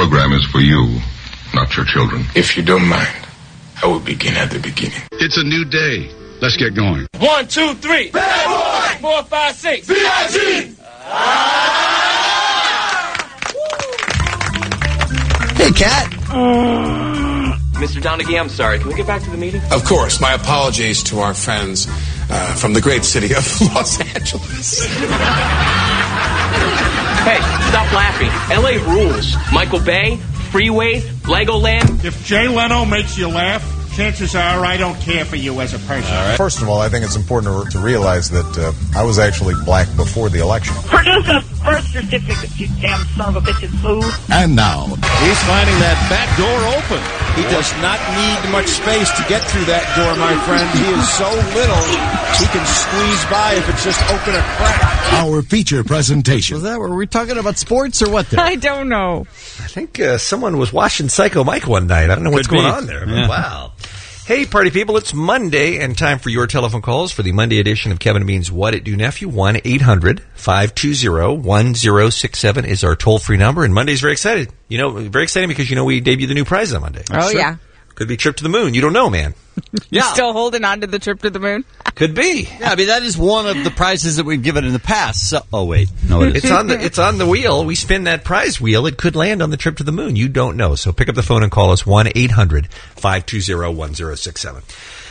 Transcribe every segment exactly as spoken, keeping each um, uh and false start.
program is for you, not your children. If you don't mind, I will begin at the beginning. It's a new day. Let's get going. One, two, three. Bad boy. Four, five, six. B I G. Hey, Cat. Mister Donaghy, I'm sorry. Can we get back to the meeting? Of course. My apologies to our friends uh, from the great city of Los Angeles. Hey, stop laughing. L A rules. Michael Bay, Freeway, Legoland. If Jay Leno makes you laugh, chances are I don't care for you as a person. Right. First of all, I think it's important to, to realize that uh, I was actually black before the election. Produce a birth certificate, you damn son of a bitch, and fool. And now, he's finding that back door open. He does not need much space to get through that door, my friend. He is so little, he can squeeze by if it's just open a crack. Our feature presentation. Was that, were we talking about sports or what there? I don't know. I think uh, someone was watching Psycho Mike one night. I don't know what's Could going be. on there. Yeah. Wow. Hey, party people, it's Monday and time for your telephone calls for the Monday edition of Kevin and Bean's What It Do Nephew. one eight hundred five two zero one zero six seven is our toll-free number, and Monday's very excited. You know, very exciting because, you know, we debut the new prize on Monday. Oh, sure. Yeah. Could be trip to the moon. You don't know, man. You yeah. Still holding on to the trip to the moon? Could be. Yeah, I mean, that is one of the prizes that we've given in the past. So, oh, wait. No, it it's on the It's on the wheel. We spin that prize wheel. It could land on the trip to the moon. You don't know. So pick up the phone and call us one eight hundred five two zero one zero six seven.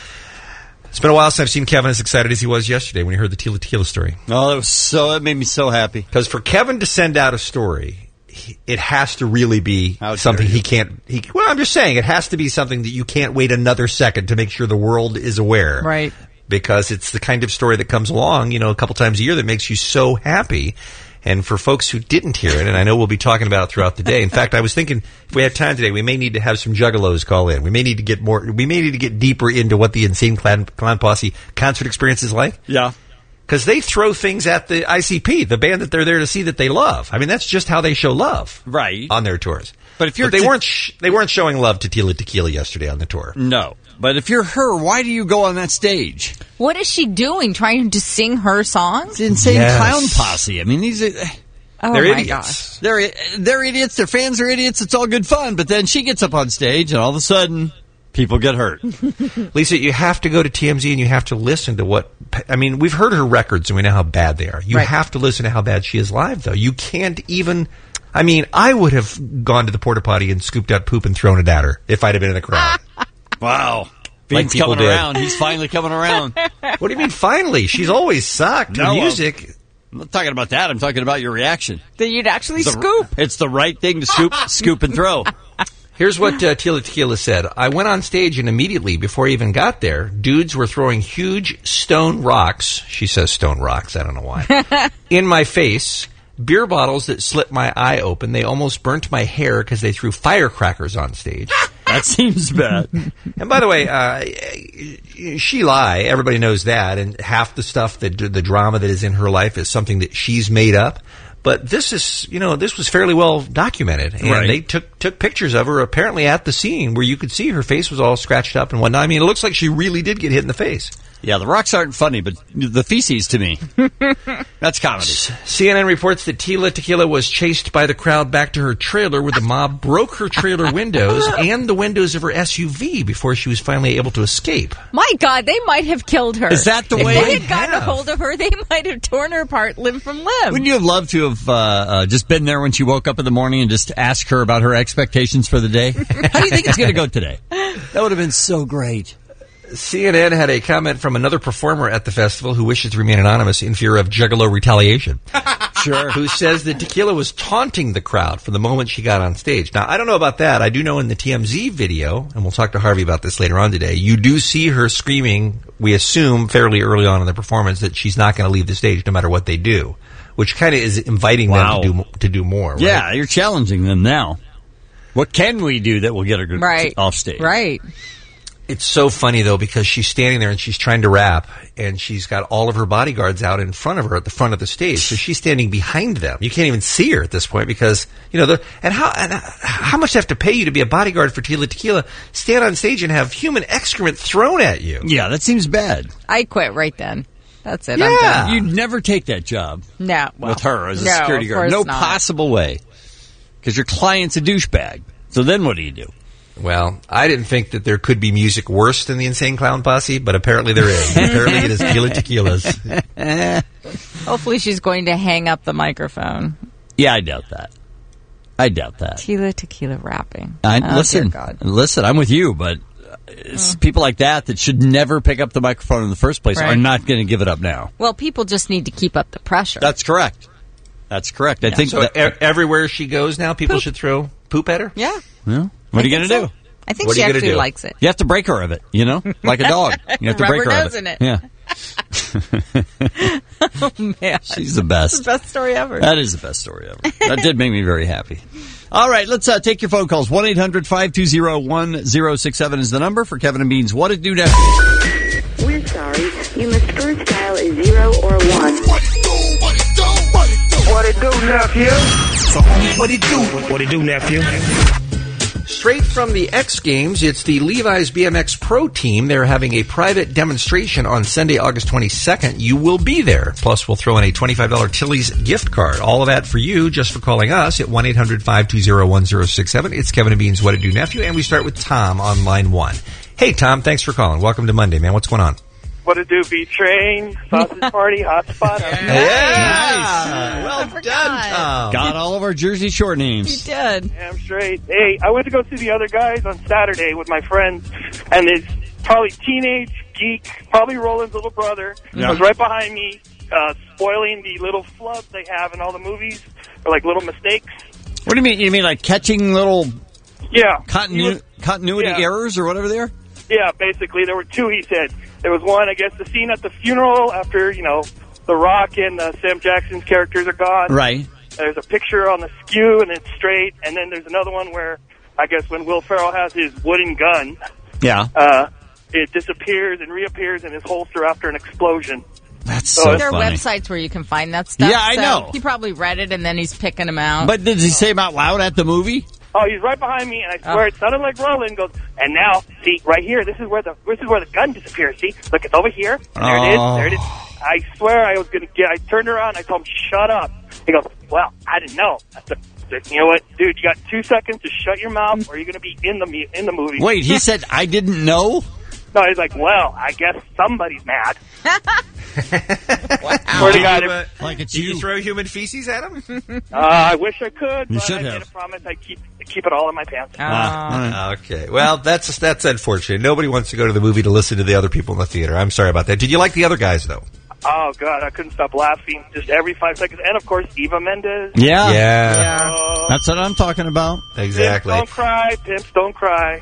It's been a while since I've seen Kevin as excited as he was yesterday when he heard the Tila Tequila story. Oh, that was so, it made me so happy. Because for Kevin to send out a story, it has to really be How something you. he can't, he, well, I'm just saying, it has to be something that you can't wait another second to make sure the world is aware. Right. Because it's the kind of story that comes along, you know, a couple times a year that makes you so happy. And for folks who didn't hear it, and I know we'll be talking about it throughout the day. In fact, I was thinking if we had time today, we may need to have some juggalos call in. We may need to get more, we may need to get deeper into what the Insane Clown, Clown Posse concert experience is like. Yeah. Because they throw things at the I C P, the band that they're there to see that they love. I mean, that's just how they show love. Right. On their tours. But if you're but they t- weren't sh- they weren't showing love to Tila Tequila yesterday on the tour. No. But if you're her, why do you go on that stage? What is she doing? Trying to sing her songs? It's Insane Yes. Clown Posse. I mean, these are... Oh, they're my idiots. gosh. They're, they're idiots. Their fans are idiots. It's all good fun. But then she gets up on stage, and all of a sudden, people get hurt. Lisa, you have to go to T M Z and you have to listen to what... I mean, we've heard her records and we know how bad they are. You Right. have to listen to how bad she is live, though. You can't even... I mean, I would have gone to the porta potty and scooped out poop and thrown it at her if I'd have been in the crowd. Wow. Like Bean's people coming did. around. He's finally coming around. What do you mean, finally? She's always sucked. No, Her uh, music... I'm not talking about that. I'm talking about your reaction. That you'd actually It's the- scoop. It's the right thing to scoop, scoop and throw. Here's what uh, Tila Tequila said. I went on stage and immediately, before I even got there, dudes were throwing huge stone rocks. She says stone rocks. I don't know why. In my face. Beer bottles that slit my eye open. They almost burnt my hair because they threw firecrackers on stage. That seems bad. And by the way, uh, she lie. Everybody knows that. And half the stuff, that the drama that is in her life is something that she's made up. But this is, you know, this was fairly well documented. And Right. they took took pictures of her apparently at the scene where you could see her face was all scratched up and whatnot. I mean, it looks like she really did get hit in the face. Yeah, the rocks aren't funny, but the feces to me, that's comedy. C N N reports that Tila Tequila was chased by the crowd back to her trailer where the mob broke her trailer windows and the windows of her S U V before she was finally able to escape. My God, they might have killed her. Is that the They way? If might they had gotten a have. hold of her, they might have torn her apart limb from limb. Wouldn't you have loved to have uh, uh, just been there when she woke up in the morning and just ask her about her expectations for the day? How do you think it's going to go today? That would have been so great. C N N had a comment from another performer at the festival who wishes to remain anonymous in fear of juggalo retaliation. Sure. Who says that Tequila was taunting the crowd from the moment she got on stage. Now, I don't know about that. I do know in the T M Z video, and we'll talk to Harvey about this later on today, you do see her screaming, we assume fairly early on in the performance, that she's not going to leave the stage no matter what they do, which kind of is inviting Wow. them to do, to do more. Right? Yeah, you're challenging them now. What can we do that will get her good Right. off stage? Right. It's so funny, though, because she's standing there and she's trying to rap, and she's got all of her bodyguards out in front of her at the front of the stage. So she's standing behind them. You can't even see her at this point because, you know, the, and how and how much they have to pay you to be a bodyguard for Tila Tequila, stand on stage and have human excrement thrown at you? Yeah, that seems bad. I quit right then. That's it. Yeah. I'm done. You'd never take that job No. Well, with her as a no, security of guard. course No not. possible way. because your client's a douchebag. So then what do you do? Well, I didn't think that there could be music worse than the Insane Clown Posse, but apparently there is. Apparently it is Tila Tequilas. Hopefully she's going to hang up the microphone. Yeah, I doubt that. I doubt that. Tila Tequila rapping. I, oh, listen, dear God. listen, I'm with you, but it's Mm. people like that that should never pick up the microphone in the first place Right. are not going to give it up now. Well, people just need to keep up the pressure. That's correct. That's correct. I Yeah. think So that, e- everywhere she goes now, people should throw poop at her? Yeah. well, what are you I going to think do? so. I think What she are you gonna actually do? likes it. You have to break her of it, you know? Like a dog. You have to break Rubber her of nose it. in it. Yeah. Oh, man. She's the best. It's the best story ever. That is the best story ever. That did make me very happy. All right, let's uh, take your phone calls. one eight hundred five two zero one zero six seven is the number for Kevin and Bean's What It Do Nephew. We're sorry. You must first dial a zero or one. What it do, what it do, what it do. What it do, nephew? So, what it do, what it do, nephew? Straight from the X Games, it's the Levi's B M X Pro Team. They're having a private demonstration on Sunday, August twenty-second. You will be there. Plus, we'll throw in a twenty-five dollars Tilly's gift card. All of that for you just for calling us at one eight hundred five two zero one zero six seven. It's Kevin and Bean's What It Do Nephew, and we start with Tom on line one. Hey, Tom, thanks for calling. Welcome to Monday, man. What's going on? What it do, B-Train, sausage party, hot spot. Yeah. Well done, Tom. Got all of our Jersey Shore names. He did. Damn straight. Hey, I went to go see the other guys on Saturday with my friends, and this probably teenage geek, probably Roland's little brother, Yeah. was right behind me, uh, spoiling the little flubs they have in all the movies, or like little mistakes. What do you mean? You mean like catching little Yeah. continu- He was- continuity yeah. errors or whatever they are? Yeah, basically. There were two, he said. There was one, I guess, the scene at the funeral after, you know, The Rock and uh, Sam Jackson's characters are gone. Right. There's a picture on the skew and it's straight. And then there's another one where, I guess, when Will Ferrell has his wooden gun, Yeah. uh, it disappears and reappears in his holster after an explosion. That's So so There are funny. websites where you can find that stuff. Yeah, I so know. He probably read it and then he's picking them out. But did he say them out loud at the movie? Oh, he's right behind me, and I swear Oh. it sounded like Roland goes, and now, see, right here, this is where the this is where the gun disappears, see? Look, it's over here, and there it is, Oh. there it is. I swear I was going to get, I turned around, I told him, shut up. He goes, well, I didn't know. I said, you know what, dude, you got two seconds to shut your mouth, or you're going to be in the mu- in the movie. Wait, he said, I didn't know? No, he's like, well, I guess somebody's mad. Wow. Swear to God, if- Like it's Did you. you throw human feces at him? uh, I wish I could, You but should I have. made a promise I'd keep, keep it all in my pants. Ah, all right. Okay. Well, that's that's unfortunate. Nobody wants to go to the movie to listen to the other people in the theater. I'm sorry about that. Did you like the other guys, though? Oh, God, I couldn't stop laughing just every five seconds. And, of course, Eva Mendes. Yeah. Yeah. Oh, That's what I'm talking about. Exactly. Pimps don't cry. Pimps don't cry.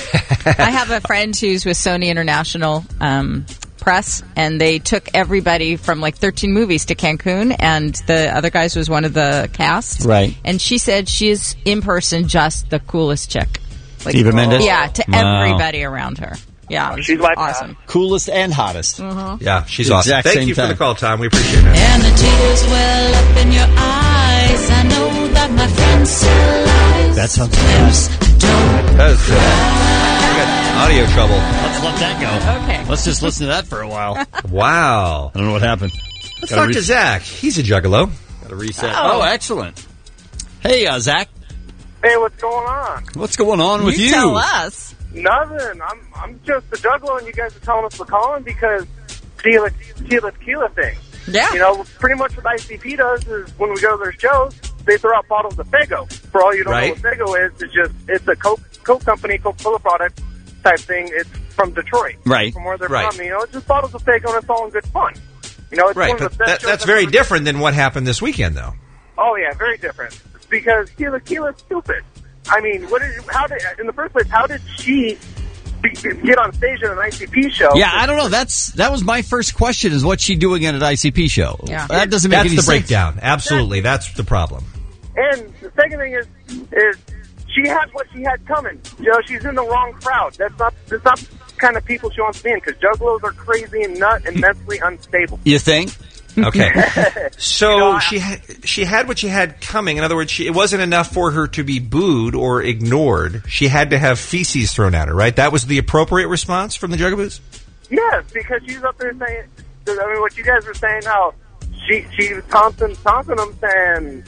I have a friend who's with Sony International um, Press, and they took everybody from like thirteen movies to Cancun, and the other guys was one of the cast. Right. And she said she's, in person, just the coolest chick. Like, Eva Mendes? Yeah, to Wow. everybody around her. Yeah, She's my awesome. Coolest and hottest. Yeah, she's The awesome. exact Thank same you for time. the call, Tom. We appreciate it. And the tears well up in your eyes. I know that my friends still lies. That sounds bad. Don't That was, uh, we got audio trouble. Let's let that go. Okay. Let's just listen to that for a while. Wow. I don't know what happened. Let's Gotta talk re- to Zach. He's a juggalo. Got to reset. Oh. Oh, excellent. Hey, uh, Zach. Hey, what's going on? What's going on with you? You tell us. Nothing. I'm I'm just a juggler, and you guys are telling us we're calling because Tila Tila Tequila thing. Yeah. You know, pretty much what I C P does is when we go to their shows, they throw out bottles of Faygo. For all you don't Right. know what Faygo is, it's just it's a Coke Coke company, Coca-Cola product type thing. It's from Detroit, Right. From where they're Right. from. You know, it's just bottles of Faygo, and it's all in good fun. You know, it's Right, one of but the best that, shows that's I've very ever- different than what happened this weekend, though. Oh yeah, very different. Because Tila Tequila's stupid. I mean, what did how did in the first place? How did she be, get on stage at an I C P show? Yeah, I don't know. That's that was my first question. Is what's she doing at an I C P show? Yeah. That doesn't make That's any the sense. breakdown. Absolutely. That's the problem. And the second thing is, is she had what she had coming. You know, she's in the wrong crowd. That's not that's not the kind of people she wants to be in. Because juggalos are crazy and nut and mentally unstable. You think? Okay. So You know, I- she ha- she had what she had coming. In other words, she, it wasn't enough for her to be booed or ignored. She had to have feces thrown at her, right? That was the appropriate response from the Jugaboos? Yes, because she's up there saying, I mean, what you guys were saying, how she she was taunting, taunting them, saying,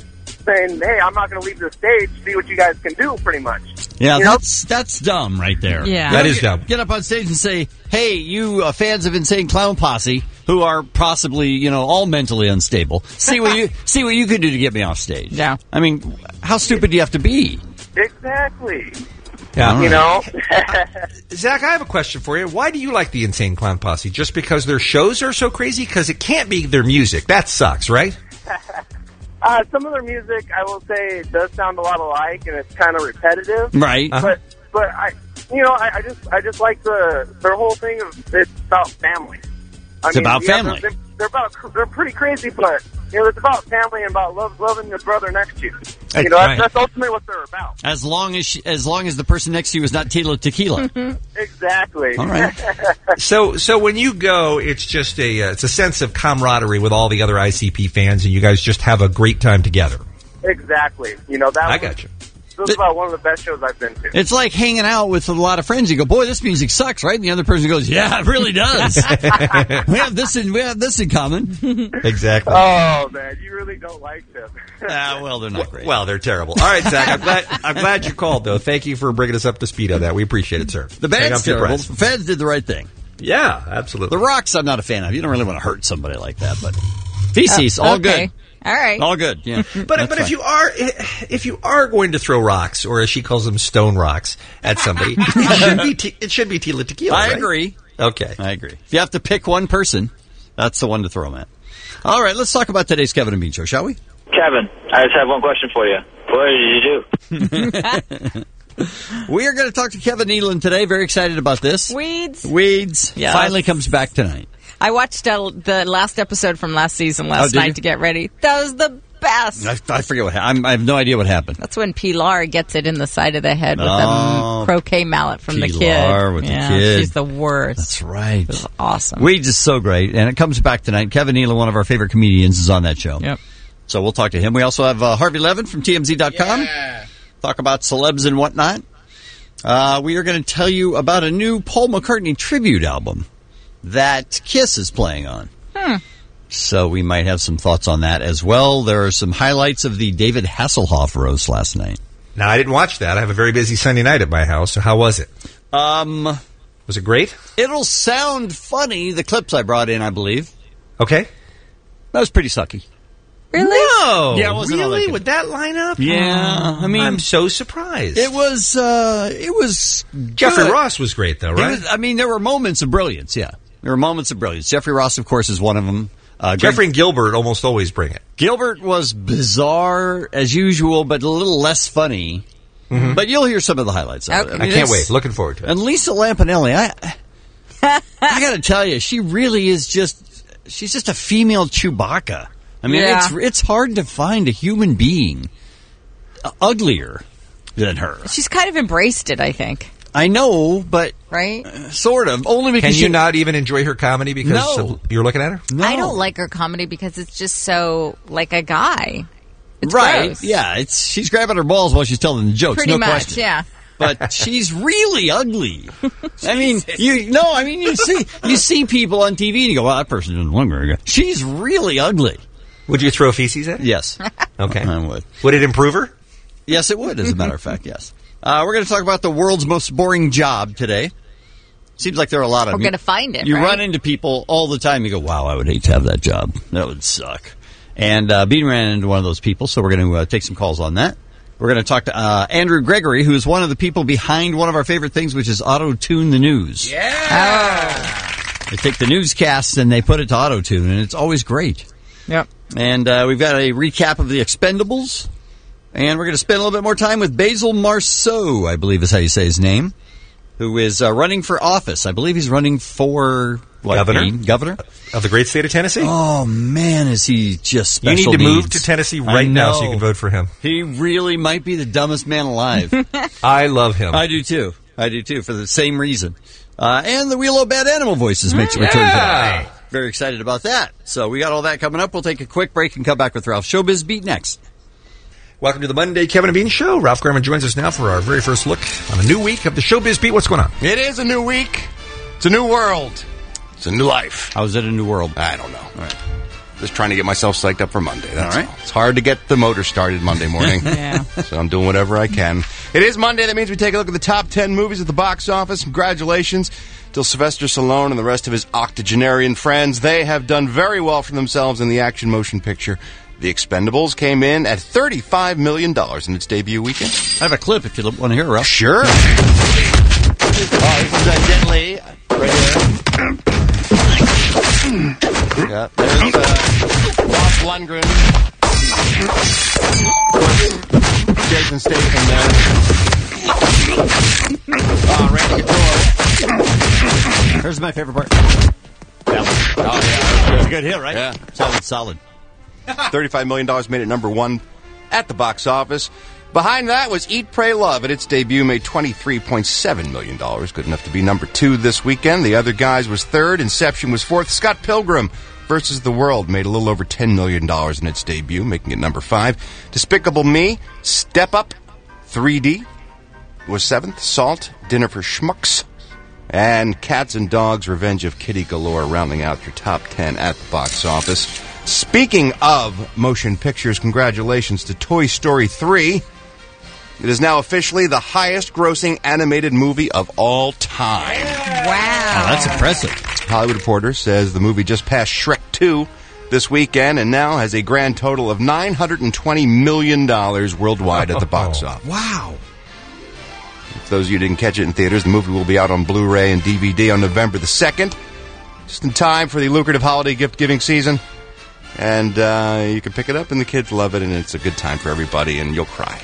saying, hey, I'm not going to leave the stage. See what you guys can do, pretty much. Yeah, You know? that's that's dumb right there. Yeah. That You know, is get, dumb. Get up on stage and say, "Hey, you uh, fans of Insane Clown Posse, who are possibly, you know, all mentally unstable, see what you see what you can do to get me off stage." Yeah. I mean, how stupid do you have to be? Exactly. Yeah. You know? Zach, I have a question for you. Why do you like the Insane Clown Posse? Just because their shows are so crazy? Because it can't be their music. That sucks, right? uh, some of their music, I will say, does sound a lot alike, and it's kind of repetitive. Right. Uh-huh. But, but I, you know, I, I just, I just like the their whole thing of it's about family. I It's about yeah, family. They're, they're about, they're pretty crazy, but you know, it's about family and about love, loving your brother next to you. You know, Right. that's, that's ultimately what they're about. As long as she, as long as the person next to you is not Tila Tequila. Exactly. All right. So, so when you go, it's just a uh, it's a sense of camaraderie with all the other I C P fans, and you guys just have a great time together. Exactly. You know, that I was, got you. This is about one of the best shows I've been to. It's like hanging out with a lot of friends. You go, "Boy, this music sucks," right? And the other person goes, "Yeah, it really does." we have this in we have this in common. Exactly. Oh man, you really don't like them. Ah, well, they're not great. Well, they're terrible. All right, Zach. I'm glad. I'm glad you called, though. Thank you for bringing us up to speed on that. We appreciate it, sir. The Hang on band's to your terrible. breath. The fans did the right thing. Yeah, absolutely. The Rocks, I'm not a fan of. You don't really want to hurt somebody like that, but feces, Oh, all okay. good. All right. All good, yeah. But That's but if fine. you are if you are going to throw rocks, or as she calls them, stone rocks, at somebody, it should be te- it should be Tila Tequila. I right? agree. Okay, I agree. If you have to pick one person, that's the one to throw them at. All right, let's talk about today's Kevin and Bean Show, shall we? Kevin, I just have one question for you. What did you do? We are going to talk to Kevin Nealon today. Very excited about this. Weeds. Weeds Yes. finally comes back tonight. I watched uh, the last episode from last season Oh, last did night you? to get ready. That was the best. I, I forget what happened. I have no idea what happened. That's when Pilar gets it in the side of the head with Oh, a croquet mallet from the kid. Pilar with the yeah, kid. She's the worst. That's right. It was awesome. Weeds is so great, and it comes back tonight. Kevin Nealon, one of our favorite comedians, is on that show. Yep. So we'll talk to him. We also have uh, Harvey Levin from T M Z dot com. Yeah. Talk about celebs and whatnot. Uh, we are going to tell you about a new Paul McCartney tribute album that Kiss is playing on. Hmm. So we might have some thoughts on that as well. There are some highlights of the David Hasselhoff roast last night. Now, I didn't watch that. I have a very busy Sunday night at my house. So how was it? Um, was it great? It'll sound funny. The clips I brought in, I believe. Okay. That was pretty sucky. Really? No. Yeah, it wasn't all that really? good. With that lineup? Yeah, I mean, I'm so surprised. It was, uh, it was Jeffrey good. Ross was great, though, He right? was- I mean, there were moments of brilliance, yeah. There were moments of brilliance. Jeffrey Ross, of course, is one of them. Uh, Greg- Jeffrey and Gilbert almost always bring it. Gilbert was bizarre as usual, but a little less funny. Mm-hmm. But you'll hear some of the highlights of Okay. it. I, mean, can't it's- wait. Looking forward to it. And Lisa Lampanelli, I, I got to tell you, she really is just, she's just a female Chewbacca. I mean, Yeah. it's it's hard to find a human being uh, uglier than her. She's kind of embraced it, I think. I know, but Right? sort of. Only because Can you she, not even enjoy her comedy because No. of- you're looking at her? No. I don't like her comedy because it's just so like a guy. It's right? gross. Yeah, it's she's grabbing her balls while she's telling the jokes. Pretty no much, question. yeah. But she's really ugly. I mean, you no, I mean you see you see people on T V and you go, "Well, that person doesn't look very good." She's really ugly. Would you throw feces at her? Yes. Okay. I would. Would it improve her? Yes, it would. As a matter of fact, yes. Uh, we're going to talk about the world's most boring job today. Seems like there are a lot of. We're going to find it. You right? run into people all the time. You go, "Wow, I would hate to have that job. That would suck." And uh, Bean ran into one of those people, so we're going to uh, take some calls on that. We're going to talk to uh, Andrew Gregory, who is one of the people behind one of our favorite things, which is Auto-Tune the News. Yeah. They take the newscasts and they put it to Auto-Tune, and it's always great. Yep. And uh, we've got a recap of the Expendables, and we're going to spend a little bit more time with Basil Marceau, I believe is how you say his name, who is uh, running for office. I believe he's running for what, Governor? Bean? Governor Of the great state of Tennessee? Oh man, is he just special You need to move needs. to Tennessee I right now so you know. can vote for him. He really might be the dumbest man alive. I love him. I do too. I do too, for the same reason. Uh, and the Wheel of Bad Animal Voices makes a return Yeah. today. Very excited about that. So we got all that coming up. We'll take a quick break and come back with Ralph Showbiz Beat next. Welcome to the Monday Kevin and Bean Show. Ralph Garman joins us now for our very first look on a new week of the Showbiz Beat. What's going on? It is a new week. It's a new world. It's a new life. How is it a new world? I don't know. All right. Just trying to get myself psyched up for Monday. That's all right. all. It's hard to get the motor started Monday morning. Yeah. So I'm doing whatever I can. It is Monday. That means we take a look at the top ten movies at the box office. Congratulations to Sylvester Stallone and the rest of his octogenarian friends. They have done very well for themselves in the action motion picture. The Expendables came in at thirty-five million dollars in its debut weekend. I have a clip if you want to hear it, Ralph. Sure. Oh, this is uh, Jet Li right here. Yeah, there's uh, Dolph Lundgren. Jason Statham there. Oh, Randy Couture. Here's my favorite part. That one. Oh, yeah. That's a good hit, right? Yeah. Solid, solid. thirty-five million dollars made it number one at the box office. Behind that was Eat, Pray, Love. At its debut, made twenty-three point seven million dollars. Good enough to be number two this weekend. The Other Guys was third. Inception was fourth. Scott Pilgrim versus the World made a little over ten million dollars in its debut, making it number five. Despicable Me, Step Up, three D was seventh. Salt, Dinner for Schmucks, and Cats and Dogs, Revenge of Kitty Galore, rounding out your top ten at the box office. Speaking of motion pictures, congratulations to Toy Story three. It is now officially the highest-grossing animated movie of all time. Wow. Oh, that's impressive. Hollywood Reporter says the movie just passed Shrek two this weekend and now has a grand total of nine hundred twenty million dollars worldwide at the box office. Wow. For those of you who didn't catch it in theaters, the movie will be out on Blu-ray and D V D on November the second, just in time for the lucrative holiday gift-giving season. And uh, you can pick it up, and the kids love it, and it's a good time for everybody, and you'll cry.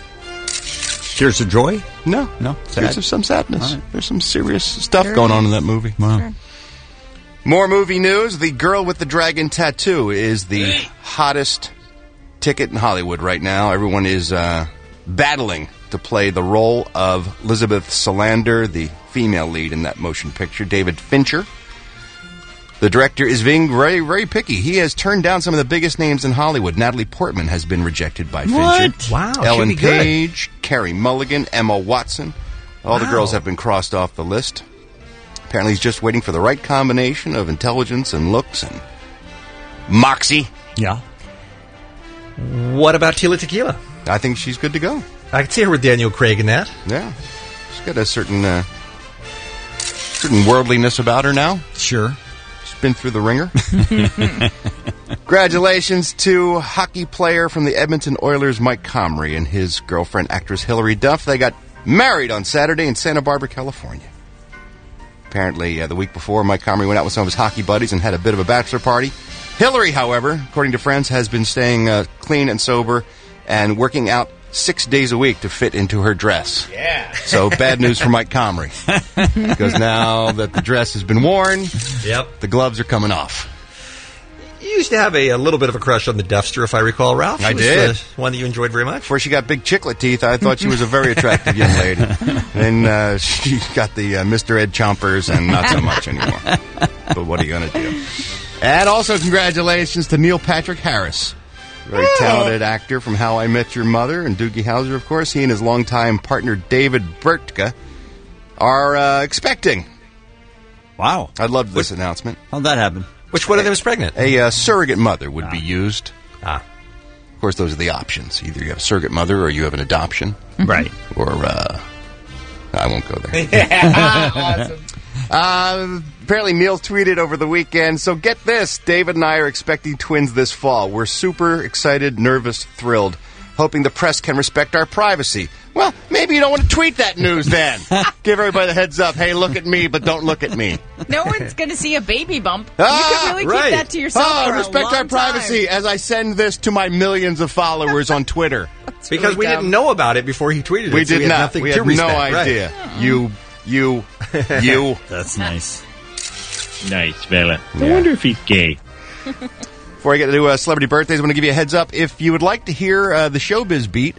Tears of joy? No. No? Tears of some sadness. Right. There's some serious stuff Sure. going on in that movie. Wow. Sure. More movie news. The Girl with the Dragon Tattoo is the hottest ticket in Hollywood right now. Everyone is uh, battling to play the role of Elizabeth Salander, the female lead in that motion picture. David Fincher, the director, is being very, very picky. He has turned down some of the biggest names in Hollywood. Natalie Portman has been rejected by What? Fincher. Wow, Ellen she'd be good. Page, Carey Mulligan, Emma Watson. All the Wow. girls have been crossed off the list. Apparently he's just waiting for the right combination of intelligence and looks and moxie. Yeah. What about Tila Tequila? I think she's good to go. I could see her with Daniel Craig in that. Yeah. She's got a certain uh, certain worldliness about her now. Sure. She's been through the ringer. Congratulations to hockey player from the Edmonton Oilers, Mike Comrie, and his girlfriend, actress Hilary Duff. They got married on Saturday in Santa Barbara, California. Apparently, uh, the week before, Mike Comrie went out with some of his hockey buddies and had a bit of a bachelor party. Hillary, however, according to friends, has been staying uh, clean and sober and working out six days a week to fit into her dress. Yeah. So bad news for Mike Comrie. Because now that the dress has been worn, Yep. the gloves are coming off. You used to have a, a little bit of a crush on the Duffster, if I recall, Ralph. I It was did. the one that you enjoyed very much. Before she got big chiclet teeth, I thought she was a very attractive young lady. And uh, she got the uh, Mister Ed chompers and not so much anymore. But what are you going to do? And also congratulations to Neil Patrick Harris. Very talented actor from How I Met Your Mother and Doogie Howser, of course. He and his longtime partner, David Bertka, are uh, expecting. Wow. I loved this announcement. How'd that happen? Which one of them is pregnant? A uh, surrogate mother would Ah. be used. Ah. Of course, those are the options. Either you have a surrogate mother or you have an adoption. Right. Or, uh, I won't go there. Awesome. Uh, apparently, Neil tweeted over the weekend, so get this, David and I are expecting twins this fall. We're super excited, nervous, thrilled, hoping the press can respect our privacy. Well, maybe you don't want to tweet that news then. Give everybody the heads up. Hey, look at me, but don't look at me. No one's going to see a baby bump. Ah, you can really right. keep that to yourself Oh, for a respect long our privacy time. as I send this to my millions of followers on Twitter. Because really we dumb. didn't know about it before he tweeted it. We so did we had not. Nothing We to had respect. no Right. idea. You, you, you. That's nice. Nice fella. I Yeah. wonder if he's gay. Before I get to uh, celebrity birthdays, I want to give you a heads up. If you would like to hear uh, the Showbiz Beat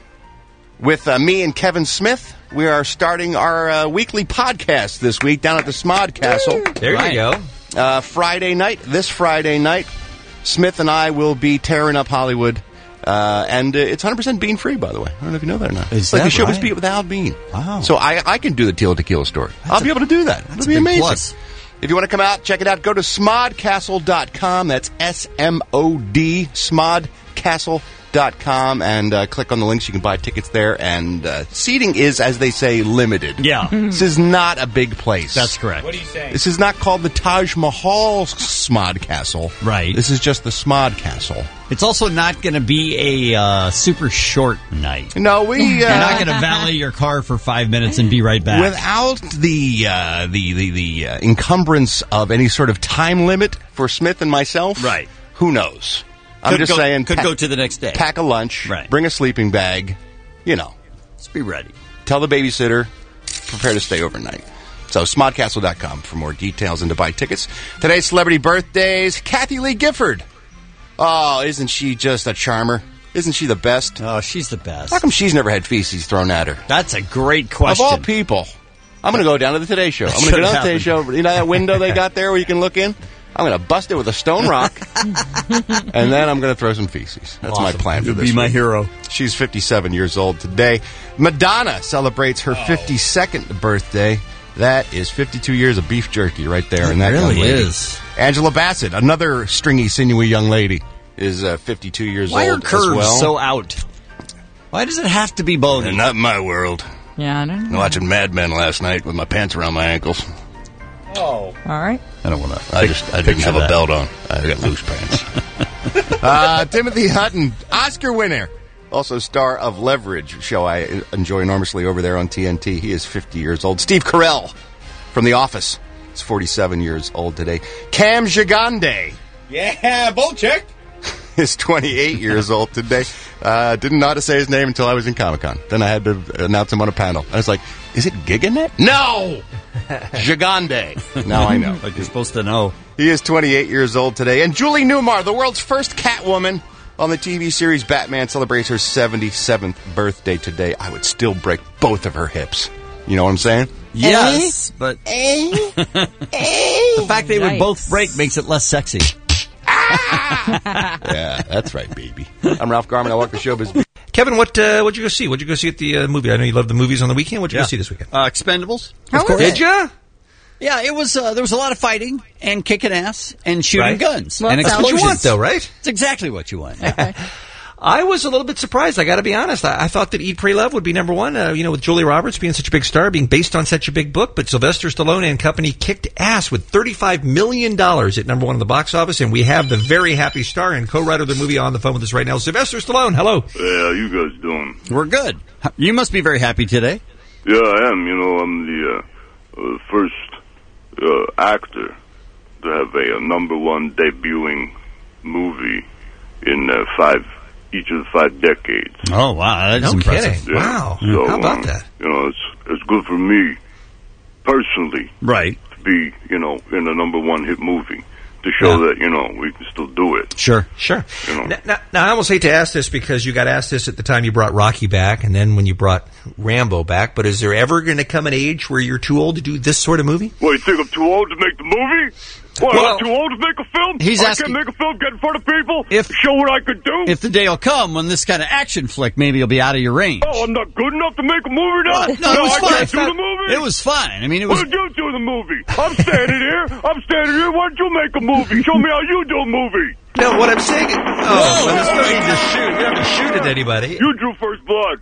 with uh, me and Kevin Smith, we are starting our uh, weekly podcast this week down at the Smod Castle. There Right. you go. Uh, Friday night, this Friday night, Smith and I will be tearing up Hollywood. Uh, and uh, it's one hundred percent bean free, by the way. I don't know if you know that or not. Is it's like that the Showbiz right? Beat without bean. Wow. So I, I can do the Tequila Tequila story. I'll a- be able to do that. That's It'll be a big amazing. plus. If you want to come out, check it out. Go to smod castle dot com. That's S M O D, smod castle dot com, and uh, click on the links. You can buy tickets there, and uh, seating is, as they say, limited. Yeah. This is not a big place. That's correct. What are you saying? This is not called the Taj Mahal Smod Castle. Right. This is just the Smod Castle. It's also not going to be a uh, super short night. No, we... Uh, You're not going to valet your car for five minutes and be right back. Without the uh, the the, the uh, encumbrance of any sort of time limit for Smith and myself, right? Who knows? I'm Could just go, saying... Could pack, go to the next day. Pack a lunch, right. Bring a sleeping bag, you know. Just be ready. Tell the babysitter, prepare to stay overnight. So, smod castle dot com for more details and to buy tickets. Today's celebrity birthdays, Kathy Lee Gifford. Oh, isn't she just a charmer? Isn't she the best? Oh, she's the best. How come she's never had feces thrown at her? That's a great question. Of all people. I'm going to go down to the Today Show. I'm going to go down to the Today Show. You know that window they got there where you can look in? I'm going to bust it with a stone rock, and then I'm going to throw some feces. That's awesome. my plan for You'll this be my week. hero. She's fifty-seven years old today. Madonna celebrates her fifty-second birthday. That is fifty-two years of beef jerky right there. It and that really young lady. is. Angela Bassett, another stringy, sinewy young lady, is uh, fifty-two years Why old are curves as well. so out? Why does it have to be bony? And not in my world. Yeah, I don't I'm know. watching Mad Men last night with my pants around my ankles. Oh. All right. I don't want to. I just I didn't have a belt on. I got loose pants. uh, Timothy Hutton, Oscar winner. Also star of Leverage, show I enjoy enormously over there on T N T. He is fifty years old. Steve Carell from The Office is forty-seven years old today. Cam Gigande Yeah, bull check. is twenty-eight years old today. Uh, didn't know how to say his name until I was in Comic-Con. Then I had to announce him on a panel. I was like, is it Giganet? No! Gigande. Now I know. Like you're supposed to know. He is twenty-eight years old today. And Julie Newmar, the world's first Catwoman on the T V series Batman, celebrates her seventy-seventh birthday today. I would still break both of her hips. You know what I'm saying? Yes, but the fact they would both break makes it less sexy. Yeah, that's right, baby. I'm Ralph Garman. I walk the showbiz. Kevin, what uh, what'd you go see? What'd you go see at the uh, movie? I know you love the movies on the weekend. What'd you Yeah. go see this weekend? Uh, Expendables. How of course. was Did ya? Yeah, it was. Uh, there was a lot of fighting and kicking ass and shooting Right. guns Well, and that's That's what you explosions. want, though, right? It's exactly what you want. I was a little bit surprised. I got to be honest. I, I thought that Eat, Pray, Love would be number one. Uh, you know, with Julia Roberts being such a big star, being based on such a big book. But Sylvester Stallone and company kicked ass with thirty-five million dollars at number one in the box office. And we have the very happy star and co-writer of the movie on the phone with us right now, Sylvester Stallone. Hello. Yeah, how you guys doing? We're good. You must be very happy today. Yeah, I am. You know, I'm the uh, uh, first uh, actor to have a, a number one debuting movie in uh, five each of the five decades. Oh wow, that's No impressive. kidding. Yeah. Wow. So, How about um, that? You know, it's it's good for me personally Right. to be, you know, in a number one hit movie to show Yeah. that, you know, we can still do it. Sure. Sure. You know. Now, now, now, I almost hate to ask this because you got asked this at the time you brought Rocky back and then when you brought Rambo back, but is there ever going to come an age where you're too old to do this sort of movie? Well, you think I'm too old to make the movie? What, Well, I'm too old to make a film? he's I asking- can't make a film, get in front of people, If- show what I could do? If the day will come when this kind of action flick maybe will be out of your range. Oh, I'm not good enough to make a movie now? Uh, no, it was I fine. can't do the movie? It was fine. I mean, it was. What did you do in the movie? I'm standing here. I'm standing here. Why don't you make a movie? Show me how you do a movie. No, what I'm saying is... Oh, well, there's no need to shoot. You don't have to shoot at anybody. You drew first blood.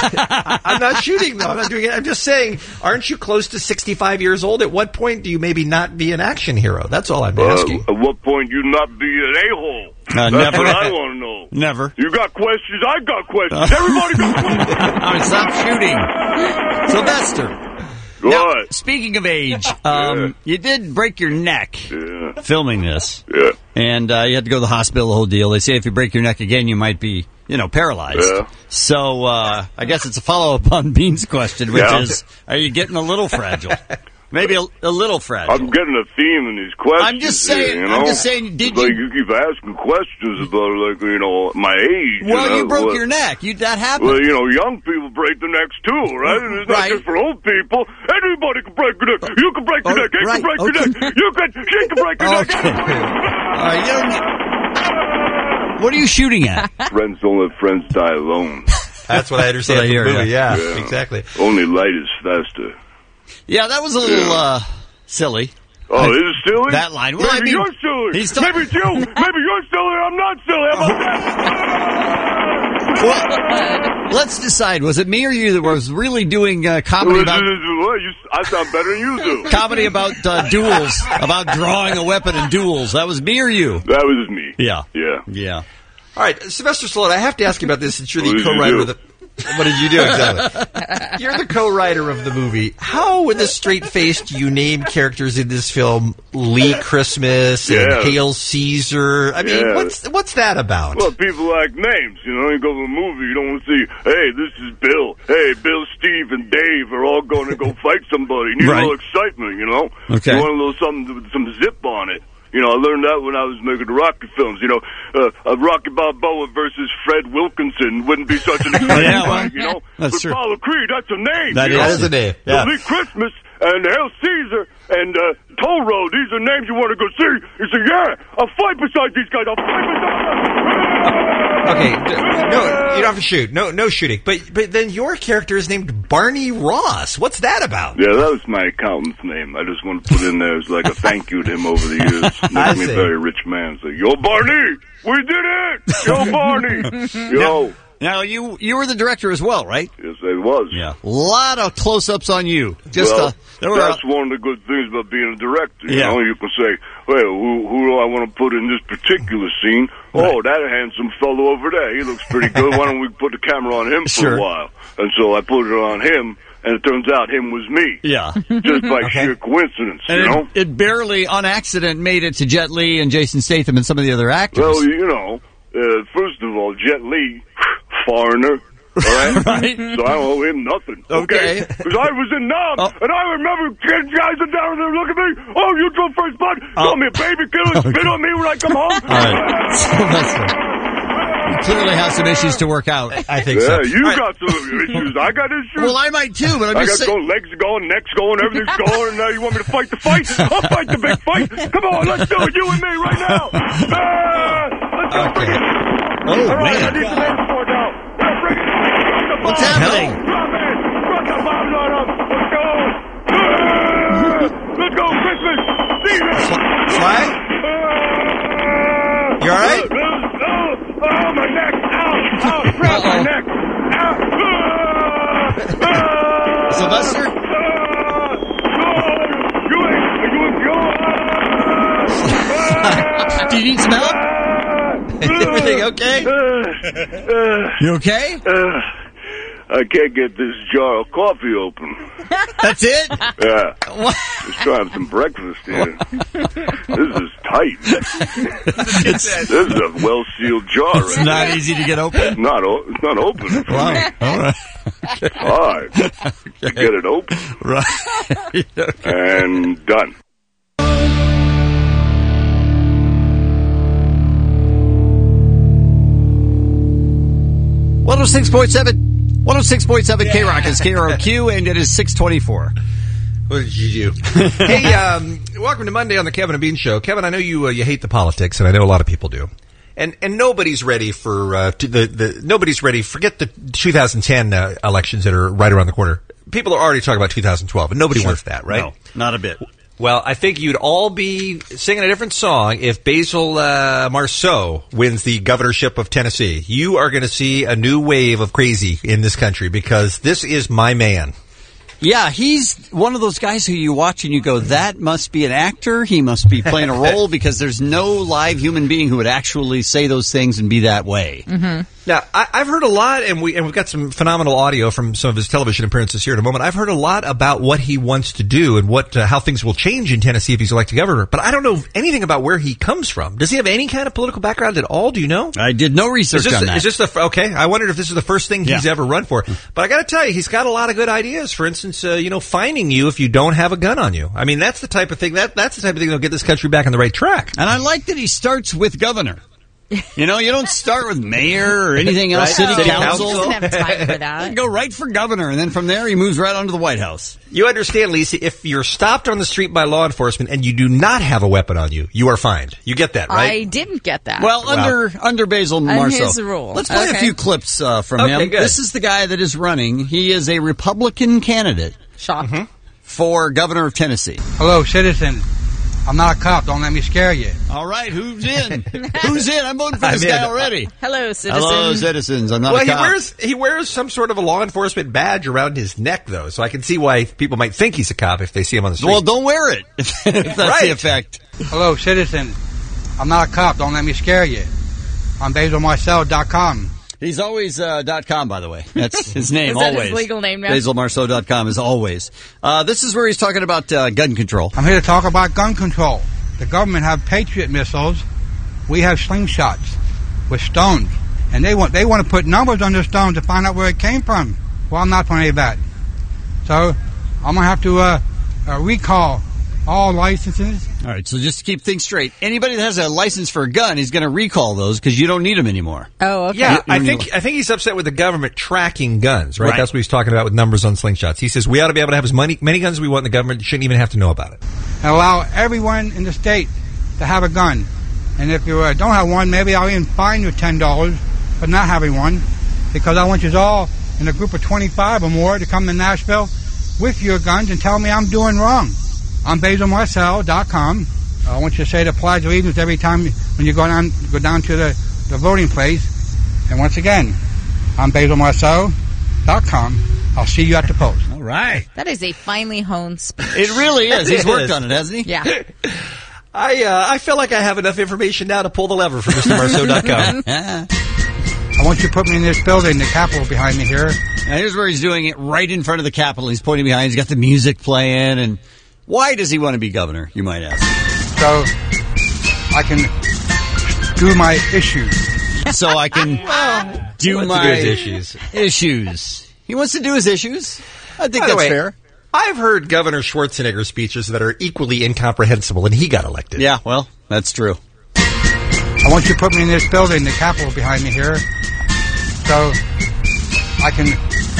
I, I'm not shooting, though. I'm not doing it. I'm just saying, aren't you close to sixty-five years old? At what point do you maybe not be an action hero? That's all I'm Uh, asking. at what point you not be an a-hole? Uh, That's never. what I want to know. Never. You got questions, I got questions. Everybody got questions. All right, stop shooting. Sylvester. Go Now, on. speaking of age, um, you did break your neck Yeah. filming this. Yeah. And uh, you had to go to the hospital, the whole deal. They say if you break your neck again, you might be, you know, paralyzed. Yeah. So uh, I guess it's a follow-up on Bean's question, which Yeah. is, are you getting a little fragile? Maybe a, a little fragile. I'm getting a theme in these questions. I'm just saying- here, you know? I'm just saying, did It's like you- you keep asking questions about, like, you know, my age. well, know, you broke what- your neck. You That happened. Well, you know, young people break their necks too, right? And it's Right. not just for old people. Anybody can break your neck. You can break your Oh, neck. He right. can break your Okay. neck. You can. She can break your neck. Okay. All right, you don't need- what are you shooting at? Friends don't let friends die alone. That's what I understand That's what I from the hear, movie. yeah. Yeah, Yeah. exactly. Only light is faster. Yeah, that was a little Yeah. uh, silly. Oh, is it silly? That line. Well, Maybe I mean, you're silly. he's talk- Maybe it's you. Maybe you're silly. I'm not silly. How about that? Well, let's decide. Was it me or you that was really doing uh, comedy about... Well, you, I sound better than you do. Comedy about uh, duels, about drawing a weapon in duels. That was me or you? That was me. Yeah. Yeah. Yeah. All right, Sylvester Stallone, I have to ask you about this since you're What the did you co-writer do? of the... What did you do exactly? You're the co-writer of the movie. How, with a straight face, do you name characters in this film Lee Christmas and Yeah. Hail Caesar? I mean, Yeah. what's what's that about? Well, people like names, you know. You go to a movie, you don't want to see, hey, this is Bill. Hey, Bill, Steve, and Dave are all going to go fight somebody. You need Right. a little excitement, you know. Okay. You want a little something with some zip on it. You know, I learned that when I was making the Rocky films. You know, uh, uh, Rocky Balboa versus Fred Wilkinson wouldn't be such an exciting Yeah, well, fight, you know. that's but true. Apollo Creed, that's a name. That you is. know? That is a name. So Yeah. Lee Christmas and Hail Caesar and uh, Toll Road, these are names you want to go see. You say, yeah, I'll fight beside these guys. I'll fight beside them. Okay, d- no, you don't have to shoot. No, no shooting. But but then your character is named Barney Ross. What's that about? Yeah, that was my accountant's name. I just want to put in there as like a thank you to him over the years. I Makes me see. a very rich man. Say, yo, Barney, we did it. Yo, Barney. Yo. Now, you you were the director as well, right? Yes, I was. Yeah. A lot of close-ups on you. Just well, uh, there were that's one of the good things about being a director. You Yeah. know, you can say, well, who, who do I want to put in this particular scene? Oh, that handsome fellow over there. He looks pretty good. Why don't we put the camera on him for Sure. a while? And so I put it on him, and it turns out him was me. yeah. Just by sheer coincidence, And you know? it, it barely, on accident, made it to Jet Li and Jason Statham and some of the other actors. Well, you know, uh, first of all, Jet Li, foreigner, all right? Right. So I don't owe him nothing, Okay. okay? Because I was in Nam, Oh. and I remember kids guys are down there, look at me, oh, you drove first blood, call me a baby killer, spit on me when I come home. All right. Sylvester, you clearly have some issues to work out. I think Yeah, so. you All right. got some issues. I got issues. Well, I might too, but I'm I just got saying. going, legs going, necks going, everything's going, and now you want me to fight the fight? I'll fight the big fight. Come on, let's do it, you and me, right now. Ah, let's go. Okay. Oh, All right, I man. need some escort now. Now bring it. Bring the What's bomb. happening? Drop it. Drop the bombs on them. Let's go. Ah, let's go, Christmas. See you. Sly? You all right? Oh, oh, my neck. Ow. Ow. Grab my neck. Ow. Ah, ah, Sylvester? ah, oh, you ain't, you ain't, you ah, Do you need some help? Everything okay? uh, You okay? uh, I can't get this jar of coffee open. That's it? Yeah. What? Just trying to have some breakfast here. This is tight. It's, This is a well-sealed jar. it's right not here. easy to get open. Not o- it's not open for Wow. me. All right. Hard to get it open Right. Okay. and done. one oh six point seven one oh six point seven K Rock is K R O Q, and it is six twenty-four. What did you do? Hey, um, welcome to Monday on the Kevin and Bean Show. Kevin, I know you uh, you hate the politics, and I know a lot of people do. And and nobody's ready for uh, to the the nobody's ready. Forget the two thousand ten uh, elections that are right around the corner. People are already talking about two thousand twelve, and nobody Sure. wants that, right? No, not a bit. Well, I think you'd all be singing a different song if Basil uh, Marceau wins the governorship of Tennessee. You are going to see a new wave of crazy in this country because this is my man. Yeah, he's one of those guys who you watch and you go, that must be an actor. He must be playing a role because there's no live human being who would actually say those things and be that way. Mm-hmm. Now, I, I've heard a lot, and we and we've got some phenomenal audio from some of his television appearances here in a moment. I've heard a lot about what he wants to do and what uh, how things will change in Tennessee if he's elected governor. But I don't know anything about where he comes from. Does he have any kind of political background at all? Do you know? I did no research Is this, on that. is this the okay? I wondered if this is the first thing he's Yeah. ever run for. But I got to tell you, he's got a lot of good ideas. For instance, uh, you know, finding you if you don't have a gun on you. I mean, that's the type of thing that that's the type of thing that'll get this country back on the right track. And I like that he starts with governor. You know, you don't start with mayor or anything else, Right. city, City council. council. Doesn't have time for that. You go right for governor, and then from there he moves right onto the White House. You understand, Lisa, if you're stopped on the street by law enforcement and you do not have a weapon on you, you are fined. You get that, right? I didn't get that. Well, under under Basil Marceau. his rule. Let's play Okay. a few clips uh, from Okay, him. good. This is the guy that is running. He is a Republican candidate Shock. for governor of Tennessee. Hello, citizens. I'm not a cop. Don't let me scare you. All right, who's in? Who's in? I'm voting for this I'm guy in. already. Hello, citizens. Hello, citizens. I'm not well, a cop. he wears he wears some sort of a law enforcement badge around his neck, though, so I can see why people might think he's a cop if they see him on the street. Well, don't wear it. If that's Right. the effect. Hello, citizen. I'm not a cop. Don't let me scare you. I'm Basil Marcel dot com. He's always uh, .com, by the way. That's his name, Is that his always. legal name now? Basil Marceau dot com is always. Uh, this is where he's talking about uh, gun control. I'm here to talk about gun control. The government have Patriot missiles. We have slingshots with stones. And they want they want to put numbers on the stones to find out where it came from. Well, I'm not for any of that. So I'm going to have to uh, uh, recall all licenses. All right, so just to keep things straight, anybody that has a license for a gun is going to recall those because you don't need them anymore. Oh, okay. Yeah, You- you I don't think need- I think he's upset with the government tracking guns, right? Right. That's what he's talking about with numbers on slingshots. He says we ought to be able to have as many, many guns as we want in the government. Shouldn't even have to know about it. And allow everyone in the state to have a gun. And if you uh, don't have one, maybe I'll even fine you ten dollars for not having one, because I want you all in a group of twenty-five or more to come to Nashville with your guns and tell me I'm doing wrong. I'm Basil Marcel dot com. I want you to say the Pledge of Allegiance every time when you go down go down to the, the voting place. And once again, I'm Basil Marcel dot com. I'll see you at the post. All right. That is a finely honed speech. It really is. He's It worked is. on it, hasn't he? Yeah. I uh, I feel like I have enough information now to pull the lever for Mister Marceau dot com. I want you to put me in this building, the Capitol behind me here. Now, here's where he's doing it right in front of the Capitol. He's pointing behind. He's got the music playing. And why does he want to be governor, you might ask? So I can do my issues. So I can do Wants to my do his issues. issues. He wants to do his issues. I think By the that's way, fair. I've heard Governor Schwarzenegger speeches that are equally incomprehensible, and he got elected. Yeah, well, that's true. I want you to put me in this building, the Capitol behind me here, so I can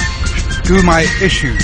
do my issues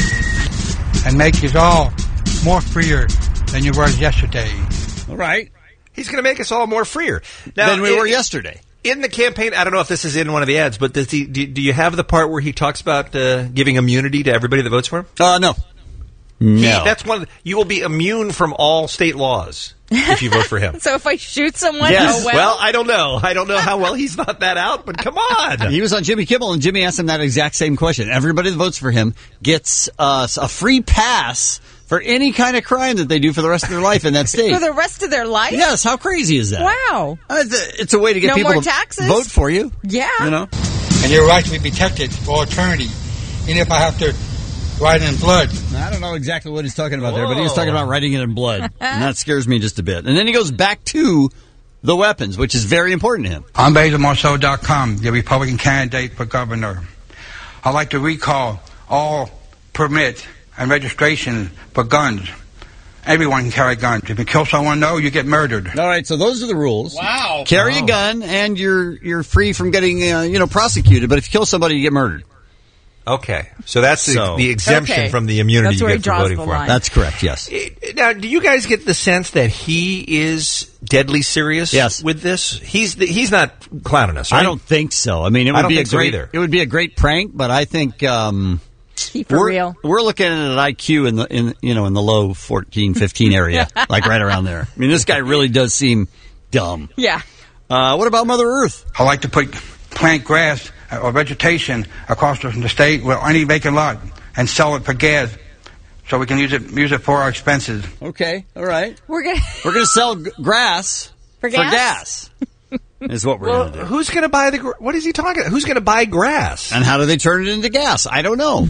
and make you all more freer than you were yesterday. All right. He's going to make us all more freer. Now, Than we in- were yesterday. In the campaign, I don't know if this is in one of the ads, but does he, do, do you have the part where he talks about uh, giving immunity to everybody that votes for him? Uh, no. He, No. that's one. Of the, you will be immune from all state laws if you vote for him. So if I shoot someone, Yes. oh well. Well, I don't know. I don't know how well he's thought that out, but come on. He was on Jimmy Kimmel, and Jimmy asked him that exact same question. Everybody that votes for him gets uh, a free pass for any kind of crime that they do for the rest of their life in that state. For the rest of their life? Yes, how crazy is that? Wow. Uh, It's a, it's a way to get No people more to taxes? vote for you. Yeah. You know? And your right to be protected for eternity, even if I have to write it in blood. I don't know exactly what he's talking about there, but he was talking about writing it in blood. And that scares me just a bit. And then he goes back to the weapons, which is very important to him. I'm Basil Marcel dot com, the Republican candidate for governor. I'd like to recall all permits and registration for guns. Everyone can carry guns. If you kill someone, no, you get murdered. All right, so those are the rules. Wow. Carry Wow. a gun, and you're you're free from getting uh, you know prosecuted. But if you kill somebody, you get murdered. Okay, so that's the, So- the exemption Okay. from the immunity That's you where he get for draws voting the for him. line. That's correct. Yes. Now, do you guys get the sense that he is deadly serious Yes. with this? He's the, he's not clowning us, right? I don't think so. I mean, it I would don't be a think so great either. it would be a great prank, but I think um, He for we're real. we're looking at an I Q in the in you know in the low fourteen, fifteen area, like right around there. I mean, this guy really does seem dumb. Yeah. Uh, what about Mother Earth? I like to put plant grass or vegetation across the the state with any vacant lot and sell it for gas, so we can use it use it for our expenses. Okay, all right. We're gonna We're going to sell g- grass For gas? gas. Is what we're Well, going to do. who's going to buy the? gr- What is he talking? Who's going to buy grass? And how do they turn it into gas? I don't know.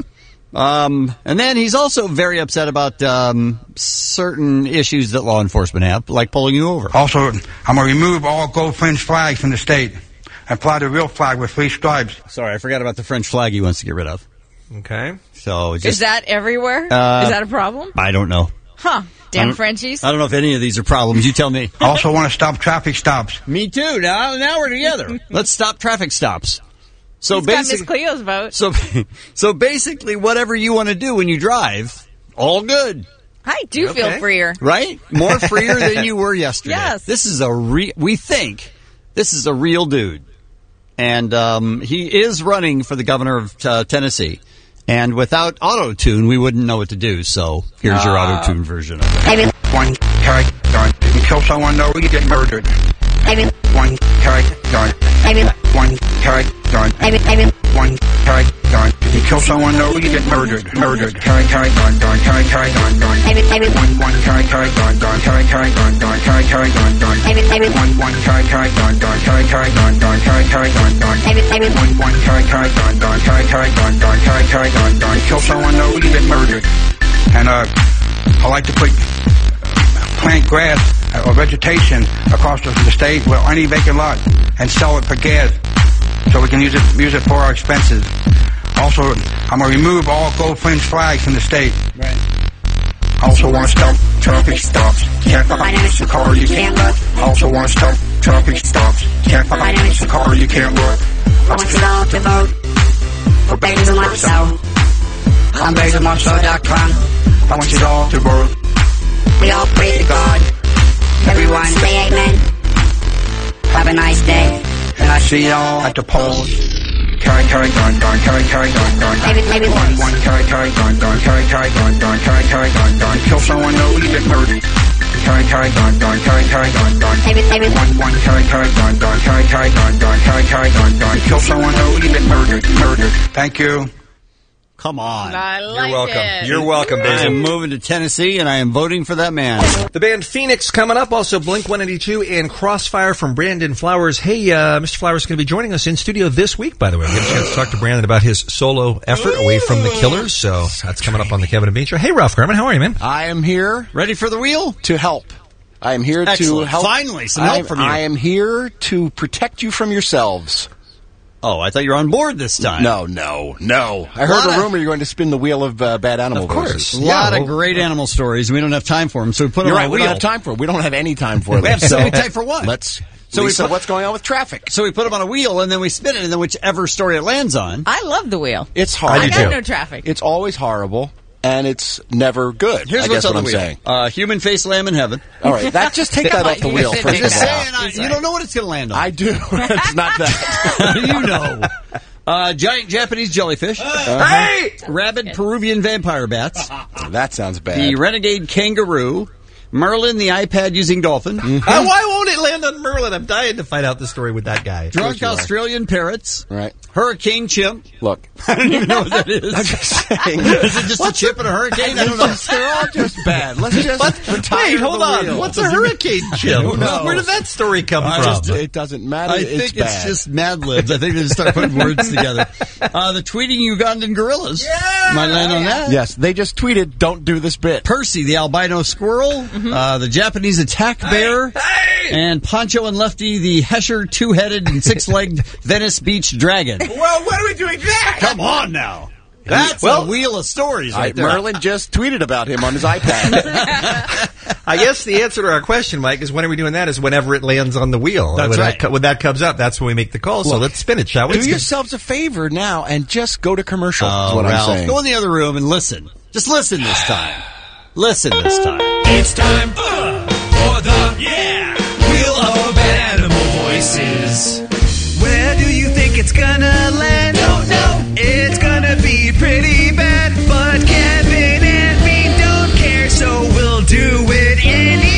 um, and then he's also very upset about um, certain issues that law enforcement have, like pulling you over. Also, I'm going to remove all gold fringe flags from the state and fly the real flag with three stripes. Sorry, I forgot about the French flag he wants to get rid of. Okay. So just, Is that everywhere? Uh, Is that a problem? I don't know. Huh. I Damn don't- Frenchies. I don't know if any of these are problems. You tell me. I also want to stop traffic stops. Me too. Now, now we're together. Let's stop traffic stops. So He's got Miss basically, Cleo's vote. so so basically, whatever you want to do when you drive, all good. I do Okay. feel freer. Right? More freer than you were yesterday. Yes. This is a re- we think this is a real dude. And um, he is running for the governor of uh, Tennessee. And without auto-tune, we wouldn't know what to do. So here's your Ah. auto-tune version of it. One carry kill someone, though, you get murdered. One tag done. One tag done. One tag done. You kill someone, though, you get murdered. Murdered. Tag tag done done. Tag tag done done. One one tag tag done done. Tag tag done done. Tag tag done done. One one tag tag done done. Tag tag done done. Tag tag done done. One one tag tag done done. Tag tag done done. Tag tag done done. Kill someone, though, you get murdered. And uh, I like to put plant grass or vegetation across the state with any vacant lot and sell it for gas so we can use it use it for our expenses. Also, I'm going to remove all gold fringe flags from the state. Right. I also want to stop traffic stops. Can't finance the car you can't look. Also want to stop traffic stops. Can't finance the car you can't look. I want you all to vote for Bezos Marcel. I'm Bezos Marcel dot com. I want you all to vote. We all pray to God. Everyone say amen. Have a nice day. And I see y'all at the polls. Carry, carry, gun, gun, carry, carry, gun, gun. Maybe, maybe one, one, carry, carry, gun, gun, carry, carry, gun, gun, carry, carry, gun, gun. Kill someone, no, you get murdered. Carry, carry, gun, gun, carry, carry, gun, gun. Maybe, maybe one, one, carry, carry, gun, gun, carry, carry, gun, gun, carry, carry, gun, gun. Kill someone, no, you get murdered, murdered. Thank you. Come on. I like You're welcome. it. You're welcome, I Basil. am moving to Tennessee, and I am voting for that man. The band Phoenix coming up. Also, Blink one eighty-two and Crossfire from Brandon Flowers. Hey, uh, Mister Flowers is going to be joining us in studio this week, by the way. We get a chance to talk to Brandon about his solo effort away from the Killers. So that's coming up on the Kevin and Bean Show. Hey, Ralph Garman, how are you, man? I am here. Ready for the wheel? To help. I am here Excellent. to help. Finally, some help I, from you. I am here to protect you from yourselves. Oh, I thought you were on board this time. No, no, no. I heard a rumor you're going to spin the wheel of uh, bad animal Of course. voices. A lot Yeah, of well, great animal stories. We don't have time for them, so we put them You're on right. a We wheel. don't have time for it. We don't have any time for We it. have So so time for what? Let's. So we Lisa, put- what's going on with traffic? So we put them on a wheel, and then we spin it, and then whichever story it lands on. I love the wheel. It's hard. I got no traffic. It's always horrible, and it's never good. Here's I what's guess on what the I'm wheel. saying. Uh, human face lamb in heaven. All right, that just take that off the wheel. You're First of Just all, saying, I, you don't know what it's going to land on. I do. It's not that. You know. Uh, giant Japanese jellyfish. Hey! Rabid Peruvian vampire bats. That sounds bad. The renegade kangaroo. Merlin, the iPad-using dolphin. Mm-hmm. Uh, why won't it land on Merlin? I'm dying to find out the story with that guy. Drunk Australian parrots. Right. Hurricane chimp. Look. I don't even know what that is. I'm just saying. Is it just a chip and a hurricane? I don't know. They're all just bad. Let's just What? retire Wait, hold the on. wheel. What's a hurricane chip? Who knows? Where did that story come I from? just- It doesn't matter. I it's think it's, bad. just Mad Libs. I think they just start putting words together. Uh, the tweeting Ugandan gorillas. Yeah! Might land on that. Yes, they just tweeted, "Don't do this bit." Percy, the albino squirrel. Mm-hmm. Uh, the Japanese attack bear. And Poncho and Lefty, the Hesher two-headed and six-legged Venice Beach dragon. Well, what are we doing next? Come on now. That's Well, a wheel of stories I, right there. Merlin just tweeted about him on his iPad. I guess the answer to our question, Mike, is when are we doing that? Is whenever it lands on the wheel. That's when right. That, co- when that comes up, that's when we make the call. So Look, let's spin it, shall we? Do yourselves a favor now and just go to commercial. Oh, is what Ralph, I'm saying. go in the other room and listen. Just listen this time. Listen this time. It's time uh, for the yeah Wheel of Animal Voices. Where do you think it's gonna land? Don't know. It's gonna be pretty bad, but Kevin and me don't care, so we'll do it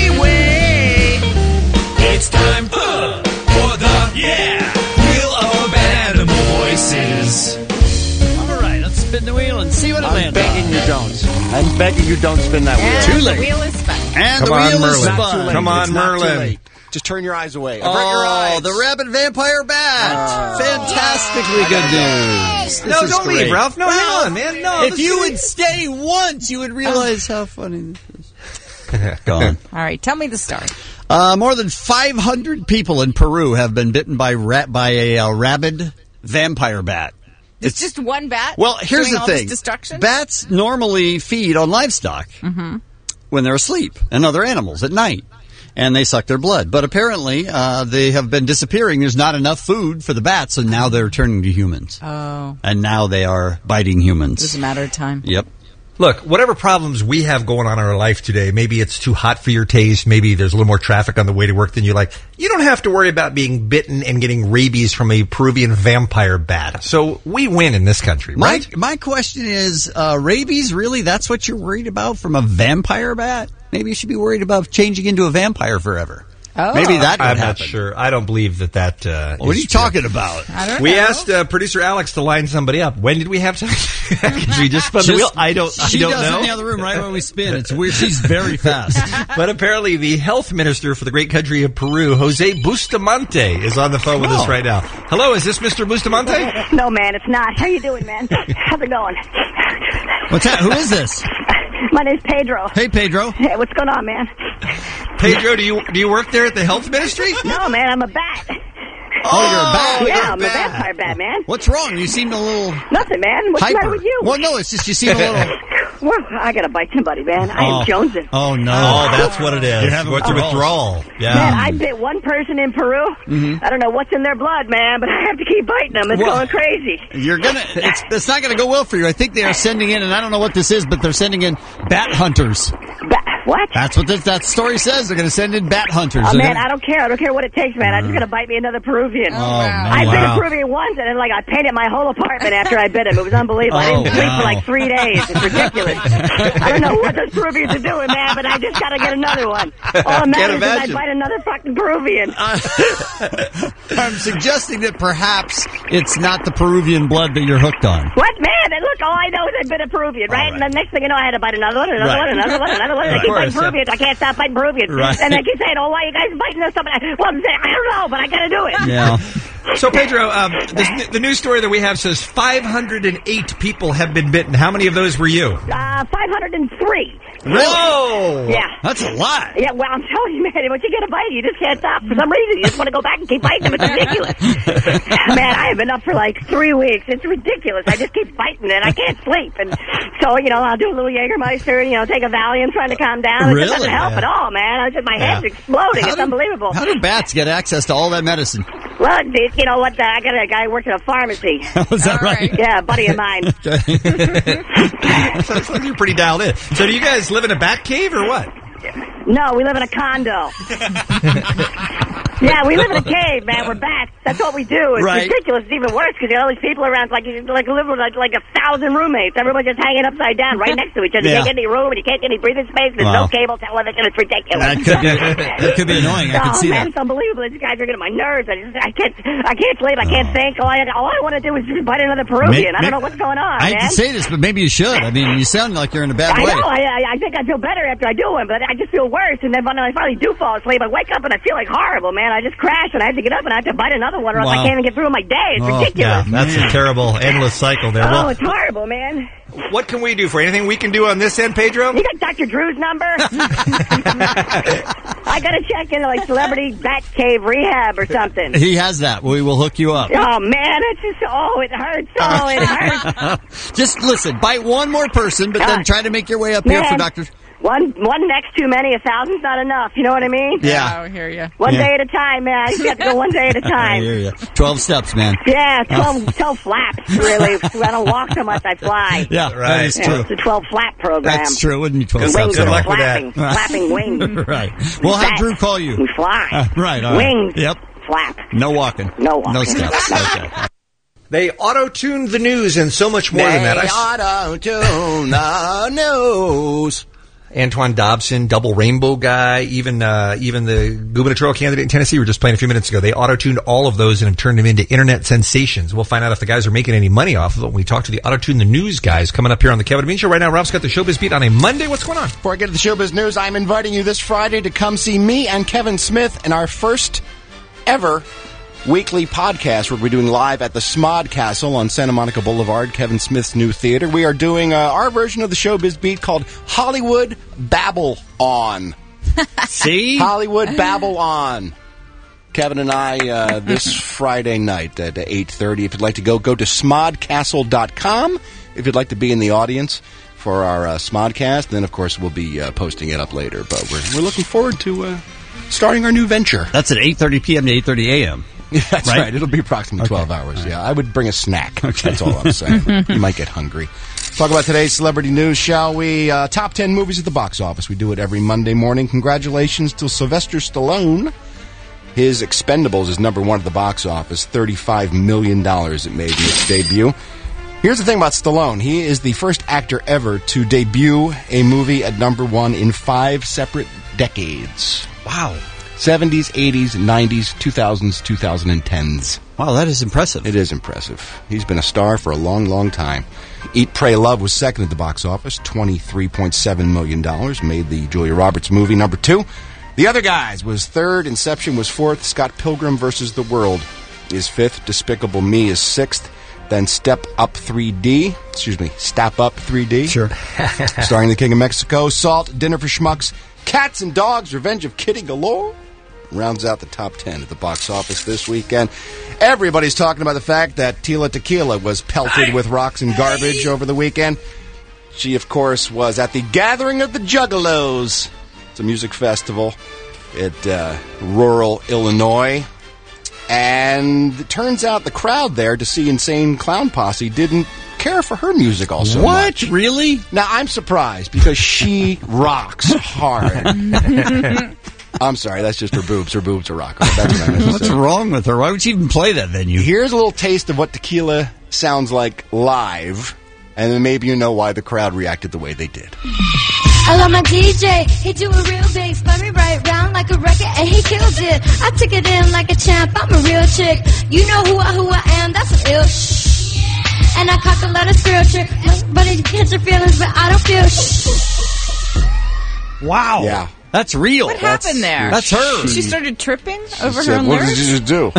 anyway. It's time uh, for the yeah Wheel of Animal Voices. All right, let's spin the wheel and see what it I'm lands begging on. you don't. I'm begging you don't spin that wheel. Too And late. the wheel is spun. And Come the on, wheel is Merlin. Not too spun. late. Come on, It's not too Merlin. late. Just turn your eyes away. Avert your Oh, eyes. the rabid vampire bat! Fantastically good news. This no, is don't great. leave, Ralph. No, hang on, man. No, If this you is- would stay once, you would realize how funny this is. Gone. All right, tell me the story. Uh, more than five hundred people in Peru have been bitten by rat by a uh, rabid vampire bat. It's just one bat. Well, here's doing the all thing: This destruction. bats normally feed on livestock Mm-hmm. when they're asleep and other animals at night, and they suck their blood. But apparently, uh, they have been disappearing. There's not enough food for the bats, and now they're turning to humans. Oh, And now they are biting humans. it's a matter of time. Yep. Look, whatever problems we have going on in our life today, maybe it's too hot for your taste, maybe there's a little more traffic on the way to work than you like. You don't have to worry about being bitten and getting rabies from a Peruvian vampire bat. So we win in this country, My, right? my question is, uh, rabies, really? That's what you're worried about from a vampire bat? maybe you should be worried about changing into a vampire forever. Oh. Maybe that would I'm happen. not sure. I don't believe that that. Uh, What are is you true. talking about? I don't We know. asked uh, producer Alex to line somebody up. When did we have time? Did we just spun the Just- wheel? I don't. I She don't does know. in the other room right when we spin. It's weird. She's very fast. But apparently, the health minister for the great country of Peru, Jose Bustamante, is on the phone with us Oh. right now. Hello, is this Mister Bustamante? No, man, it's not. How you doing, man? How's it going? What's that? Who is this? My name's Pedro. Hey, Pedro. Hey, what's going on, man? Pedro, do you do you work there at the health ministry? No, man, I'm a bat. Oh, you're a bat. Yeah, You're a I'm bat. a vampire bat, man. What's wrong? You seemed a little Nothing, man. What's the hyper. matter with you? Well, no, it's just you seem a little. Well, I gotta bite somebody, man. I Oh. am jonesing. Oh no! Oh, that's what it is. You're having Going through withdrawals. withdrawal. Yeah. Man, I bit one person in Peru. Mhm. I don't know what's in their blood, man, but I have to keep biting them. It's Well- going crazy. You're gonna. It's, it's not gonna go well for you. I think they are sending in, and I don't know what this is, but they're sending in bat hunters. Ba- what? That's what this, that story says. They're gonna send in bat hunters. Oh, They're man, gonna- I don't care. I don't care what it takes, man. I'm just gonna bite me another Peruvian. Oh, man. I bit Wow. a Peruvian once, and then, like, I painted my whole apartment after I bit him. It was unbelievable. I Oh, didn't sleep wow. for like three days. It's ridiculous. I don't know what those Peruvians are doing, man, but I just gotta get another one. All that matters is I imagine. bite another fucking Peruvian. I'm suggesting that perhaps it's not the Peruvian blood that you're hooked on. What, man? And look, all I know is I've been a Peruvian, right? And the next thing you know, I had to bite another one, another Right. one, another one, another one. And I Of keep biting course, yeah. Peruvians. I can't stop biting Peruvians. Right. And they keep saying, oh, why you guys biting us? Something. Well, I'm saying, I don't know, but I gotta do it. Yeah. So, Pedro, um, this, the news story that we have says five hundred eight people have been bitten. How many of those were you? Uh, five hundred three. Whoa! Yeah. That's a lot. Yeah, well, I'm telling you, man, once you get a bite, you just can't stop. For some reason, you just want to go back and keep biting them. It's ridiculous. Man, I have been up for like three weeks. It's ridiculous. I just keep biting and I can't sleep. And so, you know, I'll do a little Jägermeister, you know, take a Valium, trying to calm down. It Really? just doesn't help Yeah. at all, man. I just, my head's Yeah. exploding. How It's do- unbelievable. How do bats get access to all that medicine? Well, it- you know what? Uh, I got a guy who works at a pharmacy. Is that right? Yeah, a buddy of mine. Sounds like you're pretty dialed in. So, do you guys live in a bat cave or what? No, we live in a condo. Yeah, we live in a cave, man. We're bats. That's what we do. It's Right. ridiculous. It's even worse because you got all these people around. It's like you like live with like, like a thousand roommates. Everyone just hanging upside down right next to each other. Yeah. You can't get any room and you can't get any breathing space. There's Wow. no cable television. It's ridiculous. That could be. That could be annoying. I oh can see man, that. it's unbelievable. These guys are getting on my nerves. I just, I can't, I can't sleep. I can't think. All I, all I want to do is just bite another Peruvian. I don't know what's going on, I hate man. to say this, but maybe you should. I mean, you sound like you're in a bad I way. know. I, I, I think I feel better after I do one, but I just feel worse. And then when I finally do fall asleep, I wake up and I feel like horrible, man. I just crash and I have to get up and I have to bite another one, or else Wow. I can't even get through my day. It's Oh, ridiculous. yeah, that's a terrible, endless cycle there. Oh, Well, it's horrible, man. what can we do for you? Anything we can do on this end, Pedro? You got Doctor Drew's number? I gotta check into like Celebrity Bat Cave Rehab or something. He has that. We will hook you up. Oh man, it's just oh, it hurts. Oh, it hurts. Just listen, bite one more person, but then God. try to make your way up here Man. for Doctor One one neck's too many. A thousand's not enough. You know what I mean? Yeah. I hear you. One Yeah. day at a time, man. You have to go one day at a I time. hear you. Twelve steps, man. Yeah, twelve, twelve flaps, really. I don't walk so much, I fly. Yeah, that Right. is Yeah, true. it's a twelve flap program. That's true. It wouldn't be twelve Wings steps at Good all. luck with flapping, that. flapping wings. Right. We'll have Bats. Drew call you. We fly. Uh, right. All right. Wings. Yep. Flap. No walking. No walking. No steps. Okay. They auto-tuned the news and so much more than that. I s- auto-tune the news. Antoine Dobson, double rainbow guy, even uh, even the gubernatorial candidate in Tennessee we were just playing a few minutes ago. They auto-tuned all of those and have turned them into internet sensations. We'll find out if the guys are making any money off of it when we talk to the auto-tune the news guys coming up here on the Kevin and Bean Show. Right now, Rob's got the Showbiz Beat on a Monday. What's going on? Before I get to the showbiz news, I'm inviting you this Friday to come see me and Kevin Smith in our first ever weekly podcast. We're doing live at the Smod Castle on Santa Monica Boulevard, Kevin Smith's new theater. We are doing uh, our version of the Showbiz Beat called Hollywood Babble On. See? Hollywood Babble On. Kevin and I uh, this Friday night at eight thirty. If you'd like to go, go to smod castle dot com. If you'd like to be in the audience for our uh, Smodcast, then of course we'll be uh, posting it up later. But we're we're looking forward to uh, starting our new venture. That's at eight thirty p.m. to eight thirty a.m. Yeah, that's Right? right. It'll be approximately twelve Okay. hours. Yeah, I would bring a snack. That's all I'm saying. You might get hungry. Talk about today's celebrity news, shall we? Uh, top ten movies at the box office. We do it every Monday morning. Congratulations to Sylvester Stallone. His Expendables is number one at the box office. thirty-five million dollars it made in its debut. Here's the thing about Stallone. He is the first actor ever to debut a movie at number one in five separate decades. Wow. seventies, eighties, nineties, two thousands, twenty tens. Wow, that is impressive. It is impressive. He's been a star for a long, long time. Eat, Pray, Love was second at the box office, twenty-three point seven million dollars, made the Julia Roberts movie number two. The Other Guys was third, Inception was fourth, Scott Pilgrim versus the World is fifth, Despicable Me is sixth, then Step Up three D, excuse me, Step Up three D. Sure. Starring the King of Mexico, Salt, Dinner for Schmucks, Cats and Dogs, Revenge of Kitty Galore. Rounds out the top ten at the box office this weekend. Everybody's talking about the fact that Tila Tequila was pelted with rocks and garbage over the weekend. She, of course, was at the Gathering of the Juggalos. It's a music festival at uh, rural Illinois. And it turns out the crowd there to see Insane Clown Posse didn't care for her music all so What? much. Really? Now, I'm surprised because she rocks hard. I'm sorry, that's just her boobs. Her boobs are rock hard. That's what I meant to What's say. wrong with her? Why would she even play that venue? Here's a little taste of what Tequila sounds like live, and then maybe you know why the crowd reacted the way they did. I love my D J, he do a real bass, spun me right round like a record and he killed it. I took it in like a champ, I'm a real chick. You know who I, who I am, that's an ill shh. And I cock a lot of spiritual, but it gets your feelings, but I don't feel shh. Wow. Yeah. That's real. What happened there? That's her. She started tripping over Said, her own what lyrics? did you do?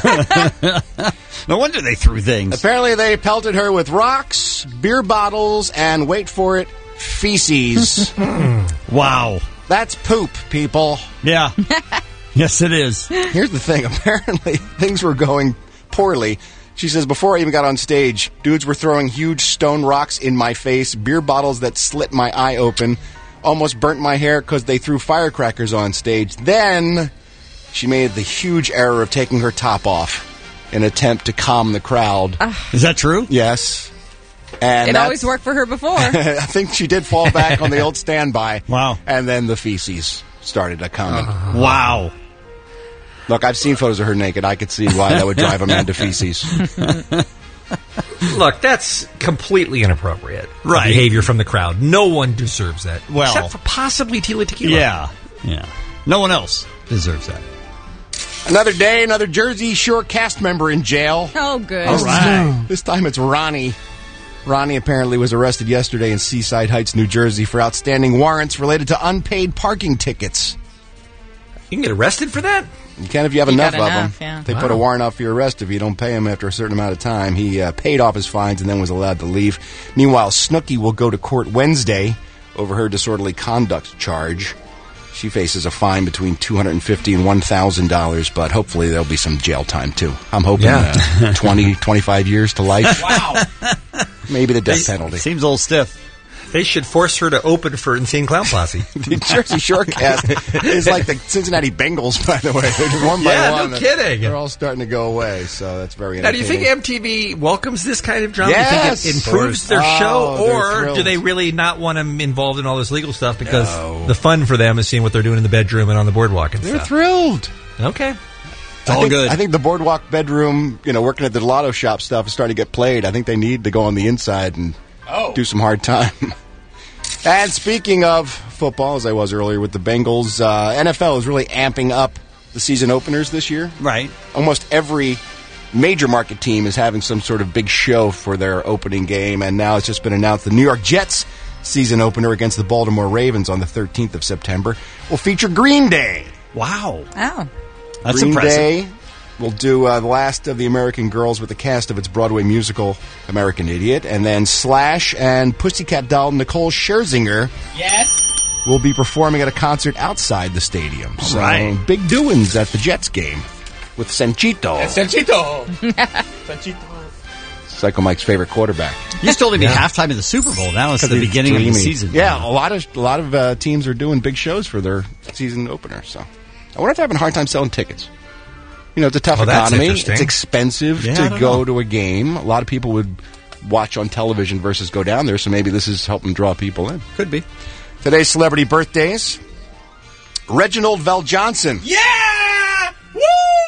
No wonder they threw things. Apparently they pelted her with rocks, beer bottles, and wait for it, feces. Wow. That's poop, people. Yeah. Yes, it is. Here's the thing. Apparently things were going poorly. She says, before I even got on stage, dudes were throwing huge stone rocks in my face, beer bottles that slit my eye open, almost burnt my hair because they threw firecrackers on stage. Then she made the huge error of taking her top off in an attempt to calm the crowd. Is that true? Yes. And It that's- always worked for her before. I think she did fall back on the old standby. Wow. And then the feces started a coming. Wow. Look, I've seen photos of her naked. I could see why that would drive a man to feces. Look, that's completely inappropriate. Right. Behavior from the crowd. No one deserves that. Well- except for possibly Tila Tequila. Yeah. Yeah. No one else deserves that. Another day, another Jersey Shore cast member in jail. Oh, good. All right. This time it's Ronnie. Ronnie apparently was arrested yesterday in Seaside Heights, New Jersey for outstanding warrants related to unpaid parking tickets. You can get arrested for that? You can if you have You enough got of enough, them. yeah. They Wow. put a warrant out for your arrest if you don't pay him after a certain amount of time. He uh, paid off his fines and then was allowed to leave. Meanwhile, Snooki will go to court Wednesday over her disorderly conduct charge. She faces a fine between two hundred fifty dollars and one thousand dollars, but hopefully there'll be some jail time, too. I'm hoping Yeah. uh, twenty, twenty-five years to life. Wow. Maybe the death penalty. Seems a little stiff. They should force her to open for Insane Clown Posse. The Jersey Shore cast is like the Cincinnati Bengals, by the way. They're just one by Yeah, one. no kidding. They're all starting to go away, so that's very Now, do you entertaining. think M T V welcomes this kind of drama? Yes. Do you think it improves their Oh, show? they're Or thrilled. do they really not want them involved in all this legal stuff because No. the fun for them is seeing what they're doing in the bedroom and on the boardwalk and They're stuff? thrilled. Okay. It's I all think, good. I think the boardwalk bedroom, you know, working at the lotto shop stuff is starting to get played. I think they need to go on the inside and do some hard time. And speaking of football, as I was earlier with the Bengals, uh, N F L is really amping up the season openers this year. Right. Almost every major market team is having some sort of big show for their opening game, and now it's just been announced the New York Jets season opener against the Baltimore Ravens on the thirteenth of September will feature Green Day. Wow. Oh. That's Green impressive. Day will do uh, the last of the American Girls with the cast of its Broadway musical American Idiot, and then Slash and Pussycat Doll Nicole Scherzinger Yes. will be performing at a concert outside the stadium. So Right. big doings at the Jets game with Sanchito, Sanchito. Sanchito. Psycho Mike's favorite quarterback. Used to only be halftime of the Super Bowl. Now it's the He's beginning of the dreamy. season. Yeah, a lot of a lot of uh, teams are doing big shows for their season opener. So I wonder if they're having a hard time selling tickets. You know, it's a tough Oh, that's economy. interesting. It's expensive Yeah, I to don't go know. to a game. A lot of people would watch on television versus go down there, so maybe this is helping draw people in. Could be. Today's celebrity birthdays. Reginald Vel Johnson. Yeah! Woo!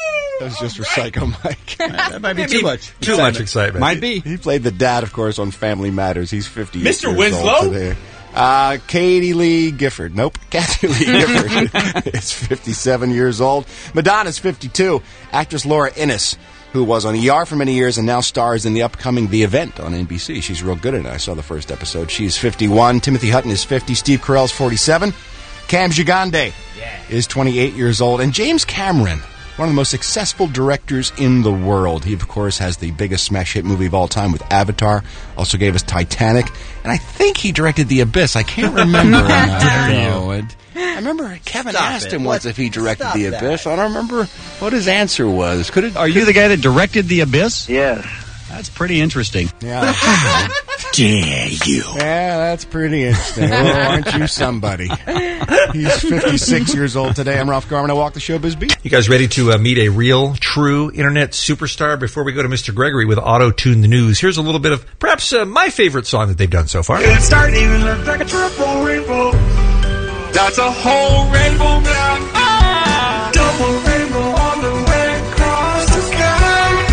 was just for Psycho Mike. That might be too much. Too much excitement. Might be. He played the dad, of course, on Family Matters. He's fifty Mister years Winslow? old today. Uh, Katie Lee Gifford. Nope. Kathy Lee Gifford is fifty-seven years old. Madonna's fifty-two. Actress Laura Innes, who was on E R for many years and now stars in the upcoming The Event on N B C. She's real good in it. I saw the first episode. She's fifty-one. Timothy Hutton is fifty. Steve Carell's forty-seven. Cam Gigande yeah. is twenty-eight years old. And James Cameron, one of the most successful directors in the world. He, of course, has the biggest smash hit movie of all time with Avatar. Also gave us Titanic. And I think he directed The Abyss. I can't remember. How dare you. And I remember Kevin Stop asked it. him once What? if he directed Stop The that. Abyss. I don't remember what his answer was. Could it? Are you the guy that directed The Abyss? Yes. That's pretty interesting. Yeah. Dare you? Yeah, that's pretty interesting. Oh, aren't you somebody? He's fifty-six years old today. I'm Ralph Garman. I walk the showbiz beat. You guys ready to uh, meet a real, true internet superstar? Before we go to Mister Gregory with Auto Tune the News, here's a little bit of perhaps uh, my favorite song that they've done so far. It started even looked like a triple rainbow. That's a whole rainbow now. Ah, double rainbow all the way across the sky.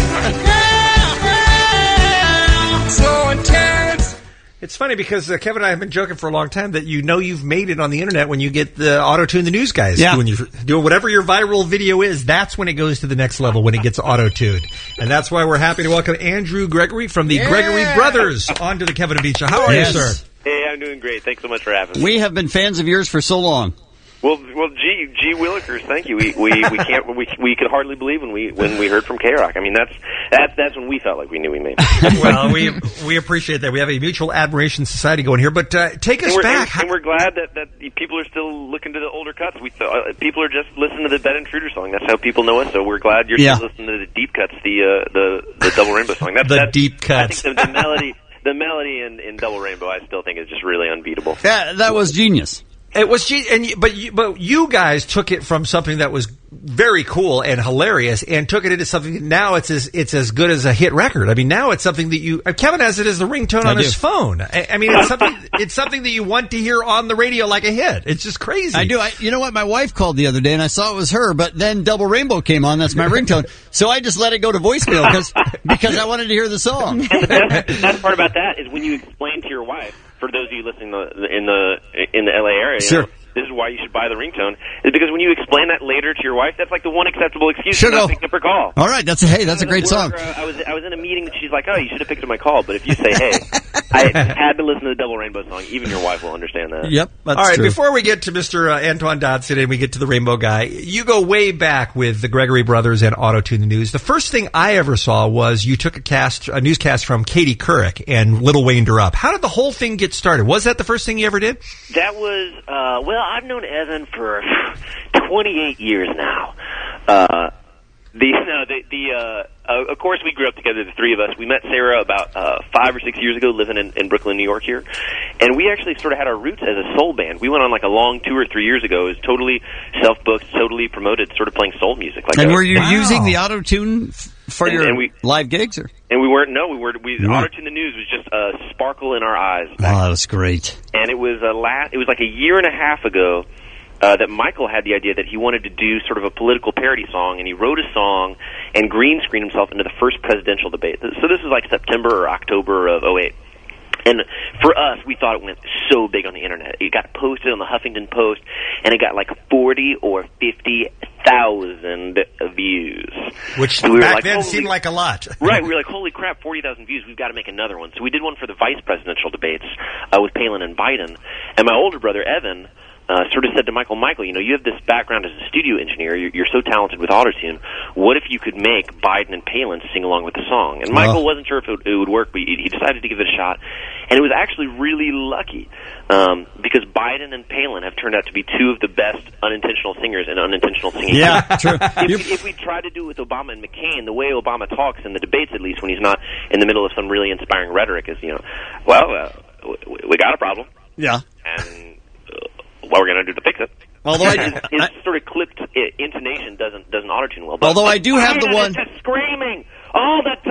So intense. It's funny because uh, Kevin and I have been joking for a long time that you know you've made it on the internet when you get the Auto Tune the News guys. Yeah. When you're doing whatever your viral video is, that's when it goes to the next level, when it gets auto tuned. And that's why we're happy to welcome Andrew Gregory from the Yeah. Gregory Brothers onto the Kevin and Bean Show. How are Yes. you, sir? Hey, I'm doing great. Thanks so much for having me. We have been fans of yours for so long. Well, well, gee, gee Willikers, thank you. We we we can't we we could hardly believe when we when we heard from K-Rock. I mean, that's that's that's when we felt like we knew we made it. Well, we we appreciate that. We have a mutual admiration society going here, but uh, take us and we're, back. And, and we're glad that, that people are still looking to the older cuts. We th- uh, people are just listening to the Bed Intruder song. That's how people know us. So we're glad you're Yeah. still listening to the deep cuts, the uh, the the Double Rainbow song. That's, The that's, deep cuts. I think the, the melody, the melody in, in Double Rainbow, I still think is just really unbeatable. Yeah, that was genius. It was, ge- and you, but you, but you guys took it from something that was very cool and hilarious, and took it into something that now it's as it's as good as a hit record. I mean, now it's something that you uh, Kevin has it as the ringtone I on do. his phone. I, I mean, it's something it's something that you want to hear on the radio like a hit. It's just crazy. I do. I, you know what? My wife called the other day, and I saw it was her, but then Double Rainbow came on. That's my ringtone. So I just let it go to voicemail because because I wanted to hear the song. The best part about that is when you explain to your wife, for those of you listening in the in the L A area, you Sure. know, this is why you should buy the ringtone, is because when you explain that later to your wife, that's like the one acceptable excuse Sure for not go. picking up her call. All right, that's a, hey, that's a great We're, song. uh, I was I was in a meeting and she's like, oh, you should have picked up my call. But if you say, hey, I had to listen to the Double Rainbow song, even your wife will understand that. Yep, that's All right, true. before we get to Mister Uh, Antoine Dodson and we get to the Rainbow Guy, you go way back with the Gregory Brothers and Auto Tune the News. The first thing I ever saw was you took a cast, a newscast from Katie Couric and Little Wayne her up. How did the whole thing get started? Was that the first thing you ever did? That was, uh, well, I've known Evan for twenty-eight years now. Uh, the, no, the, the, uh, uh, of course we grew up together, the three of us. We met Sarah about, uh, five or six years ago living in, in Brooklyn, New York here. And we actually sort of had our roots as a soul band. We went on like a long tour three years ago. It was totally self-booked, totally promoted, sort of playing soul music. Like and a, were you wow. using the auto tune f- for And- your and we- live gigs? Or? And we weren't, no, we were, we, You weren't. Auto Tune the News was just a sparkle in our eyes. Oh, that was great. And it was a la- it was like a year and a half ago uh, that Michael had the idea that he wanted to do sort of a political parody song, and he wrote a song and green screened himself into the first presidential debate. So this was like September or October of oh eight. And for us, we thought it went so big on the internet. It got posted on the Huffington Post, and it got like forty or fifty thousand views. Which So we were back like, then holy- seemed like a lot. Right, we were like, holy crap, forty thousand views, we've got to make another one. So we did one for the vice presidential debates uh, with Palin and Biden. And my older brother, Evan, uh, sort of said to Michael, Michael, you know, you have this background as a studio engineer. You're, you're so talented with autotune. What if you could make Biden and Palin sing along with the song? And Michael Wow. wasn't sure if it, it would work, but he, he decided to give it a shot. And it was actually really lucky um, because Biden and Palin have turned out to be two of the best unintentional singers in unintentional singing. Yeah, true. If, if we try to do it with Obama and McCain, the way Obama talks in the debates, at least when he's not in the middle of some really inspiring rhetoric, is, you know, well, uh, we, we got a problem, Yeah. and uh, what we're going to do to fix it. Although I- his, his I- sort of clipped uh, intonation doesn't doesn't auto-tune well. But Although I do have the Biden one- is just screaming all the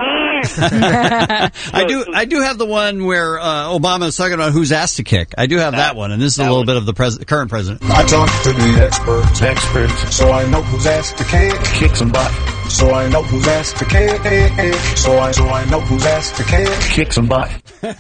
time. I do. I do have the one where uh, Obama is talking about whose ass to kick. I do have that one, and this is a little bit of the pres- current president. I talk to the experts, experts, so I know who's asked to kick, kick some butt. So I know who's asked to kick. So I, so I know who's asked to kick. Kick some butt.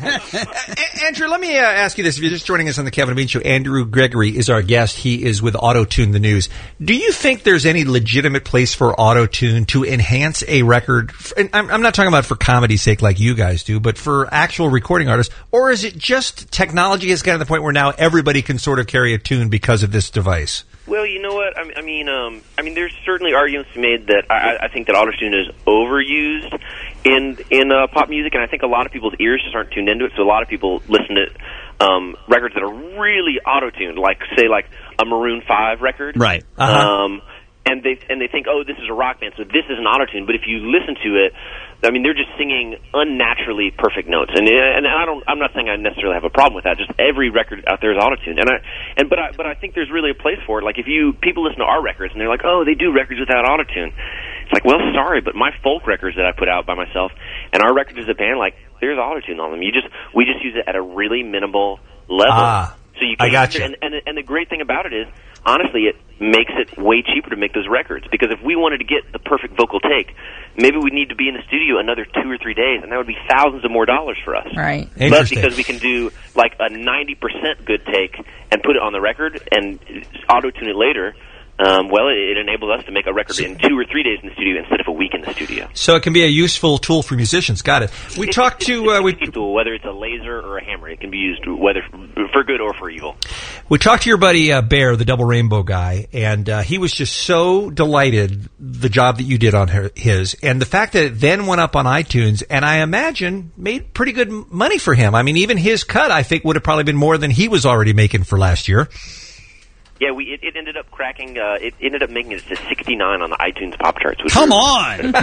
A- Andrew, let me uh, ask you this. If you're just joining us on the Kevin and Bean Show, Andrew Gregory is our guest. He is with Auto-Tune the News. Do you think there's any legitimate place for Auto-Tune to enhance a record? And I'm, I'm not talking about for comedy's sake like you guys do, but for actual recording artists. Or is it just technology has gotten to the point where now everybody can sort of carry a tune because of this device? Well, you know what? I mean, I mean, um, I mean, there's certainly arguments to be made that I, I think that autotune is overused in in uh, pop music, and I think a lot of people's ears just aren't tuned into it. So a lot of people listen to um, records that are really auto-tuned, like say like a Maroon five record, right? Uh-huh. Um, and they and they think, oh, this is a rock band, so this is an auto-tune. But if you listen to it, I mean, they're just singing unnaturally perfect notes, and and I don't. I'm not saying I necessarily have a problem with that. Just every record out there is auto-tuned, and I and but I but I think there's really a place for it. Like if you people listen to our records and they're like, oh, they do records without auto-tune. It's like, well, sorry, but my folk records that I put out by myself and our records as a band, like there's auto-tune on them. You just we just use it at a really minimal level. Ah, so you can I got you. And, and and the great thing about it is, honestly, it makes it way cheaper to make those records, because if we wanted to get the perfect vocal take, maybe we'd need to be in the studio another two or three days, and that would be thousands of more dollars for us. Right. But because we can do like a ninety percent good take and put it on the record and auto-tune it later, um, well, it, it enables us to make a record in two or three days in the studio instead of a week in the studio. So it can be a useful tool for musicians. Got it. We It's- talked it's- to it's uh, a we key tool, whether it's a laser or a hammer. It can be used whether for good or for evil. we talked to your buddy uh, Bear, the Double Rainbow guy, and uh, he was just so delighted the job that you did on her, his, and the fact that it then went up on iTunes, and I imagine made pretty good m- money for him. I mean, even his cut, I think, would have probably been more than he was already making for last year. Yeah, we it, it ended up cracking. Uh, it ended up making it to sixty-nine on the iTunes pop charts. Which Come was- on!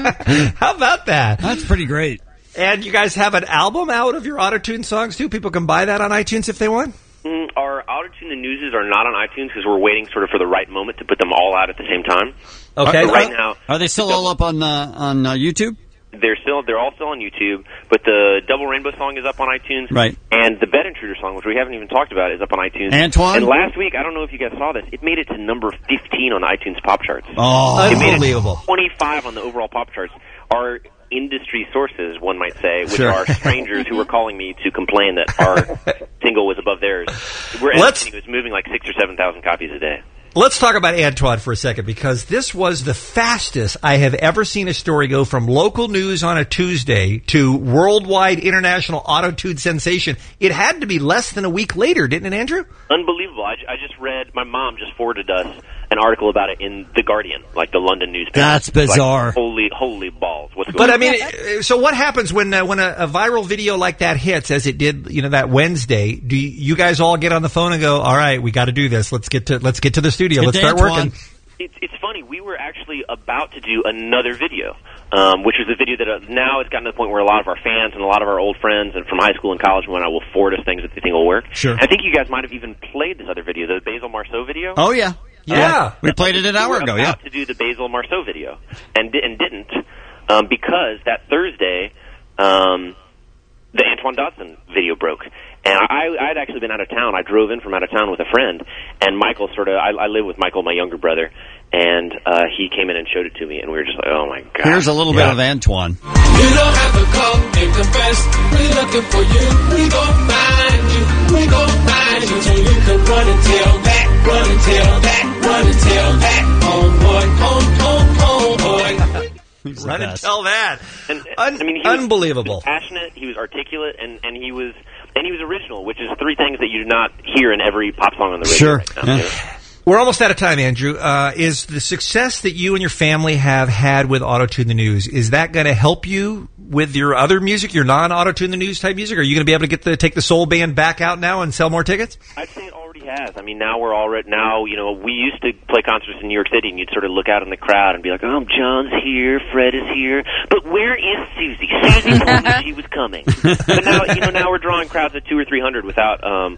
How about that? That's pretty great. And you guys have an album out of your auto-tune songs too? People can buy that on iTunes if they want? Mm, our autotune and newses are not on iTunes because we're waiting sort of for the right moment to put them all out at the same time. Okay. But right now, Are they still all up on uh, on uh, YouTube? they're still they're all still on YouTube. But the Double Rainbow song is up on iTunes, Right. And the Bed Intruder song, which we haven't even talked about, is up on iTunes. Antoine? And last week, I don't know if you guys saw this, it made it to number fifteen on the iTunes pop charts. Oh, It made it unbelievable. twenty-five on the overall pop charts. Our industry sources, one might say, which Sure. are strangers who were calling me to complain that our single was above theirs. We're Let's- estimating it was moving like six or seven thousand copies a day. Let's talk about Antoine for a second, because this was the fastest I have ever seen a story go from local news on a Tuesday to worldwide international auto-tune sensation. It had to be less than a week later, didn't it, Andrew? Unbelievable. I, I just read, my mom just forwarded us an article about it in The Guardian, like the London newspaper. That's It's like, bizarre. holy, holy balls. What's going But on? I mean, uh, so what happens when uh, when a, a viral video like that hits, as it did, you know, that Wednesday? Do you, you guys all get on the phone and go, "All right, we got to do this. Let's get to let's get to the studio. Let's Let's get start Antoine." working." It's, it's funny. We were actually about to do another video, um, which was a video that uh, now it's gotten to the point where a lot of our fans and a lot of our old friends and from high school and college when I will forward us things that they think will work. Sure. I think you guys might have even played this other video, the Basil Marceau video. Oh yeah, Yeah. We played it an hour we were ago. about Yeah. to do the Basil Marceau video and di- and didn't um, because that Thursday um, the Antoine Dodson video broke. And I, I'd actually been out of town. I drove in from out of town with a friend, and Michael sort of, I, I live with Michael, my younger brother, and uh, he came in and showed it to me, and we were just like, oh my God. Here's a little bit of Antoine. You don't have to come and confess. We're looking for you. We gon' find you. We gon' find you. So you can run and tell that, run and tell that, run and tell that. Oh boy, oh, oh, oh boy. Run and tell that. And, Un- I mean, he was, unbelievable. he was passionate, he was articulate, and, and he was and he was original, which is three things that you do not hear in every pop song on the radio Sure. right now. Yeah. You know? We're almost out of time, Andrew. Uh, is the success that you and your family have had with Auto-Tune the News, is that going to help you with your other music, your non-Auto-Tune the News type music? Are you going to be able to get the take the Soul Band back out now and sell more tickets? I'd say it already has. I mean, now we're already now. You know, we used to play concerts in New York City, and you'd sort of look out in the crowd and be like, "Oh, John's here, Fred is here, but where is Susie? Susie told me she was coming." But now, you know, now we're drawing crowds of two or three hundred without um,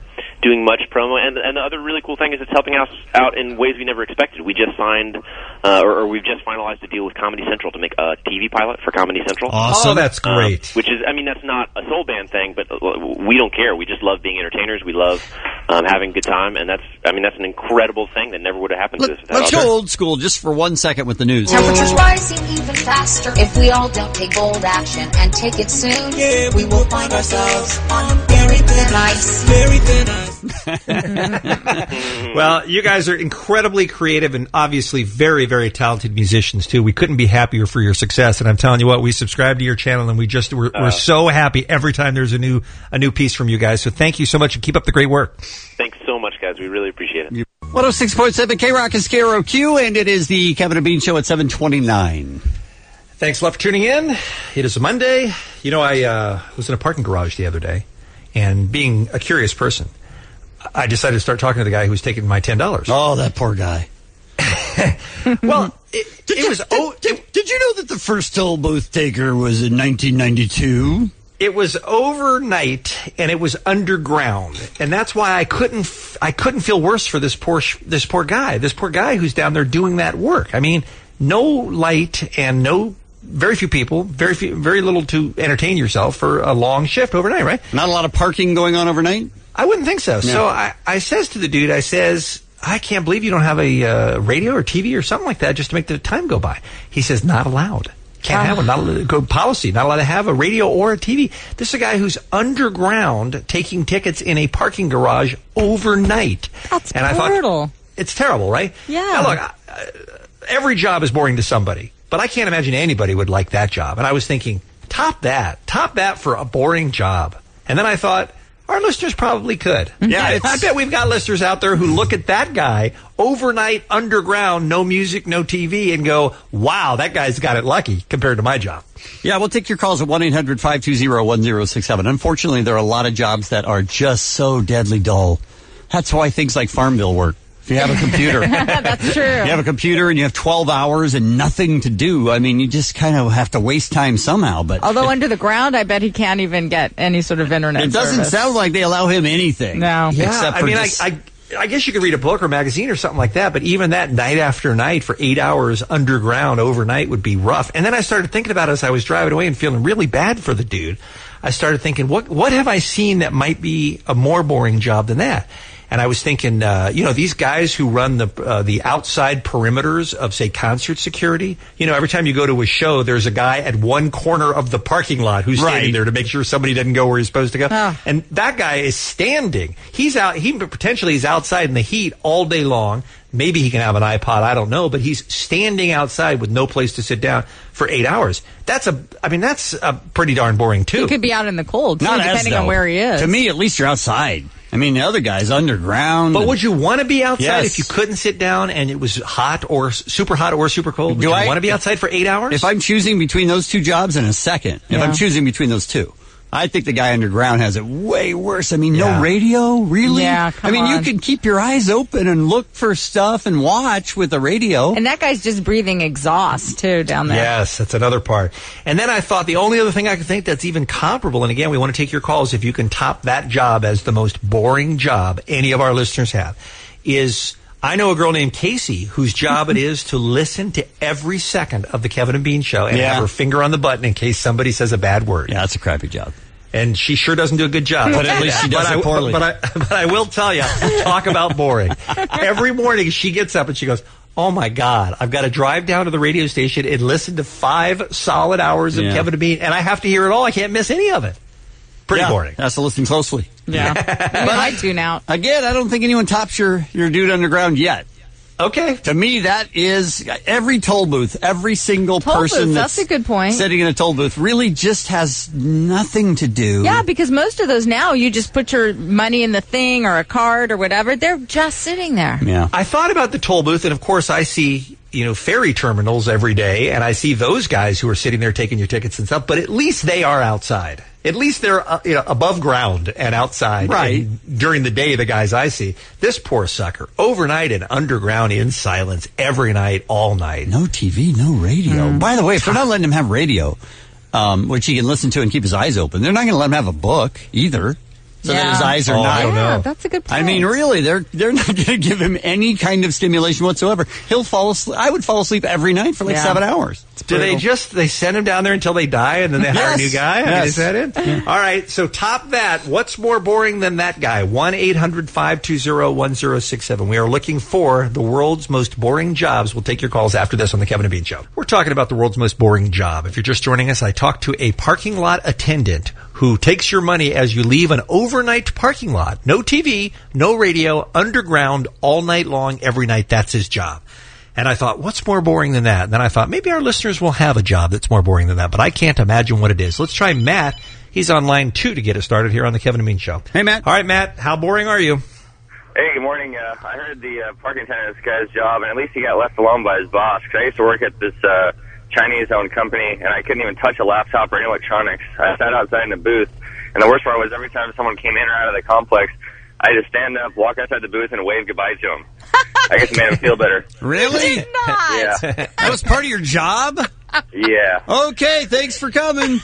doing much promo. And, and the other really cool thing is it's helping us out in ways we never expected. We just signed, uh, or, or we've just finalized a deal with Comedy Central to make a T V pilot for Comedy Central. Awesome. Oh, that's great. Um, which is, I mean, that's not a soul band thing, but we don't care. We just love being entertainers. We love um, having a good time, and that's, I mean, that's an incredible thing that never would have happened to us without Let's go Audrey. old school just for one second with the news. Temperatures rising even faster. If we all don't take bold action and take it soon, yeah, we will find ourselves on very thin ice. Very thin ice. Well, you guys are incredibly creative and obviously very, very talented musicians, too. We couldn't be happier for your success. And I'm telling you what, we subscribe to your channel, and we just, we're, Uh, we're so happy every time there's a new a new piece from you guys. So thank you so much, and keep up the great work. Thanks so much, guys. We really appreciate it. one oh six point seven K-Rock is K R O Q, and it is the Kevin and Bean Show at seven twenty-nine. Thanks a lot for tuning in. It is a Monday. You know, I uh, was in a parking garage the other day, and being a curious person, I decided to start talking to the guy who was taking my ten dollars. Oh, that poor guy. Well, it, it was... Oh, did, did you know that the first toll booth taker was in nineteen ninety-two? It was overnight, and it was underground, and that's why I couldn't f- I couldn't feel worse for this poor sh- this poor guy, this poor guy who's down there doing that work. I mean, no light and no very few people, very few, very little to entertain yourself for a long shift overnight, right? Not a lot of parking going on overnight? I wouldn't think so. No. So I, I says to the dude, I says, I can't believe you don't have a uh, radio or T V or something like that just to make the time go by. He says, not allowed. Can't have one. Not allowed, good policy. Not allowed to have a radio or a T V. This is a guy who's underground taking tickets in a parking garage overnight. That's and brutal. I thought, it's terrible, right? Yeah. Now, look, I, uh, every job is boring to somebody, but I can't imagine anybody would like that job. And I was thinking, top that. Top that for a boring job. And then I thought, our listeners probably could. Yeah, I, it's- I bet we've got listeners out there who look at that guy overnight, underground, no music, no T V, and go, wow, that guy's got it lucky compared to my job. Yeah, we'll take your calls at one eight hundred five two zero one zero six seven. Unfortunately, there are a lot of jobs that are just so deadly dull. That's why things like Farmville work. If you have a computer. That's true. You have a computer and you have twelve hours and nothing to do. I mean, you just kind of have to waste time somehow. But Although under the ground, I bet he can't even get any sort of internet it doesn't service. sound like they allow him anything. No. Yeah, Except I for mean, just- I, I, I guess you could read a book or magazine or something like that, but even that night after night for eight hours underground overnight would be rough. And then I started thinking about it as I was driving away and feeling really bad for the dude. I started thinking, what what have I seen that might be a more boring job than that? And I was thinking, uh, you know, these guys who run the uh, the outside perimeters of, say, concert security. You know, every time you go to a show, there's a guy at one corner of the parking lot who's standing Right. there to make sure somebody doesn't go where he's supposed to go. Oh. And that guy is standing. He's out. He potentially is outside in the heat all day long. Maybe he can have an iPod. I don't know. But he's standing outside with no place to sit down for eight hours. That's a. I mean, that's a pretty darn boring too. He could be out in the cold, too, Not as, depending on though. where he is. To me, at least you're outside. I mean, the other guy's underground. But and- would you want to be outside Yes. if you couldn't sit down and it was hot or s- super hot or super cold? Would Do you I- want to be outside for eight hours? If I'm choosing between those two jobs in a second, if Yeah. I'm choosing between those two, I think the guy underground has it way worse. I mean, Yeah. no radio, really? Yeah, I come mean, you on. can keep your eyes open and look for stuff and watch with the radio. And that guy's just breathing exhaust, too, down there. Yes, that's another part. And then I thought the only other thing I could think that's even comparable, and again, we want to take your calls if you can top that job as the most boring job any of our listeners have, is I know a girl named Casey whose job it is to listen to every second of the Kevin and Bean Show and Yeah. have her finger on the button in case somebody says a bad word. Yeah, that's a crappy job. And she sure doesn't do a good job. But at least she does but it I, poorly. But I, but I will tell you, talk about boring. Every morning she gets up and she goes, oh my God, I've got to drive down to the radio station and listen to five solid hours of Yeah. Kevin and Bean, and I have to hear it all. I can't miss any of it. Pretty Yeah, boring. That's to listen closely. Yeah. But I tune out. Again, I don't think anyone tops your, your dude underground yet. Okay. To me, that is every toll booth, every single Toll person booth, that's, that's a good point. sitting in a toll booth really just has nothing to do. Yeah, because most of those now, you just put your money in the thing or a card or whatever. They're just sitting there. Yeah. I thought about the toll booth, and of course I see, you know, ferry terminals every day, and I see those guys who are sitting there taking your tickets and stuff, but at least they are outside. At least they're uh, you know, above ground and outside. Right. And during the day, the guys I see. This poor sucker, overnight and underground in silence, every night, all night. No T V, no radio. Mm. By the way, if they're not letting him have radio, um, which he can listen to and keep his eyes open, they're not going to let him have a book either. so Yeah. that his eyes are Oh, not. I don't know. Yeah, that's a good I point. mean, really, they're they're not going to give him any kind of stimulation whatsoever. He'll fall asleep. I would fall asleep every night for like Yeah. seven hours. Do they just they send him down there until they die and then they hire a Yes. new guy? I mean, Yes. is that it? All right, so top that. What's more boring than that guy? one eight hundred five two zero one zero six seven. We are looking for the world's most boring jobs. We'll take your calls after this on the Kevin and Bean Show. We're talking about the world's most boring job. If you're just joining us, I talked to a parking lot attendant who takes your money as you leave an overnight parking lot. No T V, no radio, underground, all night long, every night. That's his job. And I thought, what's more boring than that? And then I thought, maybe our listeners will have a job that's more boring than that, but I can't imagine what it is. Let's try Matt. He's on line two to get us started here on the Kevin and Bean Show. Hey, Matt. All right, Matt, how boring are you? Hey, good morning. Uh, I heard the uh, parking attendant, this guy's job, and at least he got left alone by his boss. Because I used to work at this uh, Chinese-owned company, and I couldn't even touch a laptop or any electronics. I sat outside in the booth, and the worst part was every time someone came in or out of the complex, I had to stand up, walk outside the booth, and wave goodbye to him. I guess it made him feel better. Really? Yeah. That was part of your job? Yeah. Okay, thanks for coming.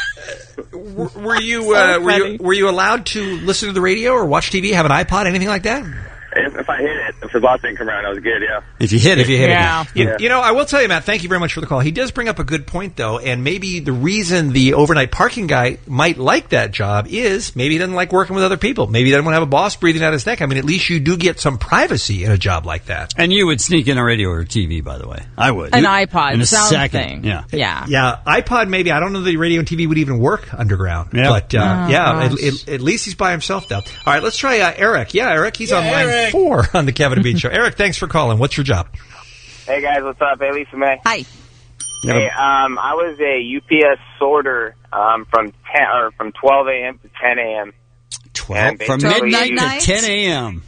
Were you uh, were you were you allowed to listen to the radio or watch T V, have an iPod, anything like that? If, if I hit it, if the boss didn't come around, I was good, yeah. If you hit it. If you hit Yeah. it. You, Yeah. you know, I will tell you, Matt, thank you very much for the call. He does bring up a good point, though, and maybe the reason the overnight parking guy might like that job is maybe he doesn't like working with other people. Maybe he doesn't want to have a boss breathing out his neck. I mean, at least you do get some privacy in a job like that. And you would sneak in a radio or T V, by the way. I would. An You- iPod, in a something. second. Yeah. Yeah. Yeah, iPod maybe. I don't know that the radio and T V would even work underground. Yeah. But, uh, Oh, yeah, at, gosh. at, at least he's by himself, though. All right, let's try uh, Eric. Yeah, Eric, he's on line Eric. four on the Kevin and Bean Show. Eric, thanks for calling. What's your job? Hey, guys, what's up? Hey, Lisa May. Hi. Hey, um, I was a U P S sorter um, from ten or from twelve a.m. to ten a.m. twelve And From basically- midnight Midnight? to ten a.m.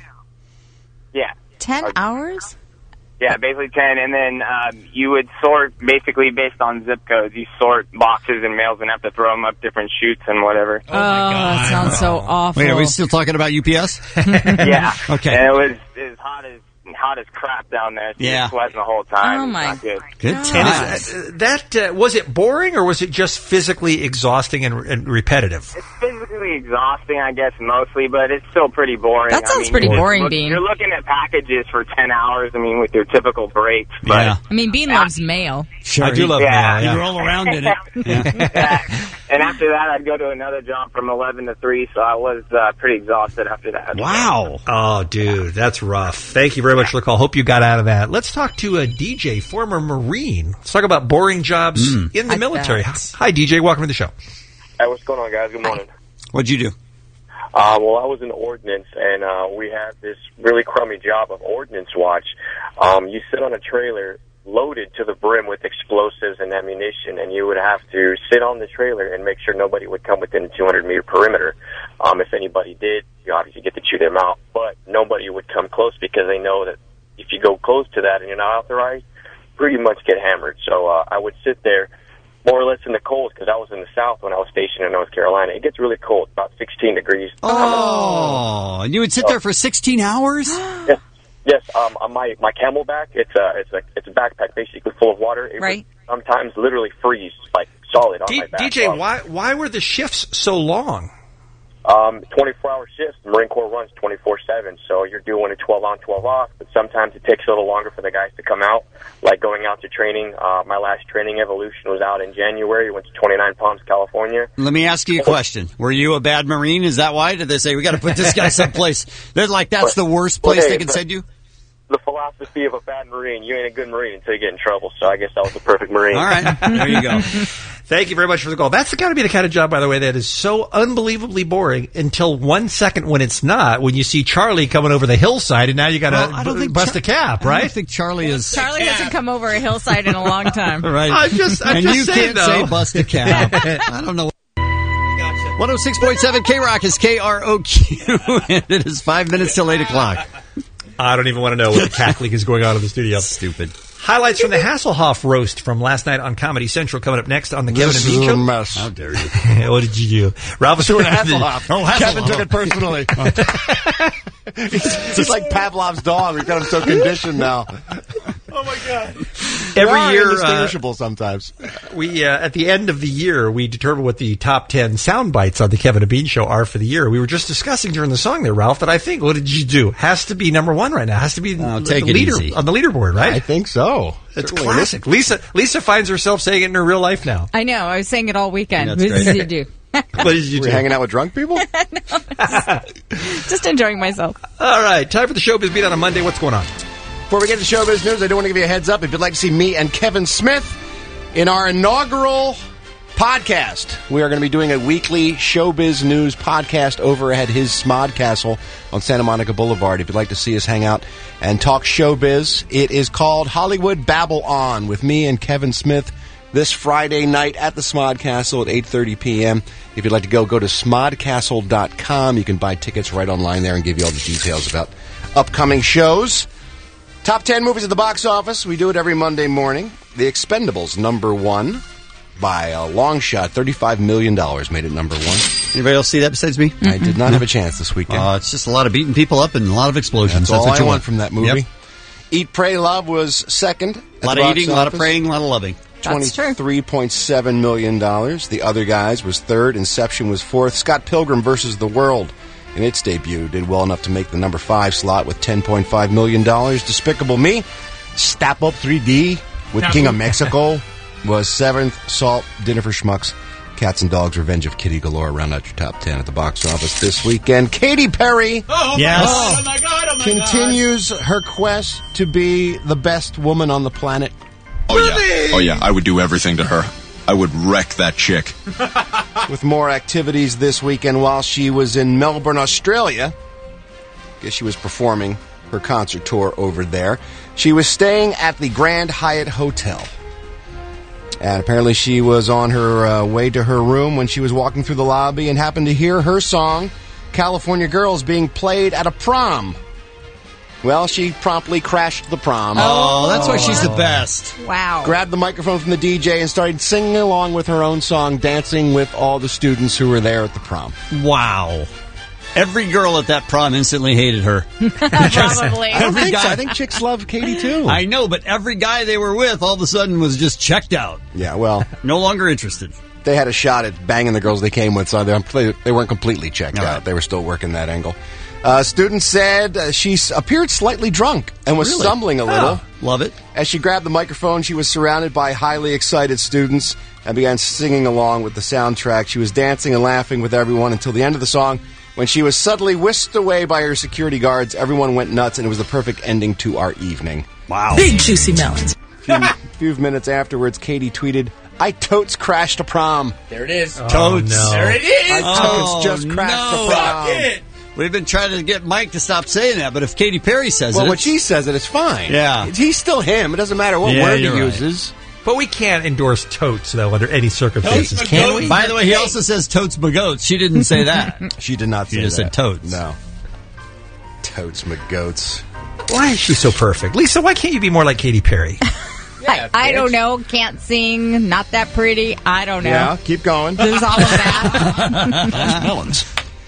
Yeah, Ten hours? yeah, basically ten, and then um, you would sort basically based on zip codes. You sort boxes and mails and have to throw them up different chutes and whatever. Oh, that sounds so awful. Wait, are we still talking about U P S? Yeah. Okay. And it was as hot as hot as crap down there. So Yeah. you're sweating the whole time. Oh, It's my not good. Good And times. is, uh, that uh, was it boring or was it just physically exhausting and, and repetitive? It's physically exhausting, I guess, mostly, but it's still pretty boring. That I sounds mean, pretty you're boring, look- Bean. You're looking at packages for ten hours, I mean, with your typical breaks. But Yeah. I mean, Bean loves mail. Sure. I do love Yeah. mail. You Yeah. roll around in it. Yeah. Yeah. And after that, I'd go to another job from eleven to three, so I was uh, pretty exhausted after that. Wow. Oh, dude, that's rough. Thank you very much for the call. Hope you got out of that. Let's talk to a D J, former Marine. Let's talk about boring jobs in the I military. bet. Hi, D J. Welcome to the show. Hey, what's going on, guys? Good morning. What'd you do? Uh, well, I was in ordnance, and uh, we had this really crummy job of ordnance watch. Um, you sit on a trailer loaded to the brim with explosives and ammunition, and you would have to sit on the trailer and make sure nobody would come within a two hundred meter perimeter. Um, if anybody did, you obviously get to chew them out, but nobody would come close because they know that if you go close to that and you're not authorized, pretty much get hammered. So uh, I would sit there more or less in the cold because I was in the South when I was stationed in North Carolina. It gets really cold, about sixteen degrees. Oh, and you would sit there for sixteen hours? Yes, yes. Um, on my my Camelback, it's a it's a it's a backpack basically full of water. It Right. would sometimes literally freeze like solid on D- my back. D J, Um, why why were the shifts so long? Um, twenty-four hour shifts. The Marine Corps runs twenty-four seven, so you're doing a twelve on, twelve off, but sometimes it takes a little longer for the guys to come out, like going out to training. Uh, my last training evolution was out in January. Went to twenty-nine Palms, California. Let me ask you a question. Were you a bad Marine? Is that why? Did they say, we got to put this guy someplace? They're like, that's the worst place Okay, they can but- send you? The philosophy of a bad Marine, you ain't a good Marine until you get in trouble, so I guess I was the perfect Marine. All right, there you go. Thank you very much for the call. That's got to be the kind of job, by the way, that is so unbelievably boring until one second when it's not, when you see Charlie coming over the hillside and now you got to Well, I don't b- think bust Char- a cap, I right? don't think Charlie is... Charlie hasn't come over a hillside in a long time. Right. I'm just, I'm and just you saying, can't though. say bust a cap. I don't know. one oh six point seven K-Rock is K R O Q, and it is five minutes till eight o'clock. I don't even want to know what the cackling is going on in the studio. Stupid. Highlights from the Hasselhoff roast from last night on Comedy Central coming up next on the Kevin This and Bean is a Show. mess. How dare you? What did you do? Ralph was Doing doing Hasselhoff. Oh, Hasselhoff. Kevin took it personally. It's just like Pavlov's dog. We've got him so conditioned now. Oh my god! Every We are year, uh, indistinguishable sometimes. We uh, at the end of the year we determine what the top ten sound bites on the Kevin and Bean Show are for the year. We were just discussing during the song there, Ralph, that I think what did you do has to be number one right now. Has to be Oh, the, take the it leader easy. on the leaderboard, right? I think so. It's Certainly. classic. Lisa Lisa finds herself saying it in her real life now. I know. I was saying it all weekend. That's What great. did you do? What did you We're do? hanging out with drunk people. Just enjoying myself. All right, time for the Showbiz Beat on a Monday. What's going on? Before we get to showbiz news, I do want to give you a heads up. If you'd like to see me and Kevin Smith in our inaugural podcast, we are going to be doing a weekly showbiz news podcast over at his Smod Castle on Santa Monica Boulevard. If you'd like to see us hang out and talk showbiz, it is called Hollywood Babble On with me and Kevin Smith this Friday night at the Smod Castle at eight thirty p.m. If you'd like to go, go to smod castle dot com. You can buy tickets right online there and give you all the details about upcoming shows. Top ten movies at the box office. We do it every Monday morning. The Expendables, number one. By a long shot, thirty-five million dollars made it number one. Anybody else see that besides me? I did not have a chance this weekend. Uh, it's just a lot of beating people up and a lot of explosions. That's all what I you want from that movie. Yep. Eat, Pray, Love was second. A lot of eating, a lot of praying, a lot of loving. twenty-three point seven million dollars. The Other Guys was third. Inception was fourth. Scott Pilgrim versus the World in its debut did well enough to make the number five slot with ten point five million dollars. Despicable Me, Step Up three D with King of Mexico was seventh. Salt, Dinner for Schmucks, Cats and Dogs, Revenge of Kitty Galore round out your top ten at the box office this weekend. Katy Perry Oh, Yes. oh my god, oh my continues her quest to be the best woman on the planet. Oh yeah. Oh yeah. I would do everything to her. I would wreck that chick. With more activities this weekend while she was in Melbourne, Australia. Guess she was performing her concert tour over there. She was staying at the Grand Hyatt Hotel. And apparently she was on her uh, way to her room when she was walking through the lobby and happened to hear her song, California Girls, being played at a prom. Well, she promptly crashed the prom. Oh, that's why she's the best. Wow. Grabbed the microphone from the D J and started singing along with her own song, dancing with all the students who were there at the prom. Wow. Every girl at that prom instantly hated her. Probably. I don't Every think so. guy- I think chicks love Katie too. I know, but every guy they were with all of a sudden was just checked out. Yeah, well, No longer interested. they had a shot at banging the girls they came with, so they, they weren't completely checked All out. right. They were still working that angle. Uh, students said uh, she s- appeared slightly drunk and was Really? stumbling a little. Oh, love it. As she grabbed the microphone, she was surrounded by highly excited students and began singing along with the soundtrack. She was dancing and laughing with everyone until the end of the song. When she was suddenly whisked away by her security guards, everyone went nuts, and it was the perfect ending to our evening. Wow. Big juicy melons. A few minutes afterwards, Katie tweeted, I totes crashed a prom. There it is. Totes. no. There it is. I Oh, totes just crashed no. a prom. Fuck it. We've been trying to get Mike to stop saying that, but if Katy Perry says Well, it, when she says it, it's fine. Yeah. He's still him. It doesn't matter what Yeah, word he you're right. uses. But we can't endorse totes, though, under any circumstances, Totes, can totes. we? by the way, he also says totes my goats. She didn't say that. She did not She say just that. said totes. No. Totes McGoats. Why is she so perfect? Lisa, why can't you be more like Katy Perry? I, I don't know. Can't sing. Not that pretty. I don't know. Yeah, keep going. There's all of that. Those melons.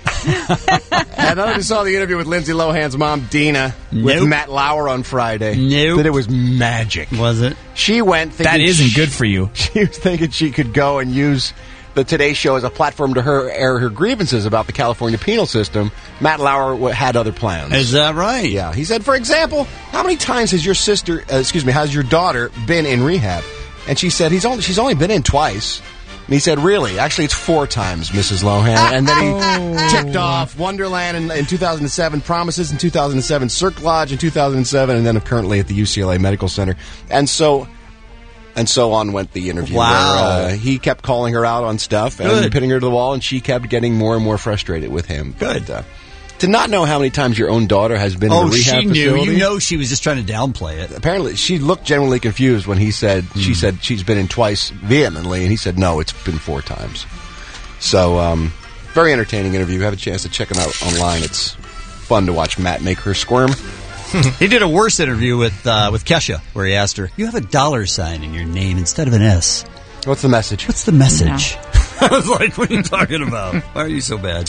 I know you saw the interview with Lindsay Lohan's mom, Dina, with Nope. Matt Lauer on Friday. Nope. That it was magic. Was it? She went thinking That isn't she- good for you. She was thinking she could go and use the Today Show as a platform to her air her grievances about the California penal system. Matt Lauer w- had other plans. Is that right? Yeah, he said, for example, how many times has your sister, uh, excuse me, has your daughter been in rehab? And she said, he's only she's only been in twice. And he said, really? Actually, it's four times, Missus Lohan. And then he ticked off Wonderland in, in two thousand seven, Promises in two thousand seven, Cirque Lodge in two thousand seven, and then currently at the U C L A Medical Center. And so... And so on went the interview. Wow. Where, uh, he kept calling her out on stuff and Good. pitting her to the wall, and she kept getting more and more frustrated with him. Good. But, uh, to not know how many times your own daughter has been in Oh, a rehab she knew. facility. You know she was just trying to downplay it. Apparently, she looked genuinely confused when he said Hmm. she said she's been in twice vehemently, and he said no, it's been four times. So, um, very entertaining interview. Have a chance to check him out online. It's fun to watch Matt make her squirm. He did a worse interview with uh, with Kesha, where he asked her, "You have a dollar sign in your name instead of an S. What's the message? What's the message?" I was like, "What are you talking about? Why are you so bad?"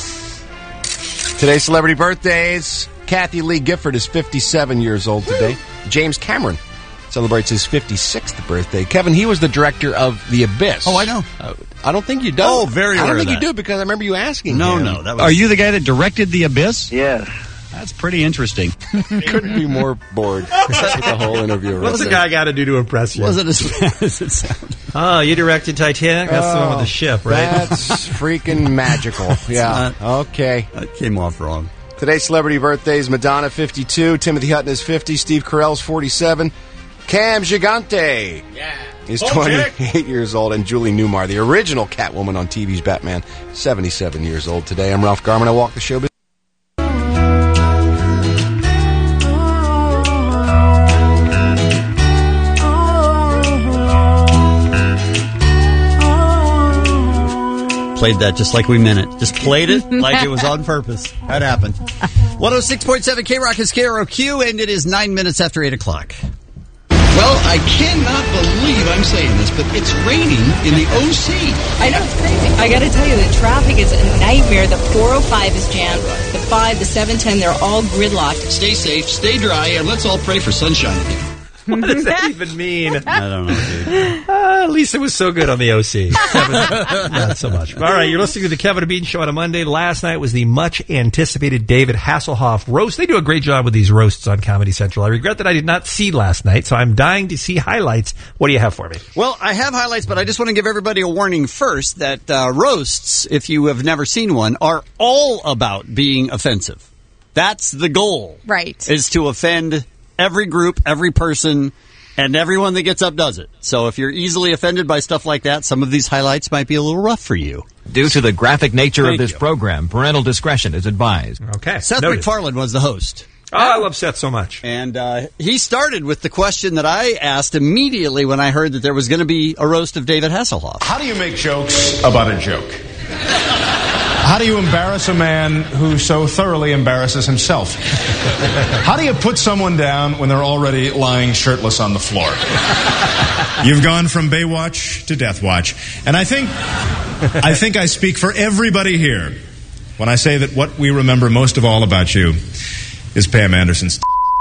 Today's celebrity birthdays. Kathy Lee Gifford is fifty-seven years old today. James Cameron, celebrates his fifty-sixth birthday. Kevin, he was the director of The Abyss. Oh, I know. Uh, I don't think you do. Oh, very I don't aware think of you that. do because I remember you asking No, him. no. That was... Are you the guy that directed The Abyss? Yes. That's pretty interesting. Couldn't be more bored with the whole interview. What's right the guy got to do to impress you? Wasn't as bad as it sounded. Oh, you directed Titanic? That's the one with the ship, right? That's freaking magical. Yeah. not- Okay. That came off wrong. Today's celebrity birthdays: Madonna, fifty-two. Timothy Hutton is fifty. Steve Carell's forty-seven. Cam Gigante is twenty-eight years old. And Julie Newmar, the original Catwoman on T V's Batman, seventy-seven years old today. I'm Ralph Garman. I walk the show. Played that just like we meant it. Just played it like it was on purpose. That happened. one oh six point seven K-Rock is K R O Q, and it is nine minutes after eight o'clock. Well, I cannot believe I'm saying this, but it's raining in the O C. I know, it's crazy. I gotta tell you, the traffic is a nightmare. The four oh five is jammed. The five, the seven ten, they're all gridlocked. Stay safe, stay dry, and let's all pray for sunshine again. What does that even mean? I don't know, dude. Uh, Lisa was so good on the O C. Kevin, not so much. All right, you're listening to the Kevin and Bean Show on a Monday. Last night was the much-anticipated David Hasselhoff roast. They do a great job with these roasts on Comedy Central. I regret that I did not see last night, so I'm dying to see highlights. What do you have for me? Well, I have highlights, but I just want to give everybody a warning first that uh, roasts, if you have never seen one, are all about being offensive. That's the goal. Right. Is to offend every group, every person, and everyone that gets up does it. So if you're easily offended by stuff like that, some of these highlights might be a little rough for you. Due to the graphic nature Thank of this you. program, parental discretion is advised. Okay. Seth Noted. MacFarlane was the host. Oh, I love Seth so much. And uh, he started with the question that I asked immediately when I heard that there was going to be a roast of David Hasselhoff. How do you make jokes about a joke? How do you embarrass a man who so thoroughly embarrasses himself? How do you put someone down when they're already lying shirtless on the floor? You've gone from Baywatch to Death Watch. And I think I think I speak for everybody here when I say that what we remember most of all about you is Pam Anderson's.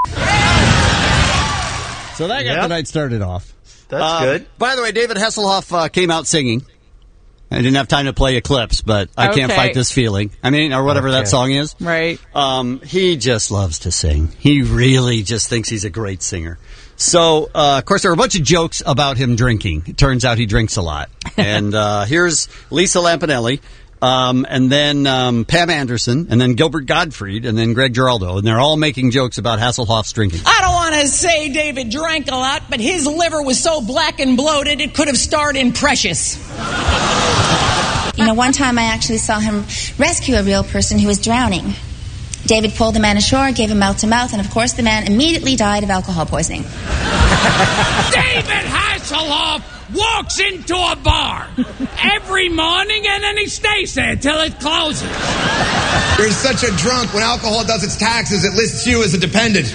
So that got Yep. the night started off. That's Uh, good. By the way, David Hasselhoff uh, came out singing. I didn't have time to play Eclipse, but I Can't Okay. Fight This Feeling. I mean, or whatever Okay. that song is. Right. Um, he just loves to sing. He really just thinks he's a great singer. So, uh, of course, there are a bunch of jokes about him drinking. It turns out he drinks a lot. And uh, here's Lisa Lampanelli, um, and then um, Pam Anderson, and then Gilbert Gottfried, and then Greg Giraldo. And they're all making jokes about Hasselhoff's drinking. I don't want to say David drank a lot, but his liver was so black and bloated it could have starred in Precious. You know, one time I actually saw him rescue a real person who was drowning. David pulled the man ashore, gave him mouth to mouth, and of course the man immediately died of alcohol poisoning. David Hasselhoff walks into a bar every morning and then he stays there till it closes. You're such a drunk. When alcohol does its taxes, it lists you as a dependent.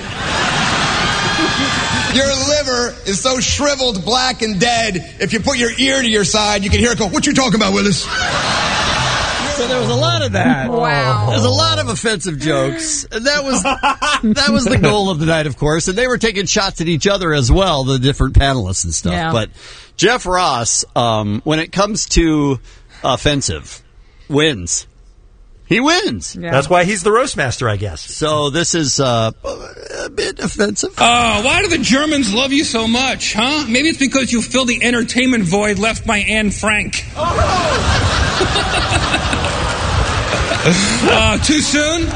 Your liver is so shriveled, black, and dead, if you put your ear to your side, you can hear it go, "What you talking about, Willis?" So there was a lot of that. Wow. There's a lot of offensive jokes. And that was that was the goal of the night, of course. And they were taking shots at each other as well, the different panelists and stuff. Yeah. But Jeff Ross, um, when it comes to offensive, wins. He wins. Yeah. That's why he's the roast master, I guess. So this is uh, a bit offensive. Oh, why do the Germans love you so much, huh? Maybe it's because you fill the entertainment void left by Anne Frank. uh, too soon?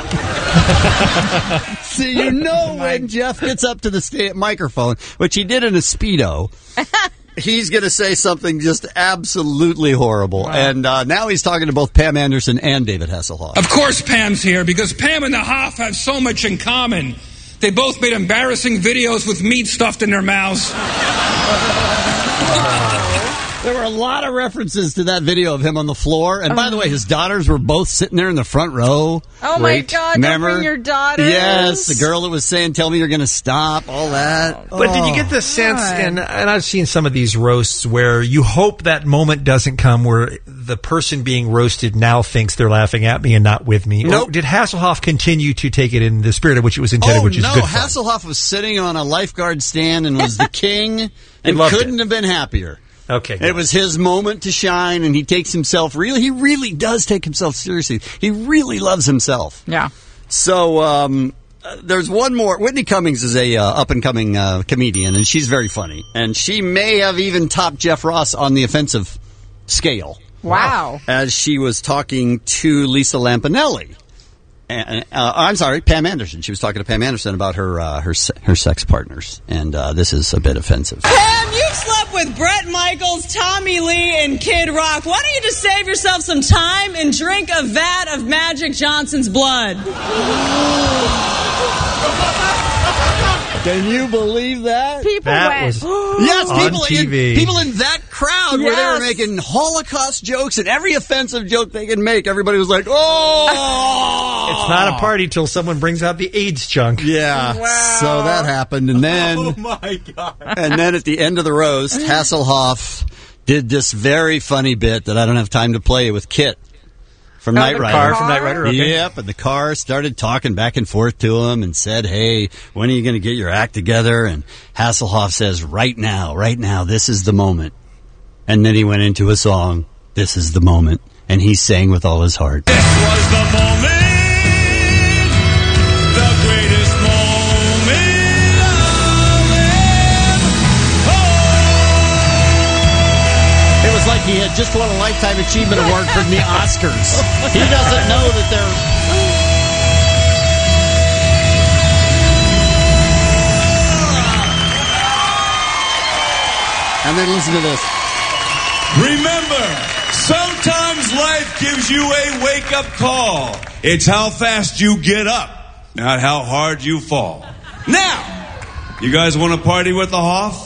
See, you know when Jeff gets up to the sta- microphone, which he did in a Speedo, he's going to say something just absolutely horrible. Wow. And uh, now he's talking to both Pam Anderson and David Hasselhoff. Of course Pam's here, because Pam and the Hoff have so much in common. They both made embarrassing videos with meat stuffed in their mouths. There were a lot of references to that video of him on the floor. And by the way, his daughters were both sitting there in the front row. Oh, Great. my God. Remember? Don't bring your daughters. Yes, the girl that was saying, tell me you're going to stop, all that. But did you get the sense, and, and I've seen some of these roasts where you hope that moment doesn't come where the person being roasted now thinks they're laughing at me and not with me? Nope. Or did Hasselhoff continue to take it in the spirit of which it was intended, Oh, which is no, good fun? Hasselhoff was sitting on a lifeguard stand and was the king and loved couldn't it. have been happier. Okay. It was his moment to shine, and he takes himself really, he really does take himself seriously. He really loves himself. Yeah. So, um, uh, there's one more. Whitney Cummings is a uh, up-and-coming uh, comedian, and she's very funny. And she may have even topped Jeff Ross on the offensive scale. Wow. As she was talking to Lisa Lampanelli. And, uh, I'm sorry, Pam Anderson. She was talking to Pam Anderson about her uh, her se- her sex partners, and uh, this is a bit offensive. Pam, you've slept with Bret Michaels, Tommy Lee, and Kid Rock. Why don't you just save yourself some time and drink a vat of Magic Johnson's blood? Can you believe that? People That went. was yes, on people T V. In, people in that crowd where they were Yes. making Holocaust jokes and every offensive joke they could make. Everybody was like, "Oh!" It's not a party till someone brings out the AIDS junk. Yeah. Wow. So that happened, and then, Oh my God! and then at the end of the roast, Hasselhoff did this very funny bit that I don't have time to play with Kit from Oh, Knight the Rider. car from Knight Rider, okay. Yep, and the car started talking back and forth to him and said, "Hey, when are you going to get your act together?" And Hasselhoff says, "Right now, right now, this is the moment." And then he went into a song, "This is the moment," and he sang with all his heart. This was the moment, the greatest moment of them all. It was like he had just won a Lifetime Achievement Award from the Oscars. He doesn't know that they're... And then listen to this. Remember, sometimes life gives you a wake-up call. It's how fast you get up, not how hard you fall. Now, you guys want to party with the Hoff?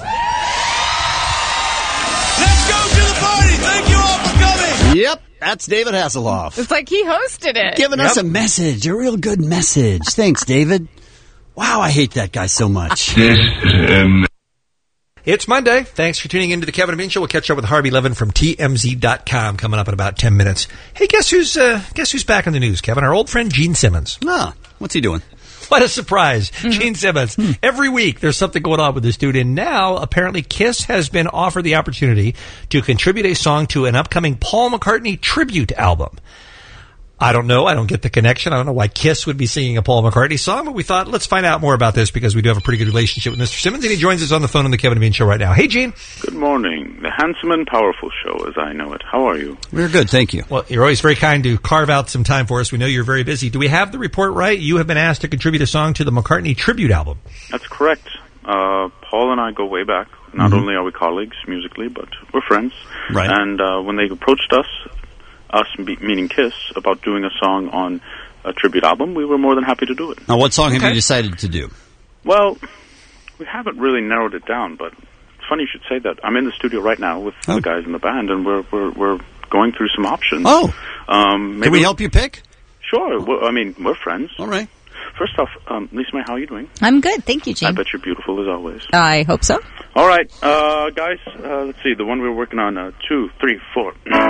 Let's go to the party. Thank you all for coming. Yep, that's David Hasselhoff. It's like he hosted it. Giving us a message, a real good message. Thanks, David. Wow, I hate that guy so much. It's Monday. Thanks for tuning in to the Kevin and Bean Show. We'll catch up with Harvey Levin from T M Z dot com coming up in about ten minutes. Hey, guess who's uh, guess who's back in the news, Kevin? Our old friend Gene Simmons. Ah, what's he doing? What a surprise. Gene Simmons. Every week there's something going on with this dude. And now apparently Kiss has been offered the opportunity to contribute a song to an upcoming Paul McCartney tribute album. I don't know. I don't get the connection. I don't know why Kiss would be singing a Paul McCartney song, but we thought, let's find out more about this because we do have a pretty good relationship with Mister Simmons, and he joins us on the phone on the Kevin and Bean Show right now. Hey, Gene. Good morning. The handsome and powerful show, as I know it. How are you? We're good, thank you. Well, you're always very kind to carve out some time for us. We know you're very busy. Do we have the report right? You have been asked to contribute a song to the McCartney tribute album. That's correct. Uh, Paul and I go way back. Not Mhm. only are we colleagues musically, but we're friends. Right. And uh, when they approached us, us be- meaning Kiss, about doing a song on a tribute album, we were more than happy to do it. Now, what song have Okay. you decided to do? Well, we haven't really narrowed it down, but it's funny you should say that. I'm in the studio right now with the guys in the band, and we're we're we're going through some options. Oh. Um, maybe Can we help you pick? Sure. Well, I mean, we're friends. All right. First off, um, Lisa May, how are you doing? I'm good. Thank you, I Gene. bet you're beautiful as always. I hope so. All right, uh, guys, uh, let's see. The one we're working on, uh, two, three, four.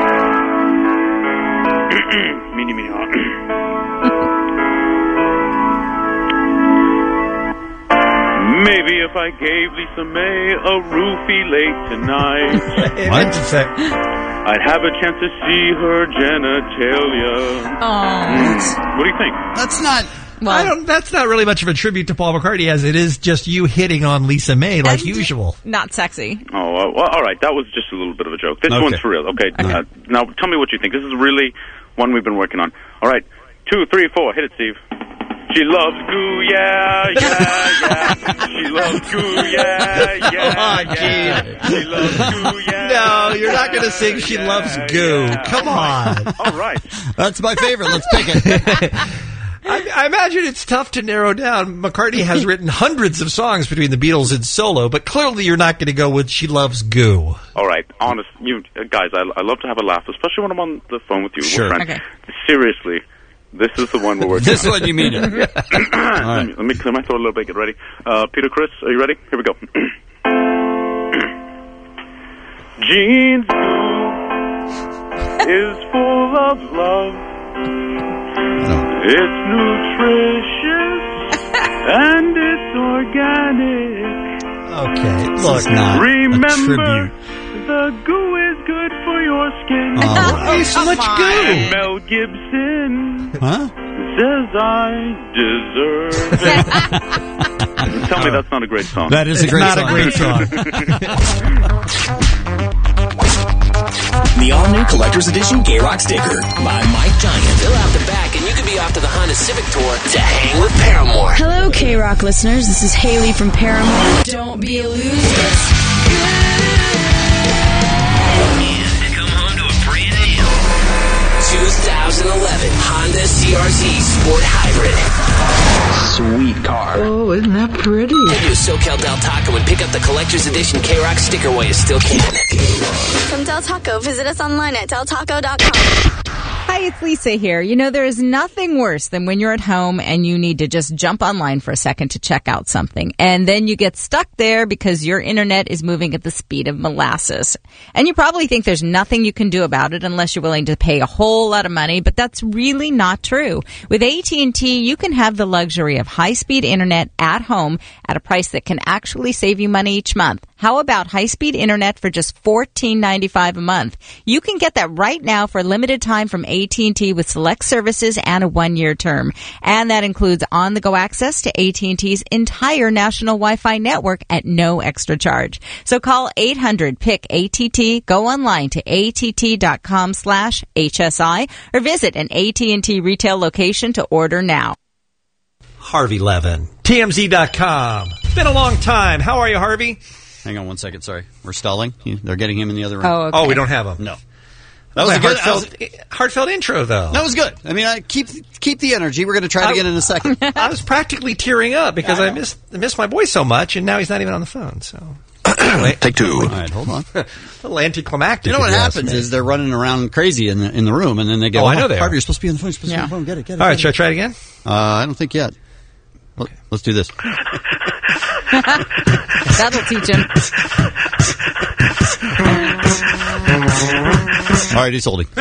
Meeny, meeny, haw. Maybe if I gave Lisa May a roofie late tonight, I'd have a chance to see her genitalia. Oh. What do you think? That's not... I don't, that's not really much of a tribute to Paul McCartney as it is just you hitting on Lisa May like And- usual. Not sexy. Oh, uh, well, all right. That was just a little bit of a joke. This Okay. one's for real. Okay. Uh, now, tell me what you think. This is really one we've been working on. All right. Two, three, four. Hit it, Steve. She loves goo, yeah, yeah, yeah. She loves goo, yeah, yeah, Come on, yeah. Gene. She loves goo, yeah. No, you're not going to sing She Loves Goo. Come on. All right. That's my favorite. Let's pick it. I, I imagine it's tough to narrow down. McCartney has written hundreds of songs between the Beatles and solo, but clearly you're not going to go with "She Loves Goo." All right, honest, you uh, guys, I, I love to have a laugh, especially when I'm on the phone with you. Sure. Friend. Okay. Seriously, this is the one we're working This on. one you mean it. let, me, let me clear my throat a little bit. Get ready. Uh, Peter, Chris, are you ready? Here we go. Jean's Goo is full of love. It's nutritious and it's organic. Okay, look, it's not remember, a tribute. the goo is good for your skin. Oh, oh so much goo. And Mel Gibson Huh? says I deserve it. Tell me that's not a great song. That is a It's great not song. a great song. The all-new Collector's Edition K-Rock sticker by Mike Giant. Fill out the back and you could be off to the Honda Civic Tour to hang with Paramore. Hello, K-Rock listeners. This is Haley from Paramore. Don't be a loser. And come home to a brand new twenty eleven Honda C R Z Sport Hybrid. Sweet car. Oh, isn't that pretty? Head to a SoCal Del Taco and pick up the Collector's Edition K-Rock sticker while you still can. From Del Taco, visit us online at del taco dot com. Hi, it's Lisa here. You know, there is nothing worse than when you're at home and you need to just jump online for a second to check out something. And then you get stuck there because your internet is moving at the speed of molasses. And you probably think there's nothing you can do about it unless you're willing to pay a whole lot of money, but that's really not true. With A T and T, you can have the luxury of high-speed internet at home at a price that can actually save you money each month. How about high-speed internet for just fourteen ninety-five a month? You can get that right now for a limited time from A T and T with select services and a one-year term. And that includes on-the-go access to A T and T's entire national Wi-Fi network at no extra charge. So call eight hundred pick A T T, go online to A T T dot com slash H S I, or visit an A T and T retail location to order now. Harvey Levin, T M Z dot com. It's been a long time. How are you, Harvey? Hang on one second. Sorry. We're stalling. They're getting him in the other room. Oh, okay. Oh, we don't have him. No. That was a good heartfelt, that was, heartfelt intro, though. that was good. I mean, I keep keep the energy. We're going to try it again in a second. I was practically tearing up because I, I missed I missed my boy so much, and now he's not even on the phone. So Take two. All right, hold on. a little anticlimactic. You know what if ask happens me. is they're running around crazy in the in the room, and then they go, Oh, I know they Harvey, are. you're supposed to be on the phone. You're supposed to be Yeah. on the phone. Get it, get it. All right, get should I it. try it again? Uh, I don't think yet. Well, let's do this. That'll teach him. All right, he's holding.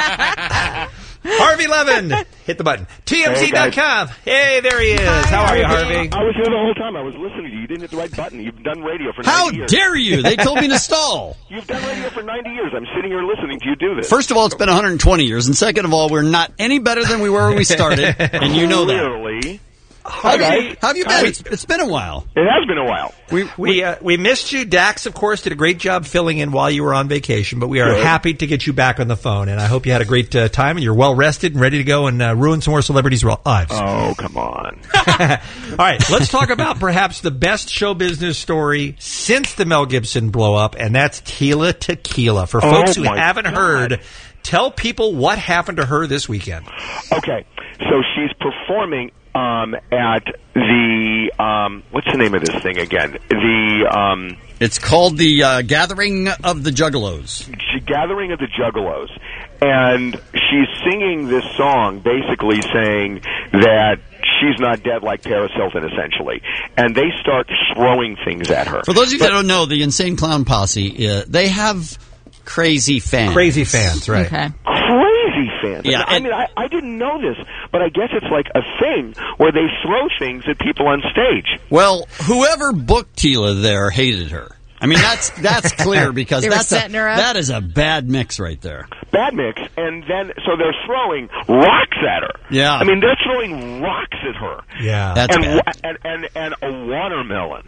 Harvey Levin, hit the button. T M Z dot com. Hey, there he is. How are you, Harvey? I was here the whole time. I was listening to you. You didn't hit the right button. You've done radio for How ninety years. dare you? They told me to stall. You've done radio for ninety years. I'm sitting here listening to you do this. First of all, it's been one hundred twenty years, and second of all, we're not any better than we were when we started, and you know that. Really? How, have you, how have you been? It's, it's been a while. It has been a while. We we uh, we missed you. Dax, of course, did a great job filling in while you were on vacation, but we are Good. happy to get you back on the phone, and I hope you had a great uh, time and you're well rested and ready to go and uh, ruin some more celebrities' lives. Oh, come on. All right, let's talk about perhaps the best show business story since the Mel Gibson blow up, and that's Tila Tequila. For Oh, folks who my haven't God. heard, tell people what happened to her this weekend. Okay, so she's performing um, at the um, what's the name of this thing again? The um, It's called the uh, Gathering of the Juggalos. G- Gathering of the Juggalos, and she's singing this song, basically saying that she's not dead like Paris Hilton, essentially, and they start throwing things at her. For those of you But- that don't know, the Insane Clown Posse, uh, they have crazy fans. Crazy fans, right? Okay. Crazy fans. Yeah, I and- mean, I, I didn't know this, but I guess it's like a thing where they throw things at people on stage. Well, whoever booked Tila there hated her. I mean, that's that's clear because They were that's a, setting her up? that is a bad mix right there. Bad mix, and then so they're throwing rocks at her. Yeah. I mean, they're throwing rocks at her. Yeah. That's and, bad. wa- and and and a watermelon.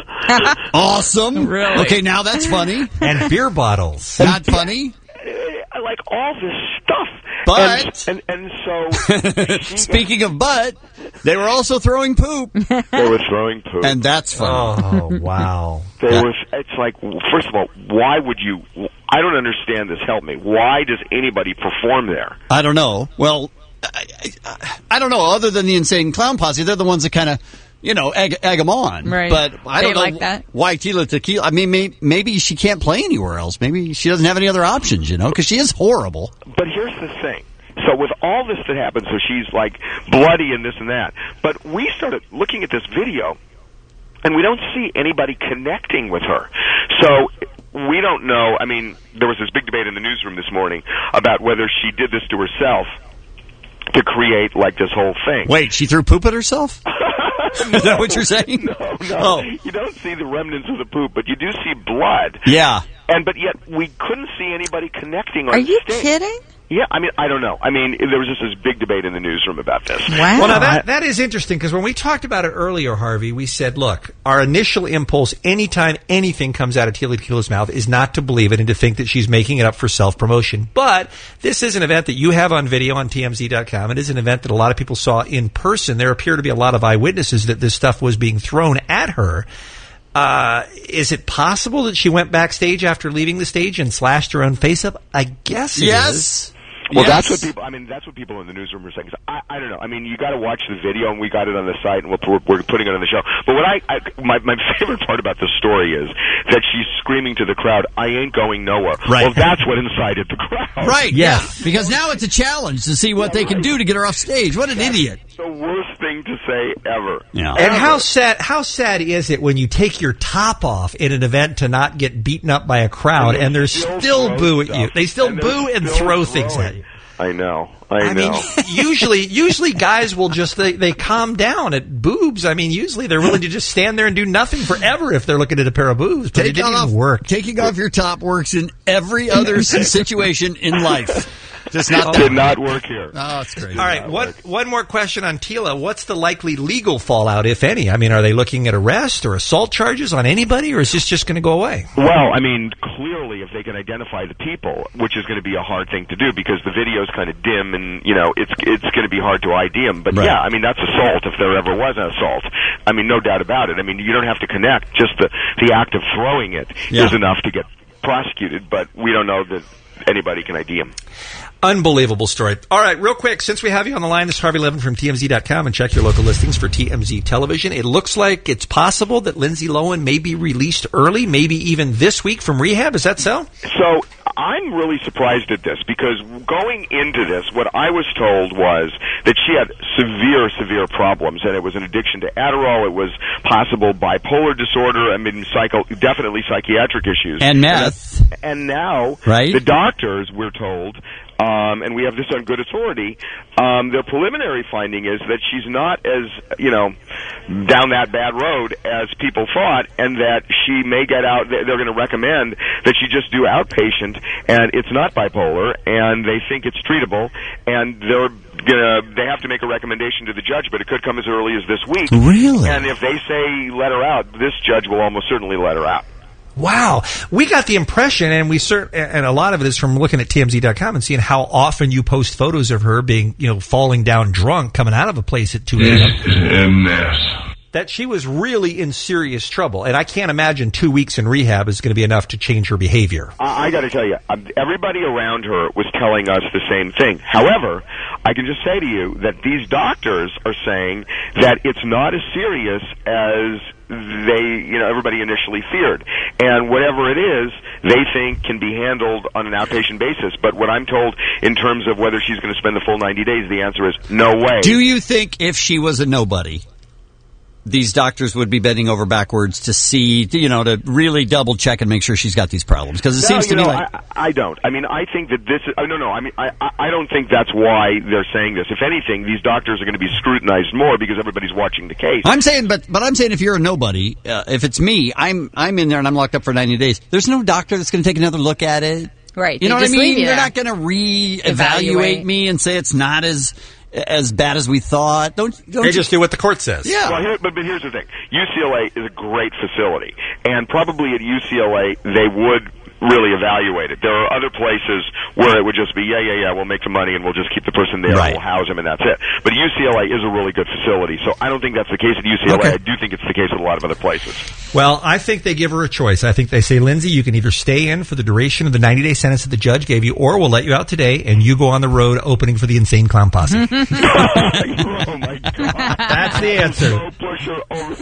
Awesome. Really? Okay, now that's funny. And beer bottles. Not funny. Like all this stuff. But- and and, and so she Speaking of butt, they were also throwing poop. got, they were throwing poop. And that's funny. Oh, wow. There Yeah. was. It's like, first of all, why would you? I don't understand this. Help me. Why does anybody perform there? I don't know. Well, I, I, I don't know. Other than the Insane Clown Posse, they're the ones that kind of, you know, egg, egg them on. Right. But I They don't know like that. why Tila Tequila. I mean, maybe, maybe she can't play anywhere else. Maybe she doesn't have any other options, you know, because she is horrible. But here's the thing. So with all this that happened, so she's like bloody and this and that. But we started looking at this video, and we don't see anybody connecting with her. So we don't know. I mean, there was this big debate in the newsroom this morning about whether she did this to herself to create like this whole thing. Wait, she threw poop at herself? Is that what you're saying? No, no. Oh. You don't see the remnants of the poop, but you do see blood. Yeah. And but yet we couldn't see anybody connecting on Are you stage. kidding? Yeah, I mean, I don't know. I mean, there was just this big debate in the newsroom about this. Wow. Well, now that, that is interesting because when we talked about it earlier, Harvey, we said, look, our initial impulse anytime anything comes out of Tila Tequila's mouth is not to believe it and to think that she's making it up for self-promotion. But this is an event that you have on video on T M Z dot com. It is an event that a lot of people saw in person. There appear to be a lot of eyewitnesses that this stuff was being thrown at her. Uh, is it possible that she went backstage after leaving the stage and slashed her own face up? I guess it yes. is. Well, Yes. that's what people. I mean, that's what people in the newsroom are saying. So I, I don't know. I mean, you got to watch the video, and we got it on the site, and we're, we're putting it on the show. But what I, I my my favorite part about the story is that she's screaming to the crowd, "I ain't going nowhere." Right. Well, that's what incited the crowd. Right, yeah. Because now it's a challenge to see what they can do to get her off stage. What an idiot. The worst thing to say ever. Yeah. And how sad how sad is it when you take your top off in an event to not get beaten up by a crowd and, And they they're still still, throw boo at stuff. you. They still And they're boo and still throw things throwing. at you. I know. I, I know. mean, usually, usually guys will just they, they calm down at boobs. I mean, usually they're willing to just stand there and do nothing forever if they're looking at a pair of boobs. But it Taking didn't off, even work. Taking off your top works in every other s- situation in life. Just not that Did way. not work here. Oh, it's crazy. All right, one one more question on Tila. What's the likely legal fallout, if any? I mean, are they looking at arrest or assault charges on anybody, or is this just going to go away? Well, I mean, clearly, if they can identify the people, which is going to be a hard thing to do because the video's kind of dim, and you know, it's it's going to be hard to I D them. But Right. yeah, I mean, that's assault if there ever was an assault. I mean, no doubt about it. I mean, you don't have to connect; just the the act of throwing it is Yeah. enough to get prosecuted. But we don't know that anybody can I D them. Unbelievable story. All right, real quick, since we have you on the line, this is Harvey Levin from T M Z dot com, and check your local listings for T M Z Television. It looks like it's possible that Lindsay Lohan may be released early, maybe even this week from rehab. Is that so? So I'm really surprised at this because going into this, what I was told was that she had severe, severe problems, and it was an addiction to Adderall. It was possible bipolar disorder. I mean, psycho, definitely psychiatric issues And meth. And, and now, Right. the doctors, we're told, um, and we have this on good authority, um, their preliminary finding is that she's not as, you know, down that bad road as people thought, and that she may get out. They're going to recommend that she just do outpatient, and it's not bipolar, and they think it's treatable, and they're gonna they have to make a recommendation to the judge, but it could come as early as this week. Really? And if they say let her out, this judge will almost certainly let her out. Wow. We got the impression, and we cert- and a lot of it is from looking at T M Z dot com and seeing how often you post photos of her being, you know, falling down drunk, coming out of a place at two a.m. A mess. that she was really in serious trouble. And I can't imagine two weeks in rehab is going to be enough to change her behavior. I, I got to tell you, um, everybody around her was telling us the same thing. However, I can just say to you that these doctors are saying that it's not as serious as they, you know, everybody initially feared. And whatever it is, they think can be handled on an outpatient basis. But what I'm told in terms of whether she's going to spend the full ninety days, the answer is no way. Do you think if she was a nobody, these doctors would be bending over backwards to see, you know, to really double check and make sure she's got these problems? Because it No, seems to you me know, like... I, I don't. I mean, I think that this is... Oh, no, no. I mean, I, I don't think that's why they're saying this. If anything, these doctors are going to be scrutinized more because everybody's watching the case. I'm saying, but but I'm saying if you're a nobody, uh, if it's me, I'm I'm in there and I'm locked up for ninety days. There's no doctor that's going to take another look at it. Right. You know they what I just leave mean? you They're there. not going to re-evaluate Evaluate. me and say it's not as as bad as we thought. Don't, don't They you- just do what the court says. Yeah. Well, here, but, but here's the thing. U C L A is a great facility. And probably at U C L A, they would really evaluate it. There are other places where it would just be, yeah, yeah, yeah, we'll make some money and we'll just keep the person there Right. and we'll house him and that's it. But U C L A is a really good facility, so I don't think that's the case at U C L A. Okay. I do think it's the case at a lot of other places. Well, I think they give her a choice. I think they say, Lindsay, you can either stay in for the duration of the ninety-day sentence that the judge gave you, or we'll let you out today and you go on the road opening for the Insane Clown Posse. Oh my God. That's the answer. So push her over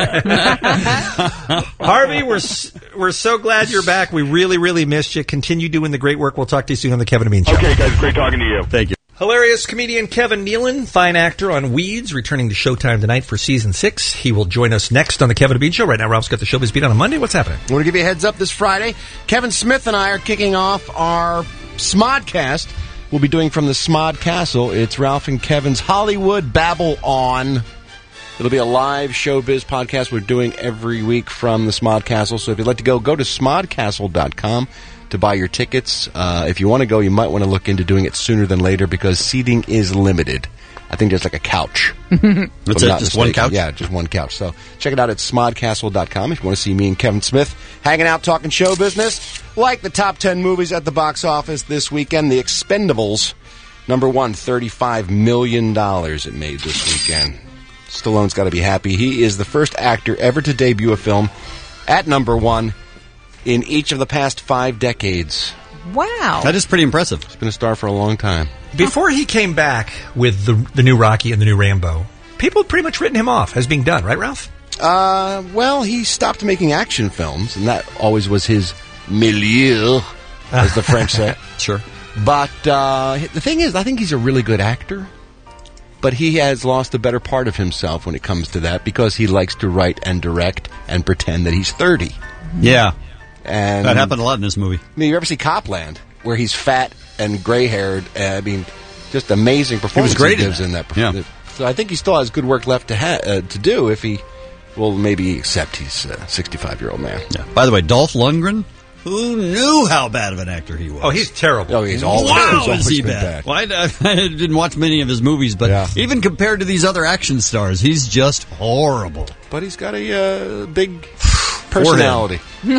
the Harvey, we're s- we're so glad you're back. We really, really missed you. Continue doing the great work. We'll talk to you soon on the Kevin and Bean Show. Okay, guys, great talking to you. Thank you. Hilarious comedian Kevin Nealon, fine actor on Weeds, returning to Showtime tonight for season six. He will join us next on the Kevin and Bean Show. Right now, Ralph's got the Showbiz Beat on a Monday. What's happening? I want to give you a heads up this Friday. Kevin Smith and I are kicking off our Smodcast. We'll be doing from the Smod Castle. It's Ralph and Kevin's Hollywood Babble On. It'll be a live showbiz podcast we're doing every week from the Smod Castle. So if you'd like to go, go to smod castle dot com to buy your tickets. Uh, if you want to go, you might want to look into doing it sooner than later because seating is limited. I think there's like a couch. That's If it? I'm Just not one mistaken. couch? Yeah, just one couch. So check it out at smod castle dot com if you want to see me and Kevin Smith hanging out talking show business. Like the top ten movies at the box office this weekend, The Expendables, number one, thirty-five million dollars it made this weekend. Stallone's got to be happy. He is the first actor ever to debut a film at number one in each of the past five decades. Wow. That is pretty impressive. He's been a star for a long time. Before he came back with the the new Rocky and the new Rambo, people had pretty much written him off as being done, right, Ralph? Uh, well, he stopped making action films, and that always was his milieu, as the French say. Sure. But uh, the thing is, I think he's a really good actor. But he has lost a better part of himself when it comes to that because he likes to write and direct and pretend that he's thirty. Yeah. And that happened a lot in this movie. I mean, you ever see Copland, where he's fat and gray-haired? Uh, I mean, just amazing performance He was great he in gives that. in that. Yeah. performance. So I think he still has good work left to ha- uh, to do if he will maybe accept he's a sixty-five-year-old man. Yeah. By the way, Dolph Lundgren, who knew how bad of an actor he was? Oh, he's terrible. Oh, he's always, wow, he's always is he been bad? bad. Well, I, I didn't watch many of his movies, but Yeah. even compared to these other action stars, he's just horrible. But he's got a uh, big personality,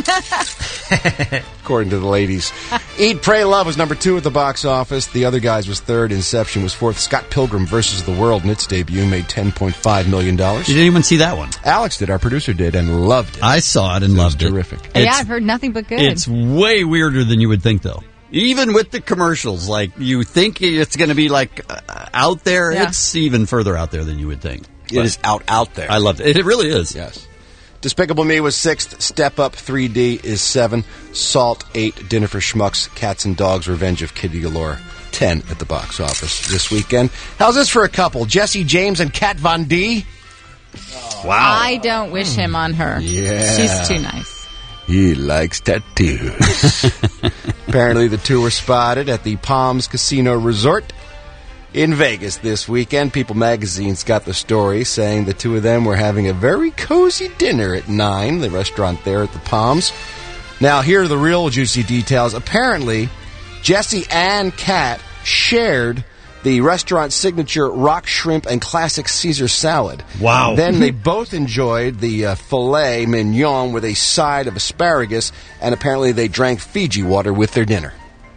according to the ladies. Eat, Pray, Love was number two at the box office. The Other Guys was third. Inception was fourth. Scott Pilgrim versus the World in its debut made ten point five million dollars. You didn't even see that one. Alex did, our producer did, and loved it. I saw it and It was loved it. terrific. yeah, It's- I've heard nothing but good. It's way weirder than you would think, though. Even with the commercials, like you think it's going to be like uh, out there, Yeah. it's even further out there than you would think. It is out, out there. I loved it. It really is. Yes. Despicable Me was sixth. Step Up three D is seven. Salt eight. Dinner for Schmucks. Cats and Dogs. Revenge of Kitty Galore ten at the box office this weekend. How's this for a couple? Jesse James and Kat Von D. Wow. I don't wish him on her. Yeah. She's too nice. He likes tattoos. Apparently, the two were spotted at the Palms Casino Resort in Vegas this weekend. People Magazine's got the story saying the two of them were having a very cozy dinner at Nine, the restaurant there at the Palms. Now, here are the real juicy details. Apparently, Jesse and Kat shared the restaurant's signature rock shrimp and classic Caesar salad. Wow. Then they both enjoyed the uh, filet mignon with a side of asparagus, and apparently they drank Fiji water with their dinner.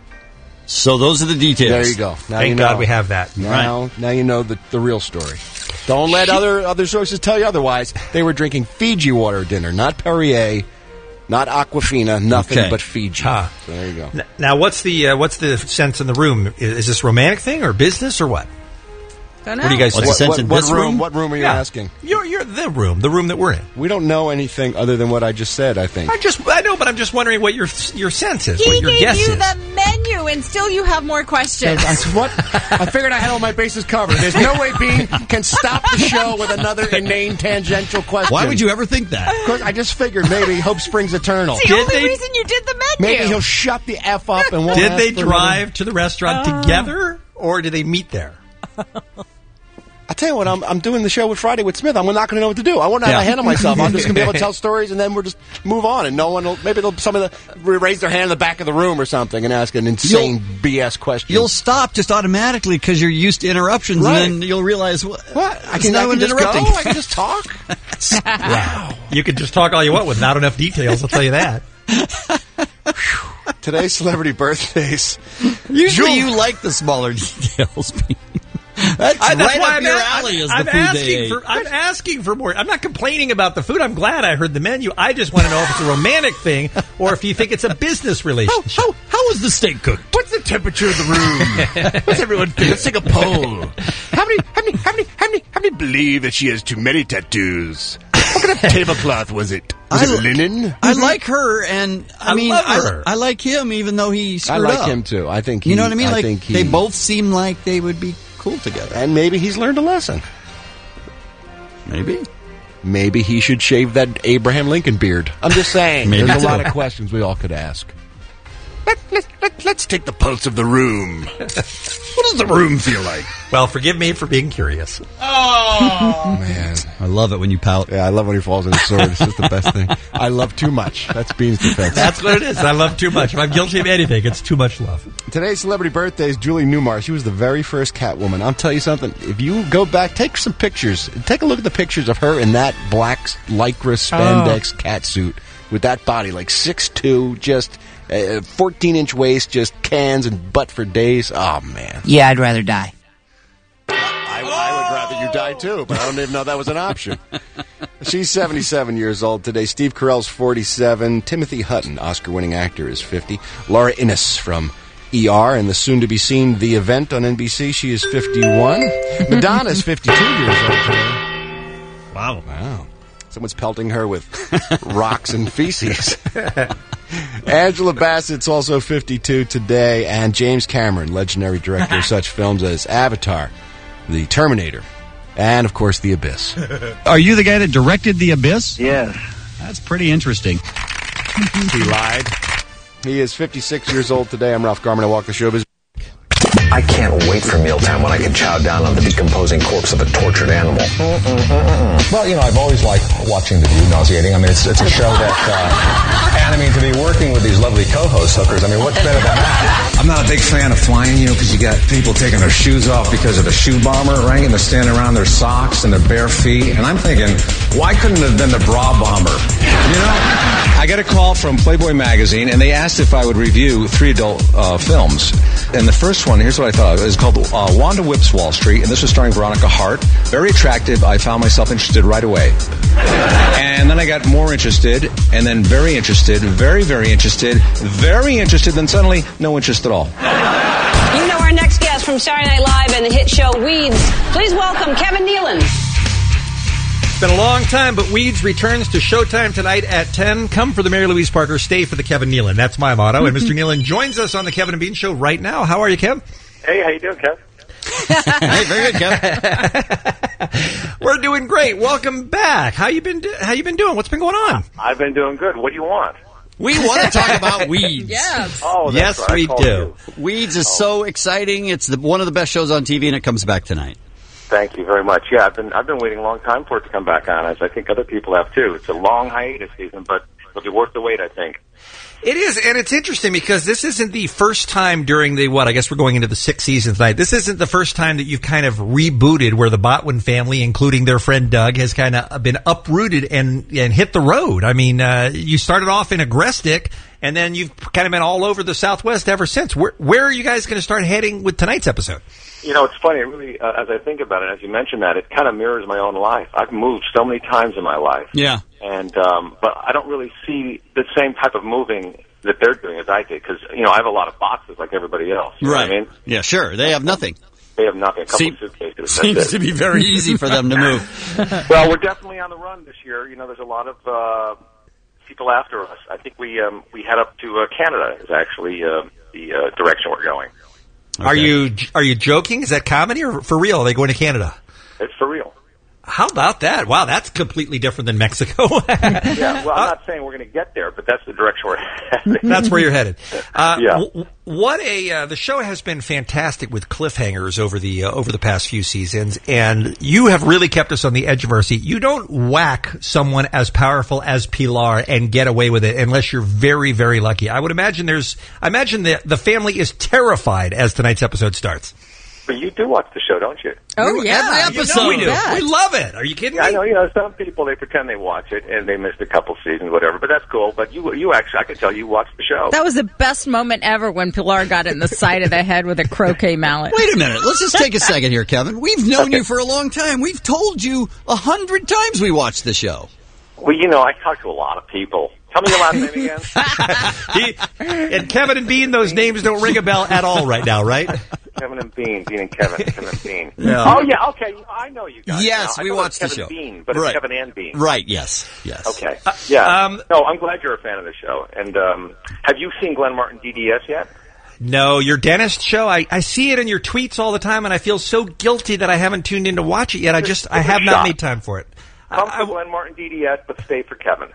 So those are the details. There you go. Now Thank you God know. we have that. Now, Right. now you know the, the real story. Don't let other other sources tell you otherwise. They were drinking Fiji water at dinner, not Perrier, not Aquafina, nothing Okay. but Fiji. Ah. So there you go. N- Now, what's the uh, what's the sense in the room? Is, is this a romantic thing or business or what? Don't know. What do you guys What's think? the sense what, in what this room? room? What room are you Yeah. asking? You're, you're the room, the room that we're in. We don't know anything other than what I just said, I think. I just I know, but I'm just wondering what your your sense is, He what your gave guess you is. the menu, and still you have more questions. I, what? I figured I had all my bases covered. There's no way Bean can stop the show with another inane tangential question. Why would you ever think that? Because I just figured maybe Hope Springs Eternal. It's the Did only they- reason you did the menu. Maybe he'll shut the F up and won't Did ask they for drive another- to the restaurant together, or did they meet there? I tell you what, I'm, I'm doing the show with Friday with Smith. I'm not going to know what to do. I won't have Yeah. to handle myself. I'm just going to be able to tell stories, and then we'll just move on. And no one will. Maybe they'll, some of the raise their hand in the back of the room or something and ask an insane B S question. You'll stop just automatically because you're used to interruptions, Right. and then you'll realize what. what? I It's can, no I one can just go. interrupting. I can just talk. Wow. You can just talk all you want with not enough details, I'll tell you that. today's celebrity birthdays. Usually you like the smaller details. That's, I, that's right why up I'm your a- alley is the I'm food they asking ate. for. I'm asking for more. I'm not complaining about the food. I'm glad I heard the menu. I just want to know if it's a romantic thing or if you think it's a business relationship. How, how was the steak cooked? What's the temperature of the room? What's everyone think? Let's take a poll. How many, how many, how many, how many, how many believe that she has too many tattoos? What kind of tablecloth was it? Was I, it linen? I like her, and I, I mean, love I, her. I like him, even though he I screwed like up. him too. I think he, you know what I mean. I Like think he, they both seem like they would be cool together. and maybe he's learned a lesson. Maybe. Maybe he should shave that Abraham Lincoln beard. I'm just saying. Maybe There's a so. lot of questions we all could ask. Let, let, let, let's take the pulse of the room. What does the room feel like? Well, forgive me for being curious. Oh man, I love it when you pout. Yeah, I love when he falls on his sword. It's just the best thing. I love too much. That's Bean's defense. That's what it is. I love too much. If I'm guilty of anything, it's too much love. Today's celebrity birthday is Julie Newmar. She was the very first Catwoman. I'll tell you something. If you go back, take some pictures. Take a look at the pictures of her in that black lycra spandex cat suit with that body, like six two, just uh, fourteen-inch waist, just cans and butt for days. Oh, man. Yeah, I'd rather die. I, I would rather you die, too, but I don't even know that was an option. She's seventy-seven years old today. Steve Carell's forty-seven. Timothy Hutton, Oscar-winning actor, is fifty. Laura Innes from E R and the soon-to-be-seen The Event on N B C. She is fifty-one. Madonna's fifty-two years old today. Wow. Wow. Someone's pelting her with rocks and feces. Angela Bassett's also fifty-two today. And James Cameron, legendary director of such films as Avatar, The Terminator, and, of course, The Abyss. Are you the guy that directed The Abyss? Yes. That's pretty interesting. He lied. He is fifty-six years old today. I'm Ralph Garman. I walk the showbiz. I can't wait for mealtime when I can chow down on the decomposing corpse of a tortured animal. Well, you know, I've always liked watching The View, nauseating. I mean, it's, it's a show that, uh, and I mean, to be working with these lovely co-host hookers, I mean, what's better than that? I'm not a big fan of flying, you know, because you got people taking their shoes off because of the shoe bomber, right? And they're standing around their socks and their bare feet. And I'm thinking, why couldn't it have been the bra bomber? You know, I got a call from Playboy magazine, and they asked if I would review three adult uh, films. And the first one, here's what I thought. It was called uh, Wanda Whips Wall Street, and this was starring Veronica Hart. Very attractive. I found myself interested right away. And then I got more interested, and then very interested, very, very interested, very interested, then suddenly no interest at all. You know our next guest from Saturday Night Live and the hit show Weeds. Please welcome Kevin Nealon. It's been a long time, but Weeds returns to Showtime tonight at ten. Come for the Mary Louise Parker, stay for the Kevin Nealon. That's my motto. And Mister Nealon joins us on the Kevin and Bean Show right now. How are you, Kev? Hey, how you doing, Kev? Hey, very good, Kev. We're doing great. Welcome back. How you been? Do- how you been doing? What's been going on? I've been doing good. What do you want? We want to talk about Weeds. Yes. Oh, that's yes, right. I we called do. you. Weeds is so exciting. It's the, one of the best shows on T V, and it comes back tonight. Thank you very much. Yeah, I've been I've been waiting a long time for it to come back on, as I think other people have too. It's a long hiatus season, but it'll be worth the wait, I think. It is, and it's interesting because this isn't the first time during the, what, I guess we're going into the sixth season tonight. This isn't the first time that you've kind of rebooted where the Botwin family, including their friend Doug, has kind of been uprooted and, and hit the road. I mean, uh, you started off in Agrestic, and then you've kind of been all over the Southwest ever since. Where, where are you guys going to start heading with tonight's episode? You know, it's funny, really, uh, as I think about it, as you mentioned that, it kind of mirrors my own life. I've moved so many times in my life. Yeah. And, um, but I don't really see the same type of moving that they're doing as I did, because, you know, I have a lot of boxes like everybody else. You right. know what I mean? Yeah, sure. They have nothing. They have nothing, a couple Seem, of suitcases. Seems That's it. to be very easy for them to move. Well, we're definitely on the run this year. You know, there's a lot of uh, people after us. I think we um, we head up to uh, Canada is actually uh, the uh, direction we're going. Okay. Are you are you joking? Is that comedy or for real? Are they going to Canada? It's for real. How about that? Wow, that's completely different than Mexico. Yeah, well, I'm not saying we're going to get there, but that's the direction we're headed. That's where you're headed. Uh, yeah. W- what a uh, the show has been fantastic with cliffhangers over the uh, over the past few seasons, and you have really kept us on the edge of our seat. You don't whack someone as powerful as Pilar and get away with it unless you're very, very lucky. I would imagine there's. I imagine that the family is terrified as tonight's episode starts. But you do watch the show, don't you? Oh, yeah. Every episode. You we do. bet. We love it. Are you kidding Yeah, me? I know. You know, some people they pretend they watch it and they missed a couple seasons, whatever. But that's cool. But you, you actually, I can tell you watch the show. That was the best moment ever when Pilar got it in the side of the head with a croquet mallet. Wait a minute. Let's just take a second here, Kevin. We've known you for a long time. We've told you a hundred times we watch the show. Well, you know, I talk to a lot of people. Tell me your last name again. he, and Kevin and Bean, those names don't ring a bell at all right now, right? Kevin and Bean, Bean and Kevin, Kevin and Bean. Yeah. Oh yeah, okay. I know you guys. Yes, now. I we thought watched it was the Kevin show. Bean, but Right. it's Kevin and Bean. Right, yes, yes. Okay. Yeah. Um, no, I'm glad you're a fan of the show. And um, have you seen Glenn Martin D D S yet? No, your dentist show, I, I see it in your tweets all the time, and I feel so guilty that I haven't tuned in to watch it yet. I just, I have not made time for it. Come for Glenn Martin D D S, but stay for Kevin.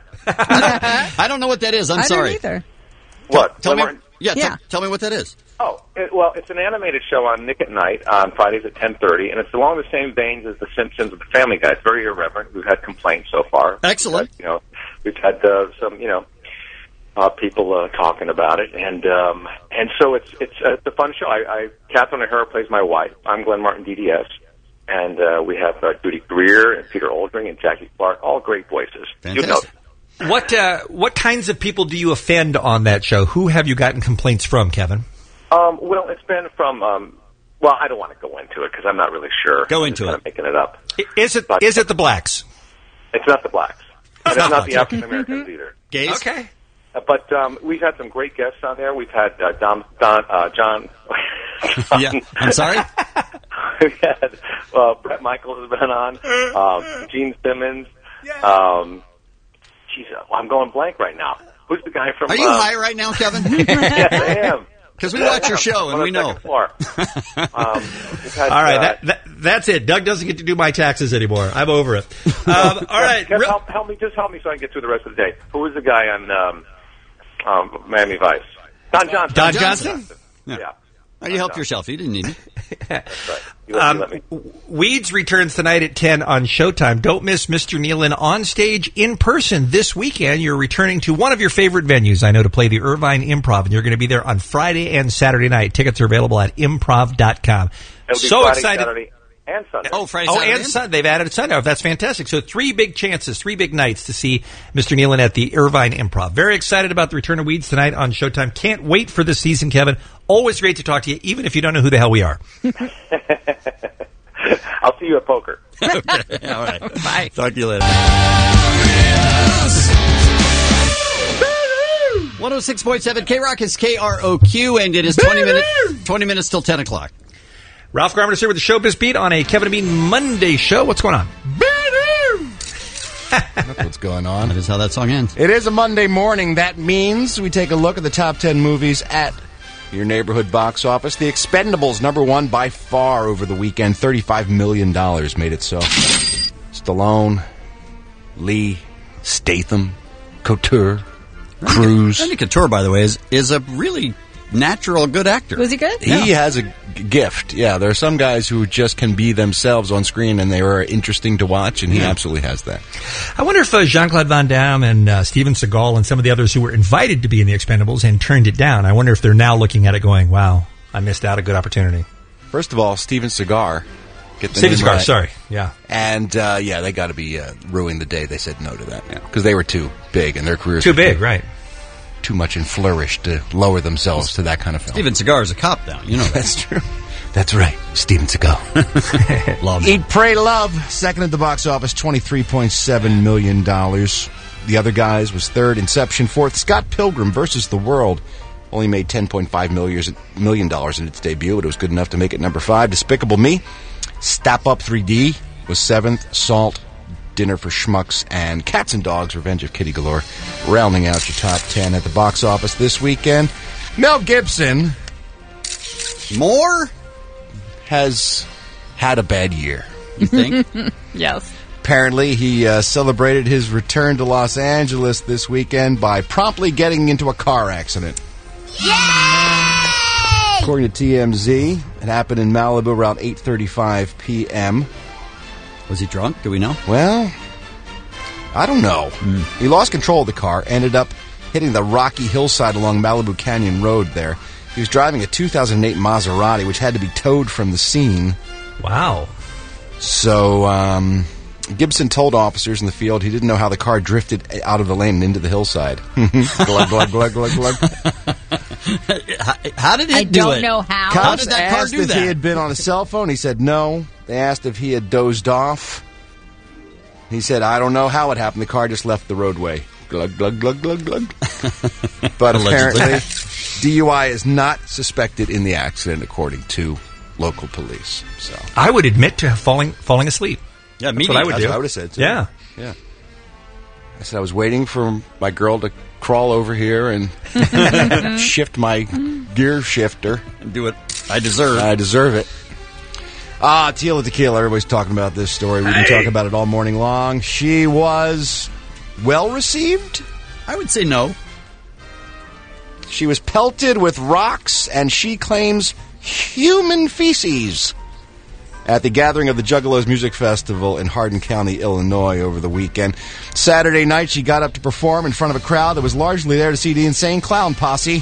I don't know what that is. I'm I sorry. don't either. What? Tell Glenn me. Martin? Yeah, Yeah. Tell, tell me what that is. Oh, it, well, it's an animated show on Nick at Night on Fridays at ten thirty, and it's along the same veins as The Simpsons and The Family Guy. It's very irreverent. We've had complaints so far. Excellent. We've had, you know, we've had uh, some, you know, uh, people uh, talking about it, and um, and so it's it's, uh, it's a fun show. I, I Catherine O'Hara plays my wife. I'm Glenn Martin D D S, and uh, we have uh, Judy Greer and Peter Oldring and Jackie Clark, all great voices. You know, What uh, what kinds of people do you offend on that show? Who have you gotten complaints from, Kevin? Um, well, it's been from. Um, well, I don't want to go into it because I'm not really sure. Go I'm into just it. Kind of making it up. Is it is it the blacks? It's not the blacks. And it's not not the blacks. African Americans either. Gays. Okay. Uh, but um, we've had some great guests on there. We've had uh, Don, Don, uh, John. Yeah, I'm sorry. We've had uh, Brett Michaels has been on. Um, Gene Simmons. Um, geez, uh, well, I'm going blank right now. Who's the guy from? Are you uh, high right now, Kevin? Yes, I am. Because we watch your show and On we the know. second floor. Um, we've had, All right, uh, that, that that's it. Doug doesn't get to do my taxes anymore. I'm over it. Um, all right, Kev, real- help, help me, just help me so I can get through the rest of the day. Who was the guy on um, um, Miami Vice? Don Johnson. Don Johnson? Yeah. Oh, you helped yourself. You didn't need me. That's right. You let, you let me. Um, Weeds returns tonight at ten on Showtime. Don't miss Mister Nealon on stage in person this weekend. You're returning to one of your favorite venues, I know, to play the Irvine Improv, and you're going to be there on Friday and Saturday night. Tickets are available at improv dot com. It'll be So Friday, excited. Saturday, and Sunday. Oh, Friday, Oh, Saturday, and Sunday. They've added Sunday. Oh, that's fantastic. So three big chances, three big nights to see Mister Nealon at the Irvine Improv. Very excited about the return of Weeds tonight on Showtime. Can't wait for this season, Kevin. Always great to talk to you, even if you don't know who the hell we are. I'll see you at poker. Okay. All right. Bye. Talk to you later. one oh six point seven K-Rock is K R O Q, and it is twenty minutes, twenty minutes till ten o'clock. Ralph Garman is here with the Showbiz Beat on a Kevin and Bean Monday show. What's going on? That's what's going on. That is how that song ends. It is a Monday morning. That means we take a look at the top ten movies at your neighborhood box office. The Expendables, number one by far over the weekend. thirty-five million dollars made it so. Stallone, Lee, Statham, Couture, Cruz. Randy Couture, by the way, is, is a really natural, good actor. Was he good? He has a g- gift. Yeah, there are some guys who just can be themselves on screen, and they are interesting to watch, and he Yeah. absolutely has that. I wonder if uh, Jean-Claude Van Damme and uh, Steven Seagal and some of the others who were invited to be in the Expendables and turned it down, I wonder if they're now looking at it going, wow, I missed out a good opportunity. First of all, Steven Seagal. Get the Steven name Seagal, right. sorry. Yeah. And, uh, yeah, they got to be uh, ruined the day they said no to that. Because they were too big, and their careers Too were big, right. Too much in flourish to lower themselves to that kind of film. Steven Seagal is a cop now. You know that. That's true. That's right. Steven Seagal. Love Eat, Pray, Love. Second at the box office, twenty-three point seven million dollars. The Other Guys was third. Inception fourth. Scott Pilgrim versus the World only made ten point five million dollars in its debut. It was good enough to make it number five. Despicable Me. Step Up three D was seventh. Salt. Dinner for Schmucks, and Cats and Dogs, Revenge of Kitty Galore, rounding out your top ten at the box office this weekend. Mel Gibson, more, has had a bad year. You think? Yes. Apparently, he uh, celebrated his return to Los Angeles this weekend by promptly getting into a car accident. Yay! According to T M Z, it happened in Malibu around eight thirty-five p.m. Was he drunk? Do we know? Well, I don't know. Mm. He lost control of the car, ended up hitting the rocky hillside along Malibu Canyon Road there. He was driving a two thousand eight Maserati, which had to be towed from the scene. Wow. So, um, Gibson told officers in the field he didn't know how the car drifted out of the lane and into the hillside. glug, glug, glug, glug, glug. how, how did it I do don't it? know how. Cops How did that car asked do if that? he had been on a cell phone. He said no. They asked if he had dozed off. He said, I don't know how it happened. The car just left the roadway. Glug, glug, glug, glug, glug. But Allegedly. apparently, D U I is not suspected in the accident, according to local police. So I would admit to falling falling asleep. Yeah, me That's what I neither. would That's do. what I would have said, too. Yeah. Yeah. I said I was waiting for my girl to crawl over here and shift my gear shifter. Do it. I deserve. I deserve it. Ah, Tila Tequila. Everybody's talking about this story. We've been talking about it all morning long. She was well received. I would say no. She was pelted with rocks, and she claims human feces at the gathering of the Juggalos Music Festival in Hardin County, Illinois, over the weekend. Saturday night, she got up to perform in front of a crowd that was largely there to see the Insane Clown Posse.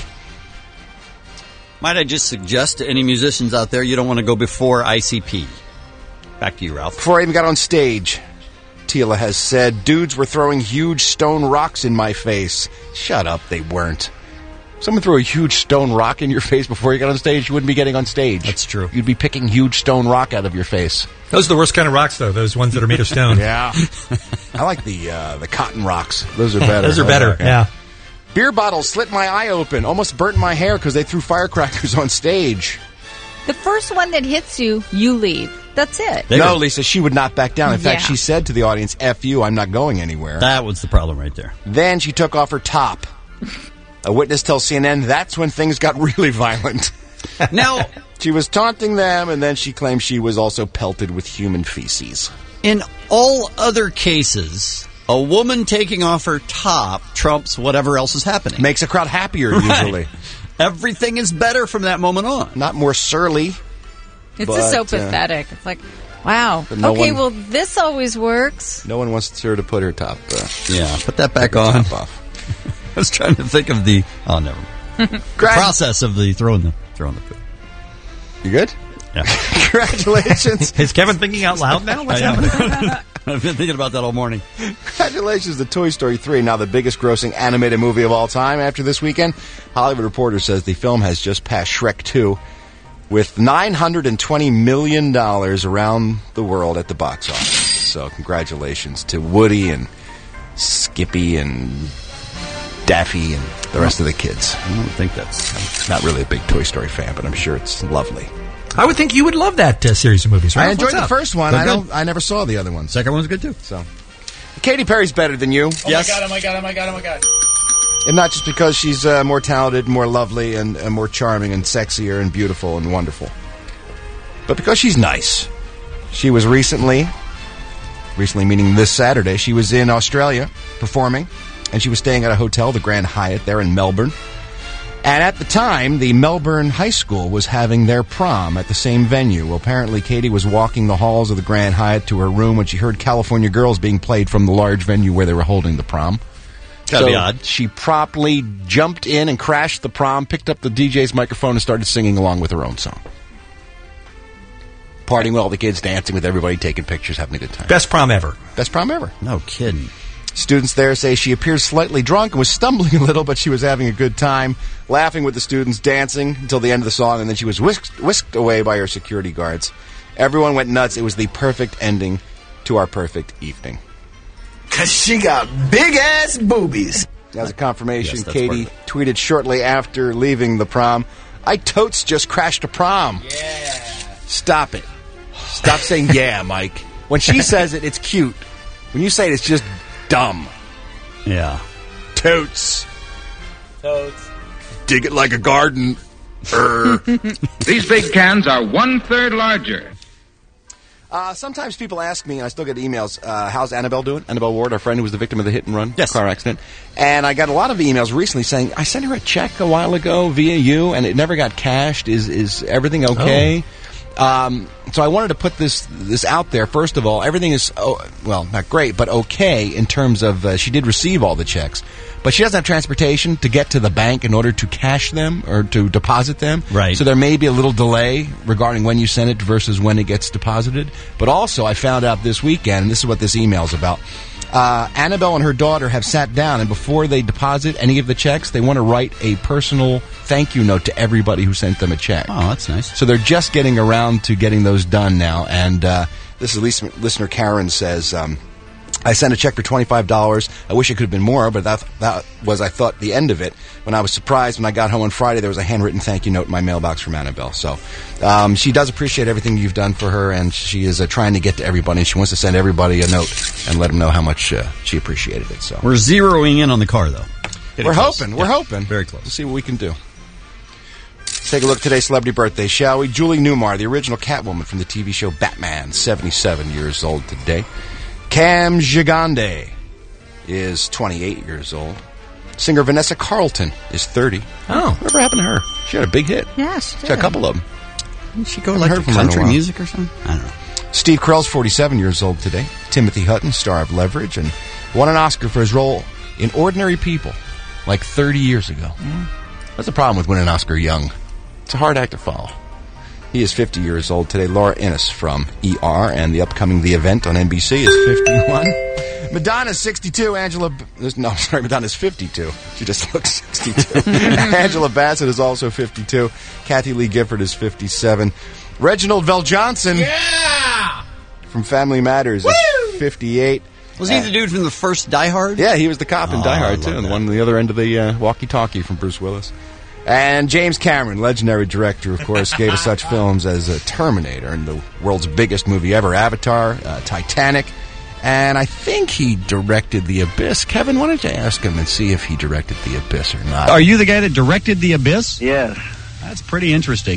Might I just suggest to any musicians out there, you don't want to go before I C P. Back to you, Ralph. Before I even got on stage, Tila has said, dudes were throwing huge stone rocks in my face. Shut up, they weren't. Someone threw a huge stone rock in your face before you got on stage, you wouldn't be getting on stage. That's true. You'd be picking huge stone rock out of your face. Those are the worst kind of rocks, though. Those ones that are made of stone. Yeah. I like the uh, the cotton rocks. Those are better. Those are better, yeah. Beer bottles slit my eye open. Almost burnt my hair because they threw firecrackers on stage. The first one that hits you, you leave. That's it. No, Lisa, she would not back down. In fact, Yeah. she said to the audience, F you, I'm not going anywhere. That was the problem right there. Then she took off her top. A witness tells C N N that's when things got really violent. Now, she was taunting them, and then she claimed she was also pelted with human feces. in all other cases, a woman taking off her top trumps whatever else is happening. Makes a crowd happier, Right. usually. Everything is better from that moment on. Not more surly. It's but, just so uh, pathetic. It's like, wow. But no okay, one- well, this always works. No one wants her to put her top. Uh, Yeah, put that back her on. Top off. I was trying to think of the oh, never. The process of the throwing the throwing the food. You good? Yeah. Congratulations. Is Kevin thinking out loud now? What's I am. happening? I've been thinking about that all morning. Congratulations to Toy Story three, now the biggest grossing animated movie of all time after this weekend. Hollywood Reporter says the film has just passed Shrek two with nine hundred twenty million dollars around the world at the box office. So congratulations to Woody and Skippy and Daffy and the rest of the kids. I don't think that's... I'm not really a big Toy Story fan, but I'm sure it's lovely. I would think you would love that uh, series of movies, right? I enjoyed What's the up? first one. They're I good. don't. I never saw the other ones. Second one's good too. So, Katy Perry's better than you. Oh yes, my god, oh my god, oh my god, oh my god. and not just because she's uh, more talented, more lovely, and uh, more charming, and sexier, and beautiful, and wonderful, but because she's nice. She was recently, recently meaning this Saturday, she was in Australia performing, and she was staying at a hotel, the Grand Hyatt, there in Melbourne. And at the time, the Melbourne High School was having their prom at the same venue. Well, apparently, Katie was walking the halls of the Grand Hyatt to her room when she heard California Girls being played from the large venue where they were holding the prom. Gotta so be odd. She promptly jumped in and crashed the prom, picked up the D J's microphone, and started singing along with her own song. Partying with all the kids, dancing with everybody, taking pictures, having a good time. Best prom ever. Best prom ever. No kidding. Students there say she appeared slightly drunk and was stumbling a little, but she was having a good time, laughing with the students, dancing until the end of the song, and then she was whisked, whisked away by her security guards. Everyone went nuts. It was the perfect ending to our perfect evening. Cause she got big ass boobies. As a confirmation, Yes, that's Katie tweeted shortly after leaving the prom, I totes just crashed a prom. Yeah. Stop it. Stop saying yeah, Mike. When she says it, it's cute. When you say it, it's just dumb. Yeah. Totes. Totes. Dig it like a garden. Er. These big cans are one-third larger. Uh, sometimes people ask me, and I still get emails, uh, how's Annabelle doing? Annabelle Ward, our friend who was the victim of the hit-and-run Yes. car accident. And I got a lot of emails recently saying, I sent her a check a while ago via you, and it never got cashed. Is is everything okay? Um, so I wanted to put this this out there. First of all, everything is, oh, well, not great, but okay in terms of uh, she did receive all the checks. But she doesn't have transportation to get to the bank in order to cash them or to deposit them. Right. So there may be a little delay regarding when you send it versus when it gets deposited. But also, I found out this weekend, and this is what this email is about. Uh, Annabelle and her daughter have sat down, and before they deposit any of the checks, they want to write a personal thank you note to everybody who sent them a check. Oh, that's nice. So they're just getting around to getting those done now. And uh, this is listener, listener Karen says, um, I sent a check for twenty-five dollars. I wish it could have been more, but that, that was, I thought, the end of it. When I was surprised when I got home on Friday, there was a handwritten thank you note in my mailbox from Annabelle. So um, she does appreciate everything you've done for her, and she is uh, trying to get to everybody. She wants to send everybody a note and let them know how much uh, she appreciated it. So we're zeroing in on the car, though. Getting we're close. hoping. We're Yeah. hoping. Very close. We'll see what we can do. Take a look at today's celebrity birthday, shall we? Julie Newmar, the original Catwoman from the T V show Batman, seventy-seven years old today. Cam Gigande is twenty-eight years old. Singer Vanessa Carlton is thirty. Oh. Whatever happened to her? She had a big hit. Yeah, she She had a couple of them. Did she go like to country music or something? I don't know. Steve Carell's forty-seven years old today. Timothy Hutton, star of Leverage, and won an Oscar for his role in Ordinary People like thirty years ago. Mm. That's the problem with winning an Oscar young. It's a hard act to follow. He is fifty years old today. Laura Innes from E R and the upcoming The Event on N B C is fifty-one. Madonna's sixty-two. Angela... No, sorry, Madonna's fifty-two. She just looks sixty-two. Angela Bassett is also fifty-two. Kathy Lee Gifford is fifty-seven. Reginald VelJohnson Yeah! from Family Matters is fifty-eight. Was he the dude from the first Die Hard? Yeah, he was the cop in Oh, Die I Hard, love too, and the that. one on the other end of the uh, walkie-talkie from Bruce Willis. And James Cameron, legendary director, of course, gave us such films as uh, Terminator and the world's biggest movie ever, Avatar, uh, Titanic, and I think he directed The Abyss. Kevin, why don't you ask him and see if he directed The Abyss or not? Are you the guy that directed The Abyss? Yes. That's pretty interesting.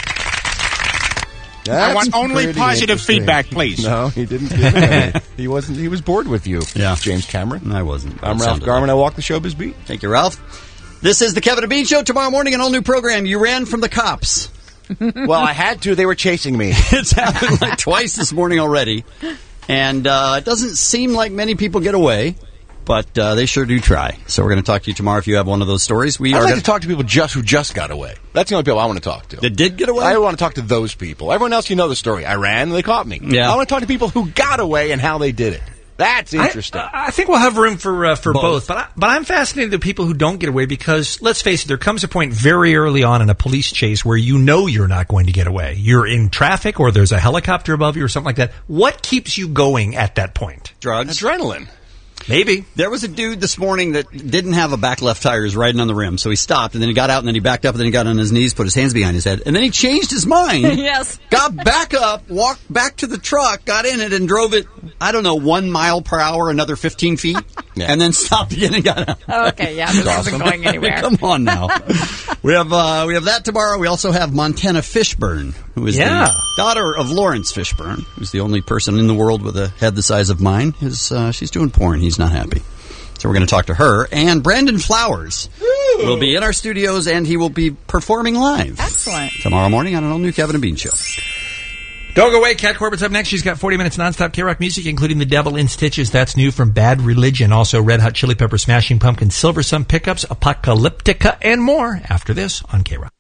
That's I want only pretty positive interesting. feedback, please. No, he didn't. Give it any. He wasn't. He was bored with you, Yeah. James Cameron. I wasn't. I'm That Ralph sounded Garman. like- I walk the showbiz beat. Thank you, Ralph. This is the Kevin and Bean Show. Tomorrow morning, an all-new program. You ran from the cops. Well, I had to. They were chasing me. It's happened like twice this morning already. And uh, it doesn't seem like many people get away, but uh, they sure do try. So we're going to talk to you tomorrow if you have one of those stories. We I'd are like gonna- to talk to people just who just got away. That's the only people I want to talk to. that did get away. I want to talk to those people. Everyone else, you know the story. I ran, and they caught me. Yeah. I want to talk to people who got away and how they did it. That's interesting. I, I think we'll have room for uh, for both. Both. but I, but I'm fascinated with people who don't get away because let's face it, there comes a point very early on in a police chase where you know you're not going to get away. You're in traffic or there's a helicopter above you or something like that. What keeps you going at that point? Drugs. Adrenaline. Maybe. There was a dude this morning that didn't have a back left tire. He was riding on the rim. So he stopped, and then he got out, and then he backed up, and then he got on his knees, put his hands behind his head, and then he changed his mind. Yes. Got back up, walked back to the truck, got in it, and drove it, I don't know, one mile per hour, another fifteen feet, Yeah. and then stopped again and got out. Okay, yeah, this isn't going anywhere. Come on now. We have uh, we have that tomorrow. We also have Montana Fishburne, who is Yeah. the daughter of Lawrence Fishburne, who's the only person in the world with a head the size of mine. His, uh, she's doing porn. He's not happy. So we're going to talk to her. And Brandon Flowers will be in our studios, and he will be performing live. Excellent. Tomorrow morning on an all-new Kevin and Bean Show. Don't go away. Kat Corbett's up next. She's got forty minutes nonstop K-Rock music, including The Devil in Stitches. That's new from Bad Religion. Also, Red Hot Chili Pepper, Smashing Pumpkins, Silver Sun Pickups, Apocalyptica, and more after this on K-Rock.